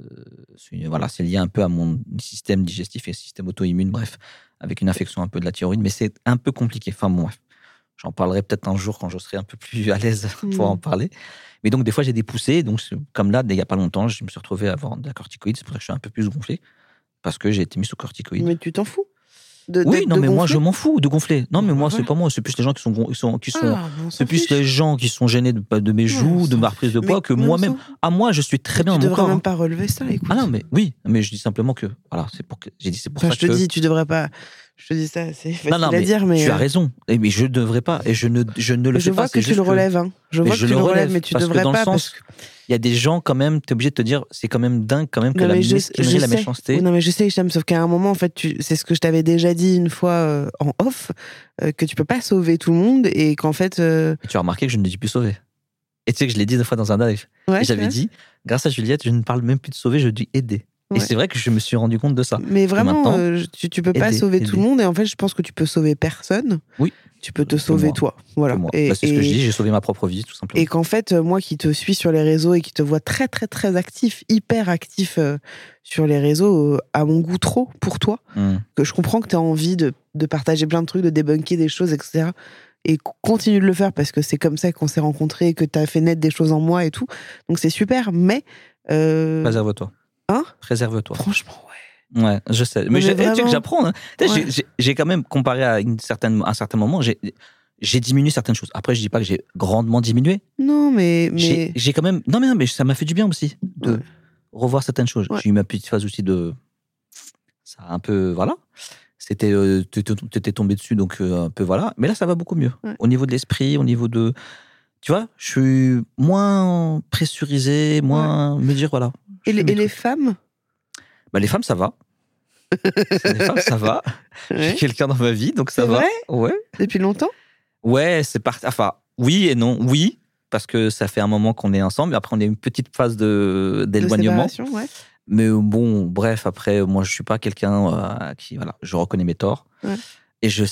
E: c'est- voilà, c'est lié un peu à mon système digestif et système auto-immune, bref, avec une infection un peu de la thyroïde, mais c'est un peu compliqué. Enfin, bon, bref. J'en parlerai peut-être un jour quand je serai un peu plus à l'aise pour
C: Mm.
E: en parler. Mais donc, des fois, j'ai des poussées. Donc, c'est- comme là, il n'y a pas longtemps, je me suis retrouvé à avoir de la corticoïde. C'est pour ça que je suis un peu plus gonflé. Parce que j'ai été mis sous corticoïde.
C: Mais tu t'en fous? De,
E: Oui,
C: d'être-
E: non,
C: de
E: mais moi,
C: gonfler?
E: je m'en fous de gonfler. Non, mais
C: Bah,
E: moi, c'est
C: voilà.
E: pas moi. C'est plus les gens qui sont, gon- qui sont, qui sont
C: Ah, mais on s'en
E: c'est plus
C: fiche.
E: les gens qui sont gênés de, de mes
C: Ouais,
E: joues,
C: on
E: de
C: s'en
E: ma reprise de
C: fiche.
E: poids,
C: Mais-
E: que
C: mais on
E: moi-même.
C: s'en-
E: À moi, je suis très bien
C: Tu
E: dans mon
C: devrais
E: corps.
C: même
E: hein.
C: pas relever ça, écoute.
E: Ah non, mais oui, mais je dis simplement que. Voilà, c'est pour que. J'ai dit, c'est pour
C: Enfin,
E: ça
C: je te
E: que.
C: dis, tu devrais pas. Je te dis ça, c'est facile
E: non, non,
C: à
E: mais,
C: dire, mais.
E: tu as
C: euh,
E: raison. Et, mais je ne devrais pas. Et je ne, je ne le
C: je
E: fais
C: vois
E: pas.
C: que
E: c'est
C: tu
E: juste
C: le relèves, hein. Je
E: Mais
C: vois
E: je
C: que tu
E: le
C: le relèves,
E: relève,
C: mais tu
E: parce que
C: devrais
E: dans le
C: pas.
E: sens-
C: Parce que...
E: Il y a des gens, quand même, tu es obligé de te dire, c'est quand même dingue, quand même, que
C: Non,
E: la
C: mais je-
E: mesquinerie,
C: je
E: la
C: sais.
E: méchanceté.
C: Non, mais je sais, Hicham, sauf qu'à un moment, en fait, tu... c'est ce que je t'avais déjà dit une fois euh, en off, euh, que tu peux pas sauver tout le monde et qu'en fait. euh,
E: Et tu as remarqué que je ne dis plus sauver. Et tu sais que je l'ai dit deux fois dans un live.
C: Ouais,
E: Et j'avais
C: ouais.
E: dit, grâce à Juliette, je ne parle même plus de sauver, je dis aider. Et
C: Ouais.
E: c'est vrai que je me suis rendu compte de ça.
C: Mais vraiment,
E: maintenant,
C: euh, tu, tu peux pas
E: aider,
C: sauver tout
E: aider.
C: le monde et en fait, je pense que tu peux sauver personne.
E: Oui.
C: Tu peux te
E: Que
C: sauver
E: moi.
C: toi. Voilà.
E: Que moi.
C: Et,
E: Bah, c'est ce que
C: et-
E: je dis, j'ai sauvé ma propre vie, tout simplement.
C: Et qu'en fait, euh, moi qui te suis sur les réseaux et qui te vois très, très, très actif, hyper actif euh, sur les réseaux, euh, à mon goût trop pour toi,
E: Hmm.
C: que je comprends que tu as envie de, de partager plein de trucs, de débunker des choses, et cetera. Et c- continue de le faire parce que c'est comme ça qu'on s'est rencontrés et que tu as fait naître des choses en moi et tout. Donc c'est super, mais. euh,
E: Préserve-toi.
C: Hein
E: Préserve-toi.
C: Franchement, ouais.
E: Ouais, je sais. Mais,
C: mais
E: j'ai- eh, tu sais
C: vraiment.
E: que j'apprends. Hein. Tu sais,
C: Ouais.
E: j'ai- j'ai- J'ai quand même comparé à une certaine, un certain moment, j'ai j'ai diminué certaines choses. Après, je dis pas que j'ai grandement diminué.
C: Non, mais.
E: J'ai
C: mais...
E: j'ai quand même. Non, mais non, mais ça m'a fait du bien aussi de
C: Ouais.
E: revoir certaines choses.
C: Ouais.
E: J'ai eu ma petite phase aussi de. Ça a un peu. Voilà. C'était. Euh, T'étais tombé dessus, donc euh, un peu voilà. Mais là, ça va beaucoup mieux.
C: Ouais.
E: Au niveau de l'esprit, au niveau de. Tu vois, je suis moins pressurisé, moins. Me dire, voilà. je
C: Et, les,
E: fais mes
C: et les
E: trucs.
C: femmes
E: Bah, les femmes, ça va. les femmes, ça va. J'ai
C: Ouais.
E: quelqu'un dans ma vie, donc ça
C: C'est
E: va.
C: vrai
E: Ouais.
C: Depuis longtemps
E: Ouais, c'est parti. Enfin, oui et non. Oui, parce que ça fait un moment qu'on est ensemble. Et après, on a une petite phase de
C: De
E: d'éloignement.
C: séparation, ouais.
E: Mais bon, bref, après, moi, je suis pas quelqu'un euh, qui, voilà, je reconnais mes torts.
C: Ouais.
E: Et je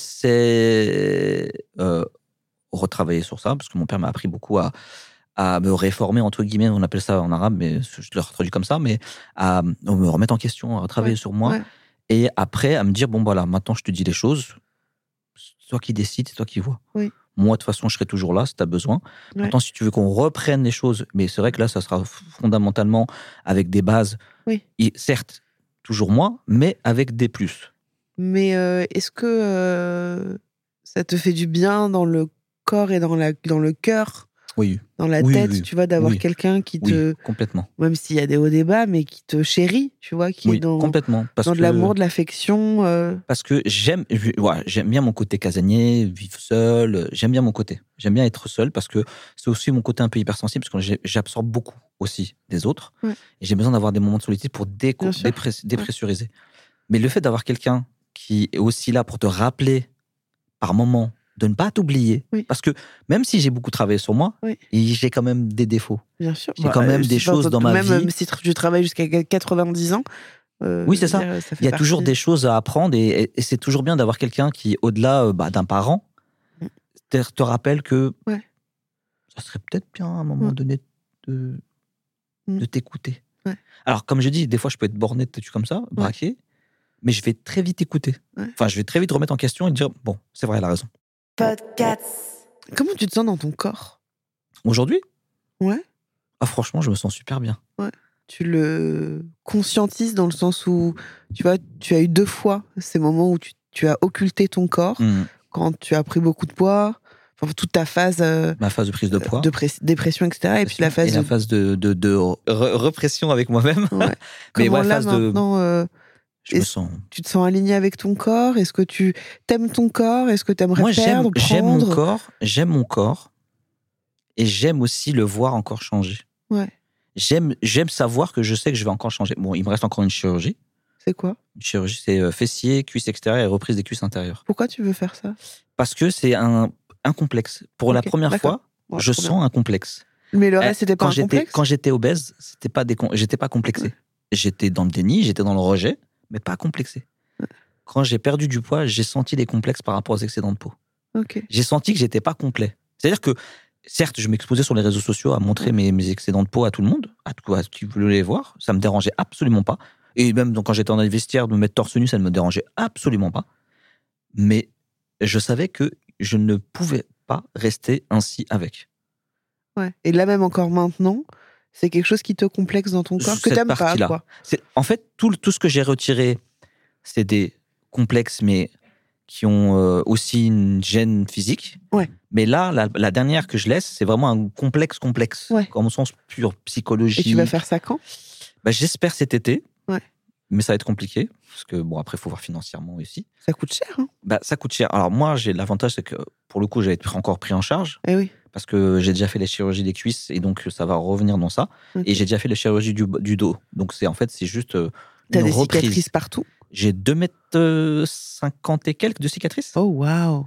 E: sais euh, retravailler sur ça, parce que mon père m'a appris beaucoup à, à me réformer, entre guillemets, on appelle ça en arabe, mais je le traduis comme ça, mais à me remettre en question, à retravailler
C: Ouais,
E: sur moi.
C: ouais.
E: Et après, à me dire, bon, voilà, maintenant, je te dis les choses. C'est toi qui décides, c'est toi qui vois.
C: Oui.
E: Moi, de toute façon, je serai toujours là si tu as besoin.
C: Ouais.
E: Maintenant, si tu veux qu'on reprenne les choses, mais c'est vrai que là, ça sera fondamentalement avec des bases.
C: Oui.
E: Et certes, toujours moi, mais avec des plus.
C: Mais euh, est-ce que euh, ça te fait du bien dans le corps et dans, la, dans le cœur,
E: Oui,
C: dans la
E: Oui,
C: tête,
E: oui,
C: tu vois, d'avoir
E: oui.
C: quelqu'un qui
E: oui,
C: te,
E: complètement.
C: même s'il y a des hauts et des bas, mais qui te chérit, tu vois, qui
E: Oui,
C: est dans,
E: complètement. Parce
C: dans
E: que,
C: de l'amour, de l'affection. euh,
E: Parce que j'aime, je- ouais, j'aime bien mon côté casanier, vivre seul. euh, J'aime bien mon côté. J'aime bien être seul parce que c'est aussi mon côté un peu hypersensible parce que j'ai- j'absorbe beaucoup aussi des autres.
C: Ouais.
E: Et j'ai besoin d'avoir des moments de solitude pour déco-
C: Bien sûr.
E: dépress- dépressuriser. Mais le fait d'avoir quelqu'un qui est aussi là pour te rappeler par moment de ne pas t'oublier.
C: Oui.
E: Parce que même si j'ai beaucoup travaillé sur moi,
C: Oui.
E: et j'ai quand même des défauts.
C: Bien sûr.
E: J'ai quand même
C: euh,
E: des
C: c'est pas-
E: choses dans ma
C: même,
E: vie.
C: Même si tu travailles jusqu'à quatre-vingt-dix ans. euh,
E: Oui, c'est
C: je
E: ça.
C: veux dire, fait
E: Il y a toujours
C: partie-
E: des choses à apprendre et, et- et c'est toujours bien d'avoir quelqu'un qui, au-delà euh, bah, d'un parent,
C: Mm.
E: te, te rappelle que
C: ouais.
E: ça serait peut-être bien à un moment ouais. donné de,
C: mm.
E: de t'écouter.
C: Ouais.
E: Alors, comme je dis, des fois, je peux être borné, têtu comme ça, braqué, ouais. mais je vais très vite écouter. Ouais. Enfin, je vais très vite remettre en question et dire, bon, c'est vrai, elle a raison.
C: Podcast. Comment tu te sens dans ton corps
E: aujourd'hui?
C: Ouais.
E: Ah, franchement, je me sens super bien.
C: Ouais. Tu le conscientises dans le sens où, tu vois, tu as eu deux fois ces moments où tu, tu as occulté ton corps, mmh. quand tu as pris beaucoup de poids, enfin, toute ta phase... Euh,
E: Ma phase de prise de poids.
C: De pré- dépression, et cetera. Et puis la phase
E: et
C: de...
E: la phase de, de, de re- repression avec moi-même.
C: Ouais.
E: Mais
C: Comment
E: ouais,
C: là,
E: phase
C: maintenant,
E: de...
C: Euh,
E: je me sens...
C: Tu te sens aligné avec ton corps? Est-ce que tu t'aimes ton corps? Est-ce que tu aimerais
E: moi,
C: perdre,
E: j'aime, j'aime
C: prendre?
E: mon corps, j'aime mon corps, et j'aime aussi le voir encore changer.
C: Ouais.
E: J'aime, j'aime savoir que je sais que je vais encore changer. Bon, il me reste encore une chirurgie.
C: C'est quoi?
E: Une chirurgie, c'est euh, fessier, cuisse extérieure et reprise des cuisses intérieures.
C: Pourquoi tu veux faire ça?
E: Parce que c'est un, un complexe. Pour okay, la première d'accord. fois, ouais, je sens bien. un complexe.
C: Mais le reste, c'était pas
E: quand
C: un
E: j'étais,
C: complexe?
E: Quand j'étais obèse, c'était pas des, j'étais pas complexé. Ouais. J'étais dans le déni, j'étais dans le rejet, mais pas complexé. Ouais. Quand j'ai perdu du poids, j'ai senti des complexes par rapport aux excédents de peau.
C: Okay.
E: J'ai senti que j'étais pas complet. C'est-à-dire que certes, je m'exposais sur les réseaux sociaux à montrer mes, mes excédents de peau à tout le monde, à tout à qui voulait les voir. Ça me dérangeait absolument pas. Et même donc, quand j'étais dans les vestiaires, de me mettre torse nu, ça ne me dérangeait absolument pas. Mais je savais que je ne pouvais pas rester ainsi avec.
C: Ouais. Et là, même encore maintenant, c'est quelque chose qui te complexe dans ton corps,
E: Cette
C: que t'aimes pas, quoi.
E: C'est, en fait, tout, tout ce que j'ai retiré, c'est des complexes, mais qui ont euh, aussi une gêne physique.
C: Ouais.
E: Mais là, la, la dernière que je laisse, c'est vraiment un complexe complexe,
C: ouais.
E: comme au sens pur psychologique.
C: Et tu vas faire ça quand?
E: Bah, j'espère cet été.
C: Ouais.
E: Mais ça va être compliqué, parce que, bon, après, il faut voir financièrement aussi.
C: Ça coûte cher, hein?
E: Bah, ça coûte cher. Alors, moi, j'ai l'avantage, c'est que, pour le coup, j'ai été encore pris en charge.
C: Eh oui.
E: Parce que j'ai déjà fait les chirurgies des cuisses, et donc, ça va revenir dans ça. Okay. Et j'ai déjà fait les chirurgies du, du dos. Donc, c'est, en fait, c'est juste euh,
C: T'as
E: une
C: des
E: reprise.
C: cicatrices partout?
E: J'ai deux mètres cinquante et quelques de cicatrices.
C: Oh, waouh!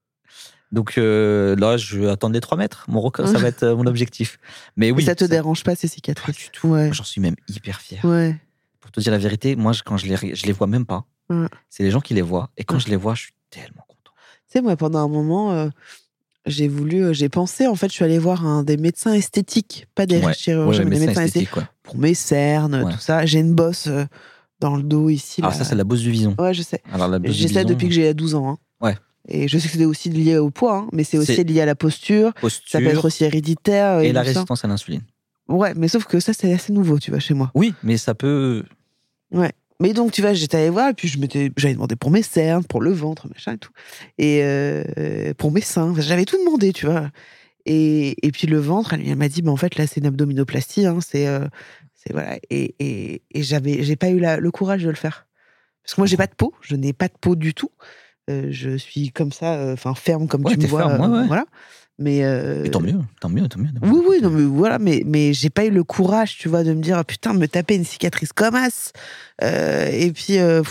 E: Donc euh, là, je attends les trois mètres. Mon record, ça va être mon objectif. Mais oui.
C: Et ça te
E: ça...
C: dérange pas, ces cicatrices?
E: Pas du tout.
C: Ouais.
E: Moi, j'en suis même hyper fier.
C: Ouais.
E: Pour te dire la vérité, moi, quand je les, je les vois même pas, ouais. c'est les gens qui les voient. Et quand ouais. je les vois, je suis tellement content.
C: Tu sais, moi, pendant un moment, euh, j'ai voulu, euh, j'ai pensé, en fait, je suis allée voir un des médecins esthétiques, pas des ouais. chirurgiens,
E: ouais,
C: mais des médecins
E: esthétiques,
C: esthétiques, ouais. pour mes cernes, ouais. tout ça. J'ai une bosse euh, dans le dos ici.
E: Alors,
C: là.
E: ça, c'est la bosse du vison.
C: Ouais, je sais.
E: Alors, la bosse
C: j'ai
E: du
C: ça
E: vison...
C: depuis que j'ai douze ans. Hein.
E: Ouais.
C: Et je sais que c'est aussi lié au poids, hein, mais c'est aussi c'est... lié à la posture.
E: posture.
C: Ça peut être aussi héréditaire.
E: Et, et
C: la
E: résistance à l'insuline.
C: Ouais, mais sauf que ça, c'est assez nouveau, tu vois, chez moi.
E: Oui, mais ça peut...
C: Ouais. Mais donc, tu vois, j'étais allée voir, et puis je m'étais, j'avais demandé pour mes cernes, pour le ventre, machin et tout. Et euh, pour mes seins. Enfin, j'avais tout demandé, tu vois. Et, et puis le ventre, elle, elle m'a dit, bah, en fait, là, c'est une abdominoplastie. Hein, c'est, euh, c'est, voilà. Et, et, et j'avais, j'ai pas eu la, le courage de le faire. Parce que moi, j'ai pas de peau. Je n'ai pas de peau du tout. Euh, je suis comme ça, enfin, euh, ferme comme
E: ouais,
C: tu me vois.
E: Ferme, ouais, ouais.
C: Voilà. Mais euh...
E: et tant mieux, tant mieux, tant mieux.
C: Oui, oui, non, mais voilà, mais, mais j'ai pas eu le courage, tu vois, de me dire, oh, putain, me taper une cicatrice comme as. Euh, et puis, euh,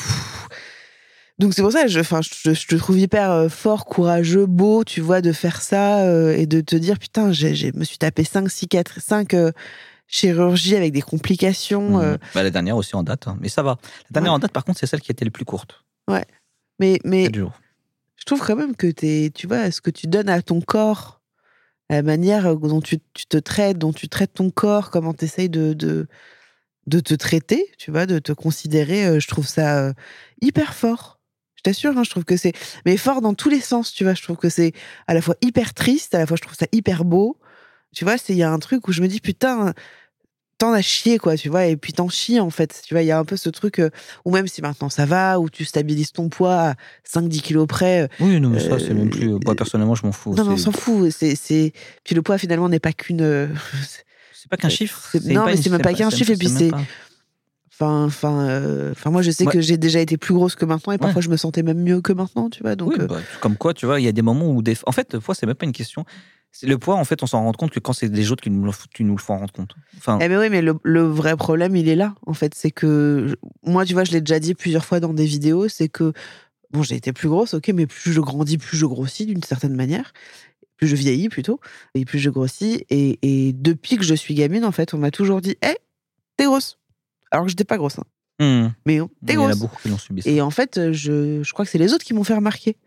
C: donc c'est pour ça, je, enfin, je, je te trouve hyper fort, courageux, beau, tu vois, de faire ça euh, et de te dire, putain, je me suis tapé cinq cicatrices, cinq euh, chirurgies avec des complications.
E: Mmh.
C: Euh...
E: Bah, la dernière aussi en date, hein. Mais ça va. La dernière ouais. en date, par contre, c'est celle qui était le plus courte.
C: Ouais, mais mais
E: jours.
C: Je trouve quand même que t'es, tu vois, ce que tu donnes à ton corps. La manière dont tu, tu te traites, dont tu traites ton corps, comment tu essayes de, de, de te traiter, tu vois, de te considérer, je trouve ça euh, hyper fort. Je t'assure, hein, je trouve que c'est... Mais fort dans tous les sens, tu vois. Je trouve que c'est à la fois hyper triste, à la fois je trouve ça hyper beau. Tu vois, il y a un truc où je me dis, putain, t'en as chié, quoi, tu vois, et puis t'en chies, en fait. Tu vois, il y a un peu ce truc euh, où même si maintenant ça va, où tu stabilises ton poids à cinq à dix kilos près... Euh,
E: oui, non, mais ça, c'est même plus... Moi, personnellement, je m'en fous.
C: Non, mais on s'en fout. C'est, c'est... Puis le poids, finalement, n'est pas qu'une... Euh...
E: C'est pas qu'un chiffre.
C: C'est...
E: C'est
C: non,
E: pas
C: mais
E: une...
C: c'est même pas qu'un
E: c'est
C: chiffre, et puis c'est...
E: Pas...
C: Enfin, enfin, euh... enfin, moi, je sais ouais. que j'ai déjà été plus grosse que maintenant, et parfois, ouais. je me sentais même mieux que maintenant, tu vois, donc...
E: Oui,
C: euh...
E: bah, comme quoi, tu vois, il y a des moments où... Des... En fait, le poids, c'est même pas une question... Le poids, en fait, on s'en rend compte que quand c'est des autres qui nous, qui nous le font rendre compte. Enfin...
C: Eh mais oui, mais le, le vrai problème, il est là, en fait. C'est que, moi, tu vois, je l'ai déjà dit plusieurs fois dans des vidéos, c'est que, bon, j'ai été plus grosse, ok, mais plus je grandis, plus je grossis, d'une certaine manière. Plus je vieillis, plutôt, et plus je grossis. Et, et depuis que je suis gamine, en fait, on m'a toujours dit, hé, hey, t'es grosse. Alors que j'étais pas grosse. Hein.
E: Mmh.
C: Mais t'es grosse.
E: Il y en a beaucoup qui l'ont subi ça.
C: Et en fait, je, je crois que c'est les autres qui m'ont fait remarquer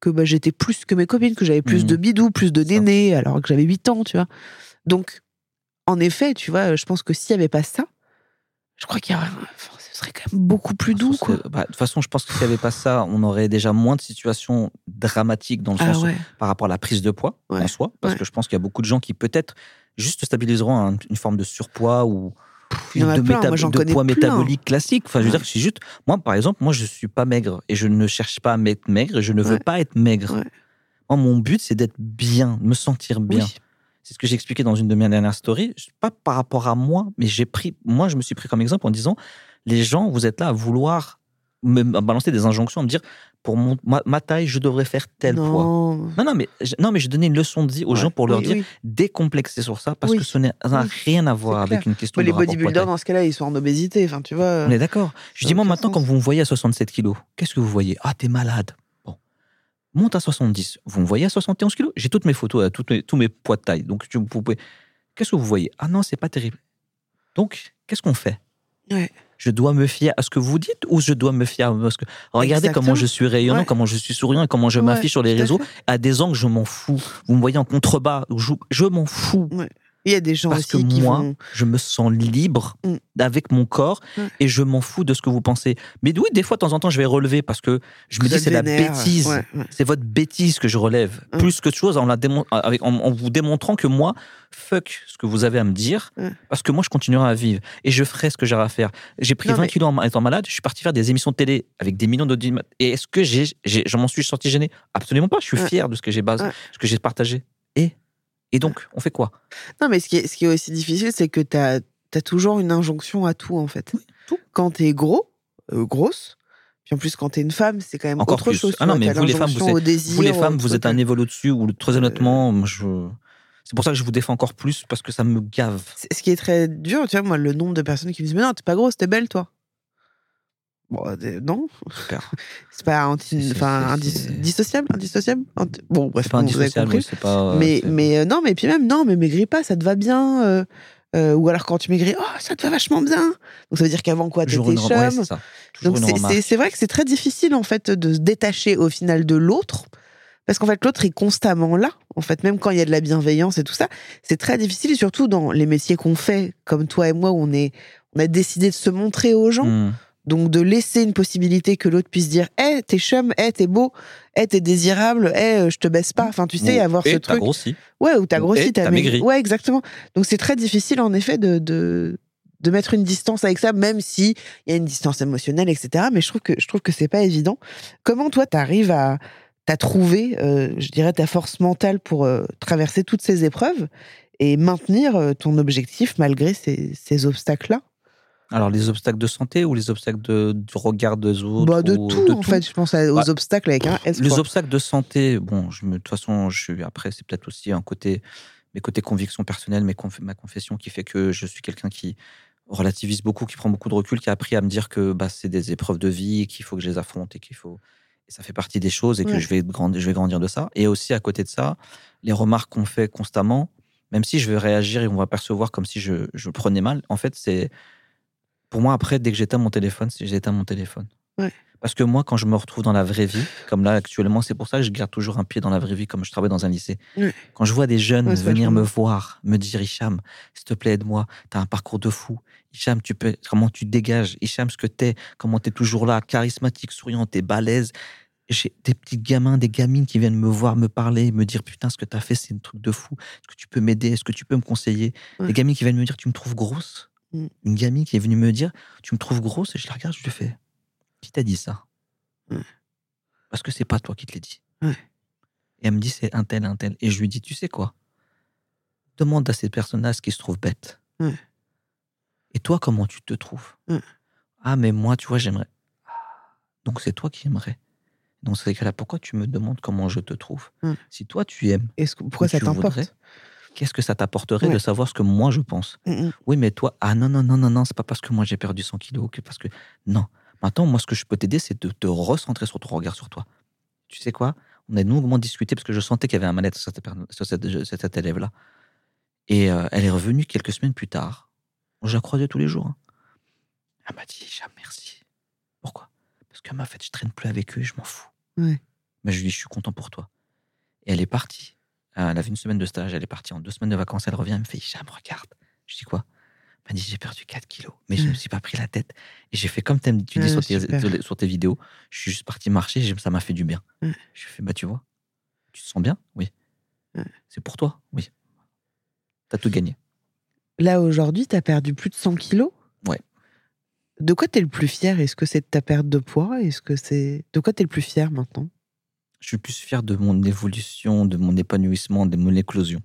C: que bah, j'étais plus que mes copines, que j'avais plus
E: Mmh.
C: de bidous, plus de
E: Ça.
C: nénés, alors que j'avais huit ans, tu vois. Donc, en effet, tu vois, je pense que s'il n'y avait pas ça, je crois qu'il y aurait, enfin, ce serait quand même beaucoup plus doux,
E: Ce
C: quoi.
E: serait- bah, de toute façon, je pense que s'il n'y avait pas ça, on aurait déjà moins de situations dramatiques dans le
C: Ah
E: sens
C: ouais.
E: par rapport à la prise de poids
C: Ouais.
E: en soi. Parce
C: Ouais.
E: que je pense qu'il y a beaucoup de gens qui peut-être juste stabiliseront un- une forme de surpoids ou
C: Il y en a
E: de,
C: plein,
E: méta-
C: moi, j'en
E: de
C: connais
E: poids
C: plein.
E: métabolique classique. Enfin, je veux
C: Ouais.
E: dire, c'est juste. Moi, par exemple, moi, je suis pas maigre et je ne cherche pas à être maigre et je ne veux
C: Ouais.
E: pas être maigre.
C: Ouais.
E: Moi, mon but, c'est d'être bien, me sentir bien.
C: Oui.
E: C'est ce que j'ai expliqué dans une de mes dernières stories. Pas par rapport à moi, mais j'ai pris. Moi, je me suis pris comme exemple en disant les gens, vous êtes là à vouloir me à balancer des injonctions, à me dire pour mon, ma, ma taille, je devrais faire tel
C: non.
E: poids. Non, non, mais, je- non, mais j'ai donné une leçon de vie aux
C: Ouais.
E: gens pour leur
C: Oui,
E: dire
C: oui.
E: décomplexer sur ça parce
C: Oui.
E: que ce n'a ça n'a
C: Oui.
E: rien à voir
C: C'est
E: avec
C: clair.
E: une question
C: Moi,
E: de
C: les
E: rapport
C: bodybuilders,
E: poids-taille.
C: dans ce cas-là, ils sont en obésité. Enfin, tu vois.
E: On est d'accord. Je
C: ça
E: dis,
C: n'a
E: moi,
C: aucun
E: maintenant,
C: sens.
E: quand vous me voyez à soixante-sept kilos, qu'est-ce que vous voyez? Ah, t'es malade. Bon. Monte à soixante-dix. Vous me voyez à soixante et onze kilos? J'ai toutes mes photos, toutes mes- tous mes poids de taille. Donc, tu- vous pouvez. Qu'est-ce que vous voyez? Ah non, c'est pas terrible. Donc, qu'est-ce qu'on fait?
C: Ouais.
E: Je dois me fier à ce que vous dites ou je dois me fier à ce que... Regardez
C: Exactement.
E: comment je suis rayonnant,
C: Ouais.
E: comment je suis souriant et comment je
C: Ouais,
E: m'affiche sur les
C: tout à
E: réseaux.
C: fait.
E: À des angles, je m'en fous. Vous me voyez en contrebas, je, je m'en fous.
C: Il y a des gens
E: Parce que
C: aussi qui
E: moi,
C: vont.
E: je me sens libre
C: Mm.
E: avec mon corps
C: Ouais.
E: et je m'en fous de ce que vous pensez. Mais oui, des fois, de temps en temps, je vais relever parce que je me
C: Ça
E: dis
C: te
E: c'est la
C: vénère.
E: bêtise.
C: Ouais, ouais.
E: C'est votre bêtise que je relève.
C: Mm.
E: Plus que de choses en, la démon- avec, en, en vous démontrant que moi, fuck ce que vous avez à me dire
C: Mm.
E: parce que moi, je continuerai à vivre et je ferai ce que j'ai à faire. J'ai pris
C: Non,
E: vingt
C: mais-
E: kilos en étant malade, je suis parti faire des émissions de télé avec des millions d'audimat. Et est-ce que j'ai, j'ai, je m'en suis sorti gêné? Absolument pas. Je suis
C: Ouais.
E: fier de ce que j'ai basé,
C: Ouais.
E: ce que j'ai partagé. Et, et donc, on fait quoi?
C: Non, mais ce qui est, ce qui est aussi difficile, c'est que t'as as toujours une injonction à tout, en fait.
E: Oui, tout.
C: Quand t'es gros, euh, grosse, puis en plus, quand t'es une femme, c'est quand même
E: Encore
C: autre
E: plus.
C: chose.
E: Ah non,
C: tu
E: mais
C: vois, t'as
E: vous les femmes,
C: l'injonction
E: vous
C: au
E: êtes-
C: désir,
E: Vous les
C: au
E: femmes, vous
C: truc.
E: êtes un niveau au-dessus. Ou très
C: Euh,
E: honnêtement, moi, je... c'est pour ça que je vous défends encore plus parce que ça me gave.
C: C'est- Ce qui est très dur, tu vois, moi, le nombre de personnes qui me disent mais non, t'es pas grosse, t'es belle, toi. Bon, euh, non,
E: Super.
C: c'est pas anti,
E: C'est- c'est-
C: enfin,
E: c'est-
C: indis-
E: c'est-
C: dissociable, indissociable. Anti- Bon, bref,
E: C'est pas
C: bon, vous avez
E: indissociable,
C: compris.
E: oui, c'est pas.
C: mais
E: c'est-
C: mais euh, non, mais puis même non, mais maigris pas, ça te va bien. euh, euh, ou alors quand tu maigris, oh, ça te va vachement bien. Donc ça veut dire qu'avant quoi,
E: Toujours
C: t'étais
E: une rem- ouais,
C: chum.
E: c'est ça. Toujours
C: Donc
E: une
C: c'est-
E: remarque.
C: c'est c'est vrai que c'est très difficile en fait de se détacher au final de l'autre, parce qu'en fait l'autre est constamment là. En fait, même quand il y a de la bienveillance et tout ça, c'est très difficile, et surtout dans les métiers qu'on fait, comme toi et moi, où on est, on a décidé de se montrer aux gens.
E: Hmm.
C: Donc de laisser une possibilité que l'autre puisse dire hey, t'es chum, hey, t'es beau, hey, t'es désirable, hey, je te baisse pas. Enfin, tu sais,
E: Ou-
C: avoir
E: et
C: ce
E: t'as
C: truc.
E: grossi.
C: Ouais, ou t'as
E: Ou-
C: grossi,
E: et
C: t'as
E: t'as
C: maigri.
E: maigri.
C: Ouais, exactement. Donc c'est très difficile, en effet, de, de, de mettre une distance avec ça, même si il y a une distance émotionnelle, et cetera. Mais je trouve que, je trouve que c'est pas évident. Comment toi, t'arrives à, t'as trouvé, euh, je dirais, ta force mentale pour euh, traverser toutes ces épreuves et maintenir euh, ton objectif malgré ces, ces obstacles-là?
E: Alors, les obstacles de santé ou les obstacles de, du regard des autres
C: Bah, de
E: ou
C: tout, en fait. Je pense à- aux
E: Bah,
C: obstacles avec un S.
E: Les
C: quoi.
E: obstacles de santé, bon, je me, de toute façon, je suis, après, c'est peut-être aussi un côté, mes côtés convictions personnelles, mes conf- ma confession qui fait que je suis quelqu'un qui relativise beaucoup, qui prend beaucoup de recul, qui a appris à me dire que bah, c'est des épreuves de vie, qu'il faut que je les affronte et qu'il faut. Et ça fait partie des choses et que
C: Ouais.
E: je vais, grandir, je vais grandir de ça. Et aussi, à côté de ça, les remarques qu'on fait constamment, même si je vais réagir et on va percevoir comme si je, je prenais mal, en fait, c'est. Pour moi, après, dès que j'éteins mon téléphone, c'est j'éteins mon téléphone.
C: Ouais.
E: Parce que moi, quand je me retrouve dans la vraie vie, comme là actuellement, c'est pour ça que je garde toujours un pied dans la vraie vie, comme je travaille dans un lycée.
C: Ouais.
E: Quand je vois des jeunes
C: Ouais, c'est
E: venir
C: vachement
E: me
C: bien.
E: voir, me dire Hicham, s'il te plaît, aide-moi, t'as un parcours de fou. Hicham, tu peux, comment tu te dégages? Hicham, ce que t'es, comment t'es toujours là, charismatique, souriant, t'es balèze. J'ai des petits gamins, des gamines qui viennent me voir, me parler, me dire putain, ce que t'as fait, c'est un truc de fou. Est-ce que tu peux m'aider? Est-ce que tu peux me conseiller?
C: Ouais.
E: Des gamines qui viennent me dire, tu me trouves grosse?
C: Mm.
E: Une gamine qui est venue me dire, tu me trouves grosse? Et je la regarde, je lui fais, qui t'a dit ça?
C: Ouais.
E: Parce que c'est pas toi qui te l'ai dit.
C: Ouais.
E: Et elle me dit, c'est un tel, un tel. Et je lui dis, tu sais quoi? Demande à ces personnes-là ce qui se trouve bête.
C: Ouais.
E: Et toi, comment tu te trouves?
C: Ouais.
E: Ah, mais moi, tu vois, j'aimerais. Ah, donc c'est toi qui aimerais. Donc c'est que là, pourquoi tu me demandes comment je te trouve?
C: Ouais.
E: Si toi, tu aimes,
C: Est-ce que, pourquoi
E: que
C: ça
E: tu
C: t'importe?
E: voudrais, qu'est-ce que ça t'apporterait
C: Ouais.
E: de savoir ce que moi je pense?
C: Mm, mm.
E: Oui, mais toi, ah non, non, non, non, non, c'est pas parce que moi j'ai perdu cent kilos, que parce que. Non. Maintenant, moi, ce que je peux t'aider, c'est de te recentrer sur ton regard sur toi. Tu sais quoi? On a longuement discuté parce que je sentais qu'il y avait un mal-être sur cette, per- sur cette, sur cette élève-là. Et euh, elle est revenue quelques semaines plus tard. Je la croisais tous les jours. hein. Elle m'a dit, Hicham, merci. Pourquoi? Parce qu'elle m'a fait, je traîne plus avec eux et je m'en fous.
C: Ouais.
E: Ben, je lui dis, je suis content pour toi. Et elle est partie. Elle avait une semaine de stage, elle est partie en deux semaines de vacances, elle revient, elle me fait, Hicham, regarde. Je dis quoi? Elle m'a dit, j'ai perdu quatre kilos, mais je ne me suis pas pris la tête. Et j'ai fait comme tu dis
C: Ouais,
E: sur, tes,
C: super.
E: sur tes vidéos, je suis juste parti marcher, ça m'a fait du bien.
C: Ouais.
E: Je lui ai fait, bah tu vois, tu te sens bien? Oui.
C: Ouais.
E: C'est pour toi? Oui. T'as tout gagné.
C: Là, aujourd'hui, t'as perdu plus de cent kilos?
E: Ouais.
C: De quoi t'es le plus fier? Est-ce que c'est de ta perte de poids? Est-ce que c'est... De quoi t'es le plus fier maintenant?
E: Je suis plus fier de mon évolution, de mon épanouissement, de mon éclosion.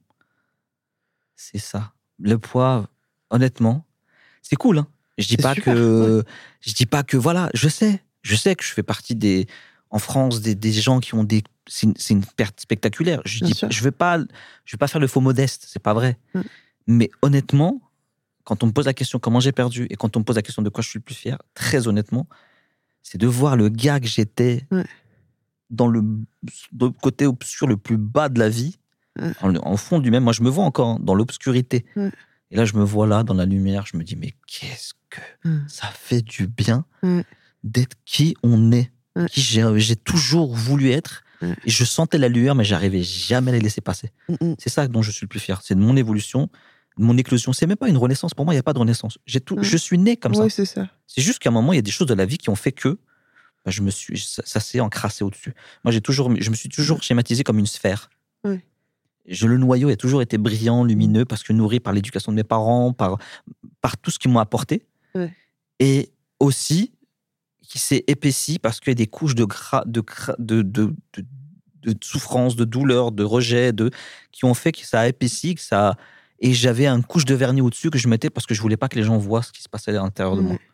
E: C'est ça. Le poids, honnêtement, c'est cool, hein. Je dis
C: C'est
E: pas
C: super,
E: que,
C: ouais.
E: je dis pas que, voilà, je sais, je sais que je fais partie des, en France, des, des gens qui ont des, c'est une, c'est une perte spectaculaire. Je
C: Bien
E: dis,
C: sûr.
E: je vais pas, je vais pas faire le faux modeste, c'est pas vrai.
C: Mm.
E: Mais honnêtement, quand on me pose la question comment j'ai perdu et quand on me pose la question de quoi je suis le plus fier, très honnêtement, c'est de voir le gars que j'étais
C: Ouais.
E: dans le, le côté obscur le plus bas de la vie,
C: Ouais.
E: en, en fond du même. Moi, je me vois encore hein, dans l'obscurité.
C: Ouais.
E: Et là, je me vois là, dans la lumière, je me dis, mais qu'est-ce que
C: Ouais.
E: ça fait du bien
C: Ouais.
E: d'être qui on est,
C: Ouais.
E: qui j'ai, j'ai toujours voulu être.
C: Ouais.
E: Et je sentais la lueur, mais j'arrivais jamais à la laisser passer.
C: Mm-mm.
E: C'est ça dont je suis le plus fier. C'est de mon évolution, de mon éclosion. C'est même pas une renaissance. Pour moi, il n'y a pas de renaissance. J'ai tout,
C: Ouais.
E: je suis né comme
C: Ouais,
E: ça.
C: c'est ça.
E: C'est juste qu'à un moment, il y a des choses de la vie qui ont fait que bah, je me suis, ça, ça s'est encrassé au-dessus. Moi, j'ai toujours, je me suis toujours schématisé comme une sphère.
C: Ouais.
E: Je, le noyau a toujours été brillant, lumineux, parce que nourri par l'éducation de mes parents, par, par tout ce qu'ils m'ont apporté.
C: Ouais.
E: Et aussi, qui s'est épaissi parce qu'il y a des couches de, gras, de, de, de, de, de souffrance, de douleur, de rejet, de, qui ont fait que ça a épaissi, que ça, et j'avais une couche de vernis au-dessus que je mettais parce que je voulais pas que les gens voient ce qui se passait à l'intérieur
C: Ouais.
E: de moi.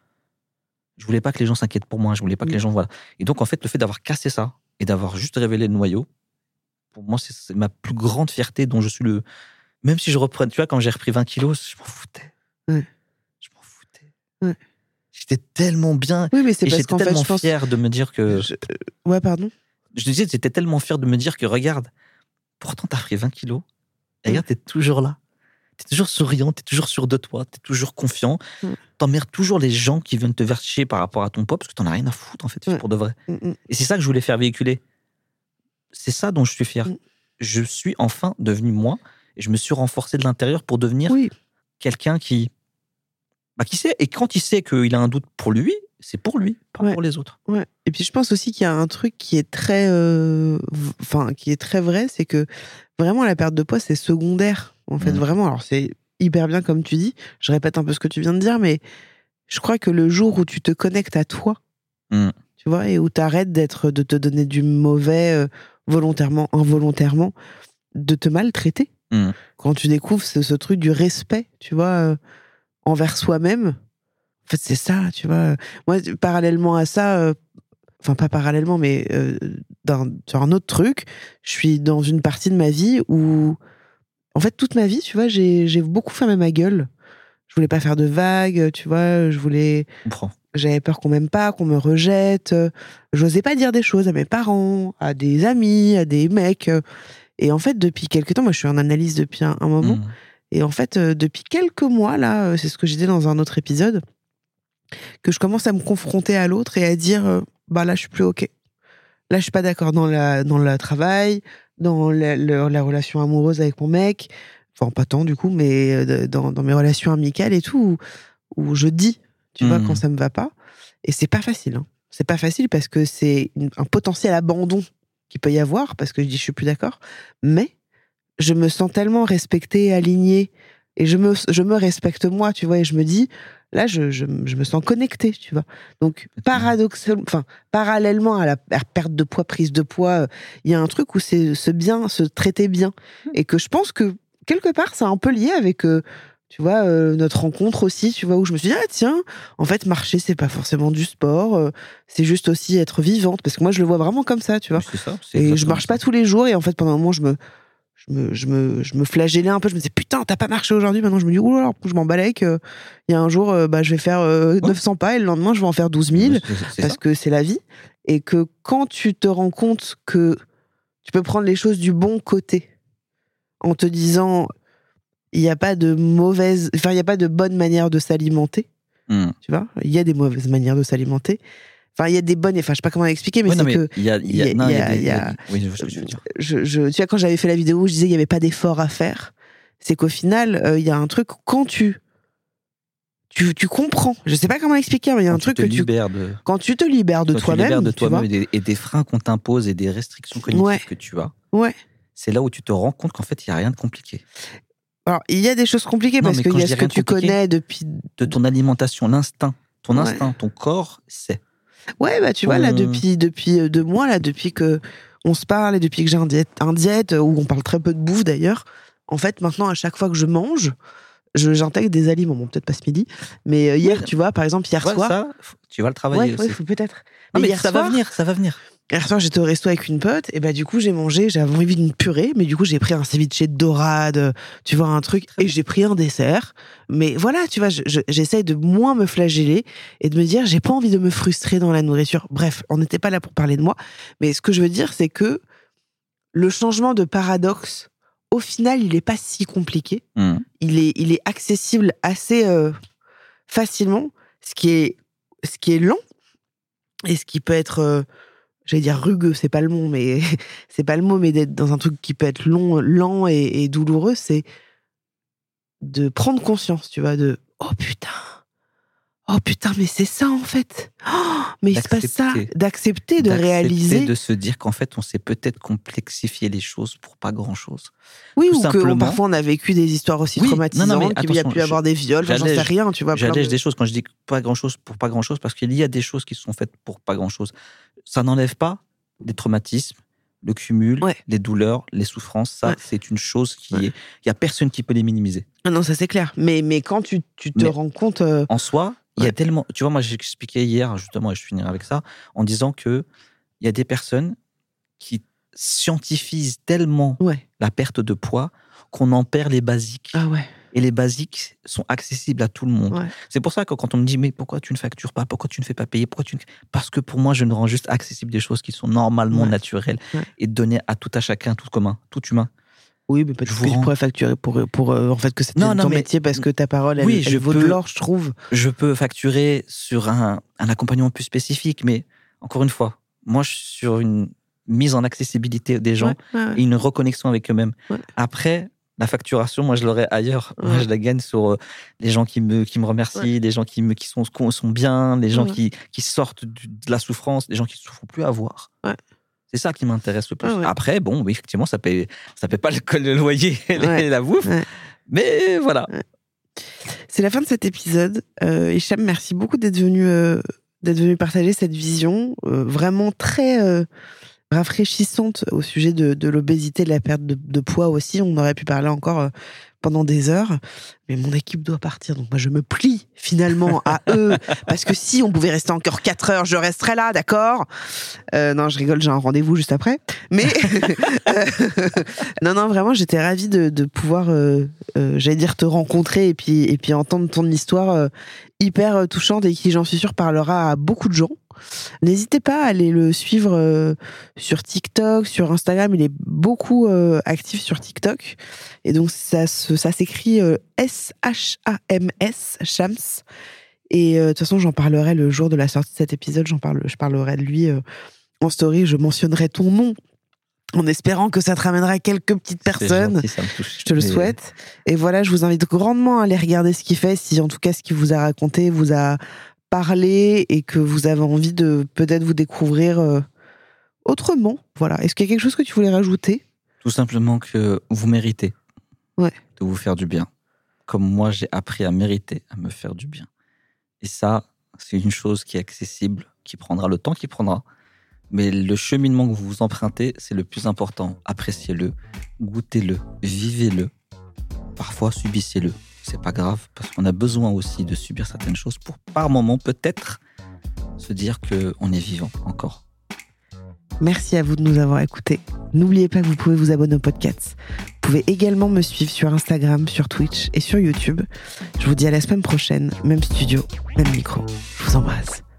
E: Je voulais pas que les gens s'inquiètent pour moi, je voulais pas que
C: Mm.
E: les gens voient. Et donc, en fait, le fait d'avoir cassé ça et d'avoir juste révélé le noyau, pour moi, c'est, c'est ma plus grande fierté dont je suis le... Même si je reprends, tu vois, quand j'ai repris vingt kilos, je m'en foutais.
C: Ouais.
E: Je m'en foutais.
C: Ouais.
E: J'étais tellement bien.
C: Oui, mais c'est
E: et
C: parce
E: j'étais
C: qu'en fait,
E: tellement
C: je pense...
E: fier de me dire que...
C: Je- Ouais, pardon.
E: Je te disais, j'étais tellement fier de me dire que, regarde, pourtant, t'as pris vingt kilos. Et
C: Mm.
E: regarde, t'es toujours là. T'es toujours souriant, t'es toujours sûr de toi, t'es toujours confiant.
C: Mm.
E: T'emmerdes toujours les gens qui viennent te faire chier par rapport à ton poids parce que t'en as rien à foutre, en fait,
C: Ouais.
E: pour de vrai.
C: Mm-mm.
E: Et c'est ça que je voulais faire véhiculer. C'est ça dont je suis fier.
C: Mm.
E: Je suis enfin devenu moi et je me suis renforcé de l'intérieur pour devenir
C: Oui.
E: quelqu'un qui, bah, qui sait. Et quand il sait qu'il a un doute pour lui, c'est pour lui, pas
C: Ouais.
E: pour les autres.
C: Ouais. Et puis je pense aussi qu'il y a un truc qui est très, euh, v- enfin, qui est très vrai, c'est que vraiment la perte de poids c'est secondaire. En fait,
E: Mm.
C: vraiment. Alors c'est hyper bien comme tu dis. Je répète un peu ce que tu viens de dire, mais je crois que le jour où tu te connectes à toi,
E: Mm.
C: tu vois, et où t'arrêtes d'être, de te donner du mauvais euh, volontairement, involontairement, de te maltraiter.
E: Mm.
C: Quand tu découvres ce, ce truc du respect, tu vois, euh, envers soi-même. En fait, c'est ça, tu vois. Moi, parallèlement à ça, euh, enfin pas parallèlement, mais euh, d'un, sur un autre truc, je suis dans une partie de ma vie où, en fait, toute ma vie, tu vois, j'ai, j'ai beaucoup fermé ma gueule. Je voulais pas faire de vagues, tu vois, je voulais...
E: Je comprends.
C: J'avais peur qu'on m'aime pas, qu'on me rejette. J'osais pas dire des choses à mes parents, à des amis, à des mecs. Et en fait, depuis quelques temps, moi je suis en analyse depuis un, un moment,
E: Mm.
C: et en fait, euh, depuis quelques mois, là, euh, c'est ce que je disais dans un autre épisode, que je commence à me confronter à l'autre et à dire, euh, bah là, je suis plus OK. Là, je suis pas d'accord dans, la, dans le travail, dans la, la, la relation amoureuse avec mon mec, enfin pas tant du coup, mais euh, dans, dans mes relations amicales et tout, où, où je dis, tu vois,
E: Mm.
C: quand ça me va pas. Et c'est pas facile. Hein. C'est pas facile parce que c'est une- un potentiel abandon qu'il peut y avoir, parce que je dis je suis plus d'accord. Mais je me sens tellement respectée, alignée, et je me, je me respecte moi, tu vois, et je me dis, là, je, je, je me sens connectée, tu vois. Donc, paradoxalement, enfin, parallèlement à la perte de poids, prise de poids, il y a un truc où c'est se bien, se traiter bien. Et que je pense que, quelque part, c'est un peu lié avec... Euh, tu vois, euh, notre rencontre aussi, tu vois, où je me suis dit, ah tiens, en fait, marcher, c'est pas forcément du sport, euh, c'est juste aussi être vivante, parce que moi, je le vois vraiment comme ça, tu vois.
E: C'est ça, c'est
C: Et je
E: exactement
C: marche
E: ça.
C: pas tous les jours, et en fait, pendant un moment, je me, je me, je me, je me flagellais un peu, je me disais, putain, t'as pas marché aujourd'hui, maintenant, je me dis, oh là là, je m'en balais, que il y a un jour, euh, bah, je vais faire euh, neuf cents pas, et le lendemain, je vais en faire douze mille,
E: C'est- c'est
C: parce
E: ça.
C: que c'est la vie, et que quand tu te rends compte que tu peux prendre les choses du bon côté, en te disant, il n'y a pas de mauvaise, enfin, il n'y a pas de bonne manière de s'alimenter,
E: Mm.
C: tu vois. Il y a des mauvaises manières de s'alimenter, Enfin, il y a des bonnes, enfin, je sais pas comment expliquer, mais
E: ouais,
C: c'est
E: non, mais
C: que.
E: il y a, il y a,
C: il y a-
E: non, il y
C: il y
E: a
C: a-
E: des-
C: il y a-
E: oui, je vois ce que tu veux dire.
C: Je, je, tu vois, quand j'avais fait la vidéo où je disais qu'il n'y avait pas d'effort à faire, c'est qu'au final, euh, il y a un truc, quand tu, tu. Tu comprends. Je sais pas comment expliquer, mais il y a
E: Quand
C: un truc
E: tu
C: que
E: te
C: tu.
E: libères de,
C: Quand tu te libères de
E: quand tu
C: toi-même.
E: libères de
C: tu
E: toi-même
C: vois.
E: et, des, et des freins qu'on t'impose et des restrictions cognitives
C: Ouais.
E: que tu as,
C: Ouais.
E: c'est là où tu te rends compte qu'en fait, il n'y a rien de compliqué.
C: Alors, il y a des choses compliquées
E: Non,
C: parce
E: mais
C: qu'il
E: quand
C: y a
E: je
C: ce
E: dis
C: que
E: rien de
C: tu
E: compliqué,
C: connais depuis.
E: De ton alimentation, l'instinct, ton
C: Ouais.
E: instinct, ton corps, c'est.
C: Ouais, bah tu vois, là,
E: Ton-
C: depuis, depuis euh, deux mois, là, depuis que on se parle et depuis que j'ai un diète, un diète, euh, où on parle très peu de bouffe d'ailleurs, en fait, maintenant, à chaque fois que je mange, je, j'intègre des aliments. Bon, peut-être pas ce midi, mais euh, hier,
E: Ouais.
C: tu vois, par exemple, hier
E: Ouais,
C: soir.
E: ça, f- tu vas le travailler
C: ouais, ouais,
E: aussi.
C: faut peut-être.
E: Non, mais
C: hier
E: ça
C: soir,
E: va venir, ça va venir.
C: Hier soir, j'étais au resto avec une pote, et bah du coup, j'ai mangé, j'avais envie d'une purée, mais du coup, j'ai pris un ceviche de dorade, tu vois, un truc, et j'ai pris un dessert. Mais voilà, tu vois, je, je, j'essaye de moins me flageller et de me dire, j'ai pas envie de me frustrer dans la nourriture. Bref, on n'était pas là pour parler de moi, mais ce que je veux dire, c'est que le changement de paradoxe, au final, il est pas si compliqué.
E: Mmh.
C: Il est, il est accessible assez euh, facilement, ce qui est, ce qui est lent et ce qui peut être, euh, j'allais dire rugueux, c'est pas le mot, mais c'est pas le mot, mais d'être dans un truc qui peut être long, lent et, et douloureux, c'est de prendre conscience, tu vois, de oh putain, oh putain, mais c'est ça en fait, oh, mais il se passe ça,
E: D'accepter.
C: d'accepter, de
E: D'accepter,
C: réaliser,
E: de se dire qu'en fait, on s'est peut-être complexifié les choses pour pas grand-chose.
C: oui,
E: tout
C: ou que
E: simplement.
C: on- parfois on a vécu des histoires aussi
E: Oui,
C: traumatisantes,
E: non, non, mais
C: qu'il y a
E: attention,
C: pu avoir des viols, enfin, j'en sais
E: j'allège-
C: rien, tu vois. plein
E: J'allège
C: de-
E: des choses quand je dis pas grand-chose pour pas grand-chose, parce qu'il y a des choses qui sont faites pour pas grand-chose. Ça n'enlève pas les traumatismes, le cumul,
C: Ouais.
E: les douleurs, les souffrances. Ça,
C: Ouais.
E: c'est une chose qui
C: Ouais.
E: est... Il y a personne qui peut les minimiser.
C: Ah non, ça c'est clair. Mais, mais quand tu, tu te
E: Mais-
C: rends compte. euh,
E: En soi, il y
C: Ouais.
E: a tellement... Tu vois, moi, j'ai expliqué hier, justement, et je finirai avec ça, en disant que il y a des personnes qui scientifisent tellement
C: Ouais.
E: la perte de poids qu'on en perd les basiques.
C: Ah ouais.
E: Et les basiques sont accessibles à tout le monde.
C: Ouais.
E: C'est pour ça que quand on me dit mais pourquoi tu ne factures pas, pourquoi tu ne fais pas payer, pourquoi tu ne... Parce que pour moi, je ne rends juste accessible des choses qui sont normalement
C: Ouais.
E: naturelles
C: Ouais.
E: et données à tout à chacun, tout commun, tout humain.
C: Oui, mais peut-être
E: Je vous
C: que je
E: rends-
C: pourrais facturer pour, pour euh, en fait que c'était
E: Non, non,
C: ton
E: mais-
C: métier parce que ta parole, elle,
E: Oui,
C: elle
E: je
C: vaut de
E: peux-
C: l'or, je trouve.
E: Je peux facturer sur un, un accompagnement plus spécifique, mais encore une fois, moi, je suis sur une mise en accessibilité des gens
C: Ouais, ouais, ouais.
E: et une reconnexion avec eux-mêmes.
C: Ouais.
E: Après, la facturation, moi, je l'aurai ailleurs. Moi,
C: Ouais.
E: je la gagne sur euh, les gens qui me, qui me remercient, les gens qui, me, qui sont, sont bien, les gens
C: Ouais.
E: qui, qui sortent du- de la souffrance, les gens qui ne souffrent plus à voir.
C: Ouais.
E: C'est ça qui m'intéresse le plus.
C: Ouais, ouais.
E: Après, bon, oui, effectivement, ça paie, ça paie pas le, le loyer et
C: Ouais.
E: la bouffe.
C: Ouais.
E: Mais voilà.
C: C'est la fin de cet épisode. Euh, Hicham, merci beaucoup d'être venu, euh, d'être venu partager cette vision euh, vraiment très euh, rafraîchissante au sujet de, de l'obésité, de la perte de, de poids aussi. On aurait pu parler encore euh, pendant des heures, mais mon équipe doit partir, donc moi je me plie finalement à eux, parce que si on pouvait rester encore quatre heures, je resterais là, d'accord euh, Non, je rigole, j'ai un rendez-vous juste après, mais euh, non, non, vraiment, j'étais ravie de, de pouvoir, euh, euh, j'allais dire, te rencontrer et puis, et puis entendre ton histoire euh, hyper euh, touchante et qui, j'en suis sûre, parlera à beaucoup de gens. N'hésitez pas à aller le suivre euh, sur TikTok, sur Instagram. Il est beaucoup euh, actif sur TikTok. Et donc, ça, se, ça s'écrit euh, S H A M S, Shams. Et euh, de toute façon, j'en parlerai le jour de la sortie de cet épisode. J'en parle, je parlerai de lui euh, en story. Je mentionnerai ton nom en espérant que ça te ramènera quelques petites
E: C'est
C: personnes.
E: gentil, ça me touche.
C: Je te le
E: Mais-
C: souhaite. Et voilà, je vous invite grandement à aller regarder ce qu'il fait, si en tout cas ce qu'il vous a raconté vous a parlé et que vous avez envie de peut-être vous découvrir euh, autrement. Voilà. Est-ce qu'il y a quelque chose que tu voulais rajouter ?
E: Tout simplement que vous méritez
C: Ouais.
E: de vous faire du bien. Comme moi, j'ai appris à mériter, à me faire du bien. Et ça, c'est une chose qui est accessible, qui prendra le temps qu'il prendra. Mais le cheminement que vous vous empruntez, c'est le plus important. Appréciez-le, goûtez-le, vivez-le. Parfois, subissez-le. C'est pas grave, parce qu'on a besoin aussi de subir certaines choses pour, par moment, peut-être, se dire qu'on est vivant encore.
C: Merci à vous de nous avoir écoutés. N'oubliez pas que vous pouvez vous abonner au podcast. Vous pouvez également me suivre sur Instagram, sur Twitch et sur YouTube. Je vous dis à la semaine prochaine, même studio, même micro. Je vous embrasse.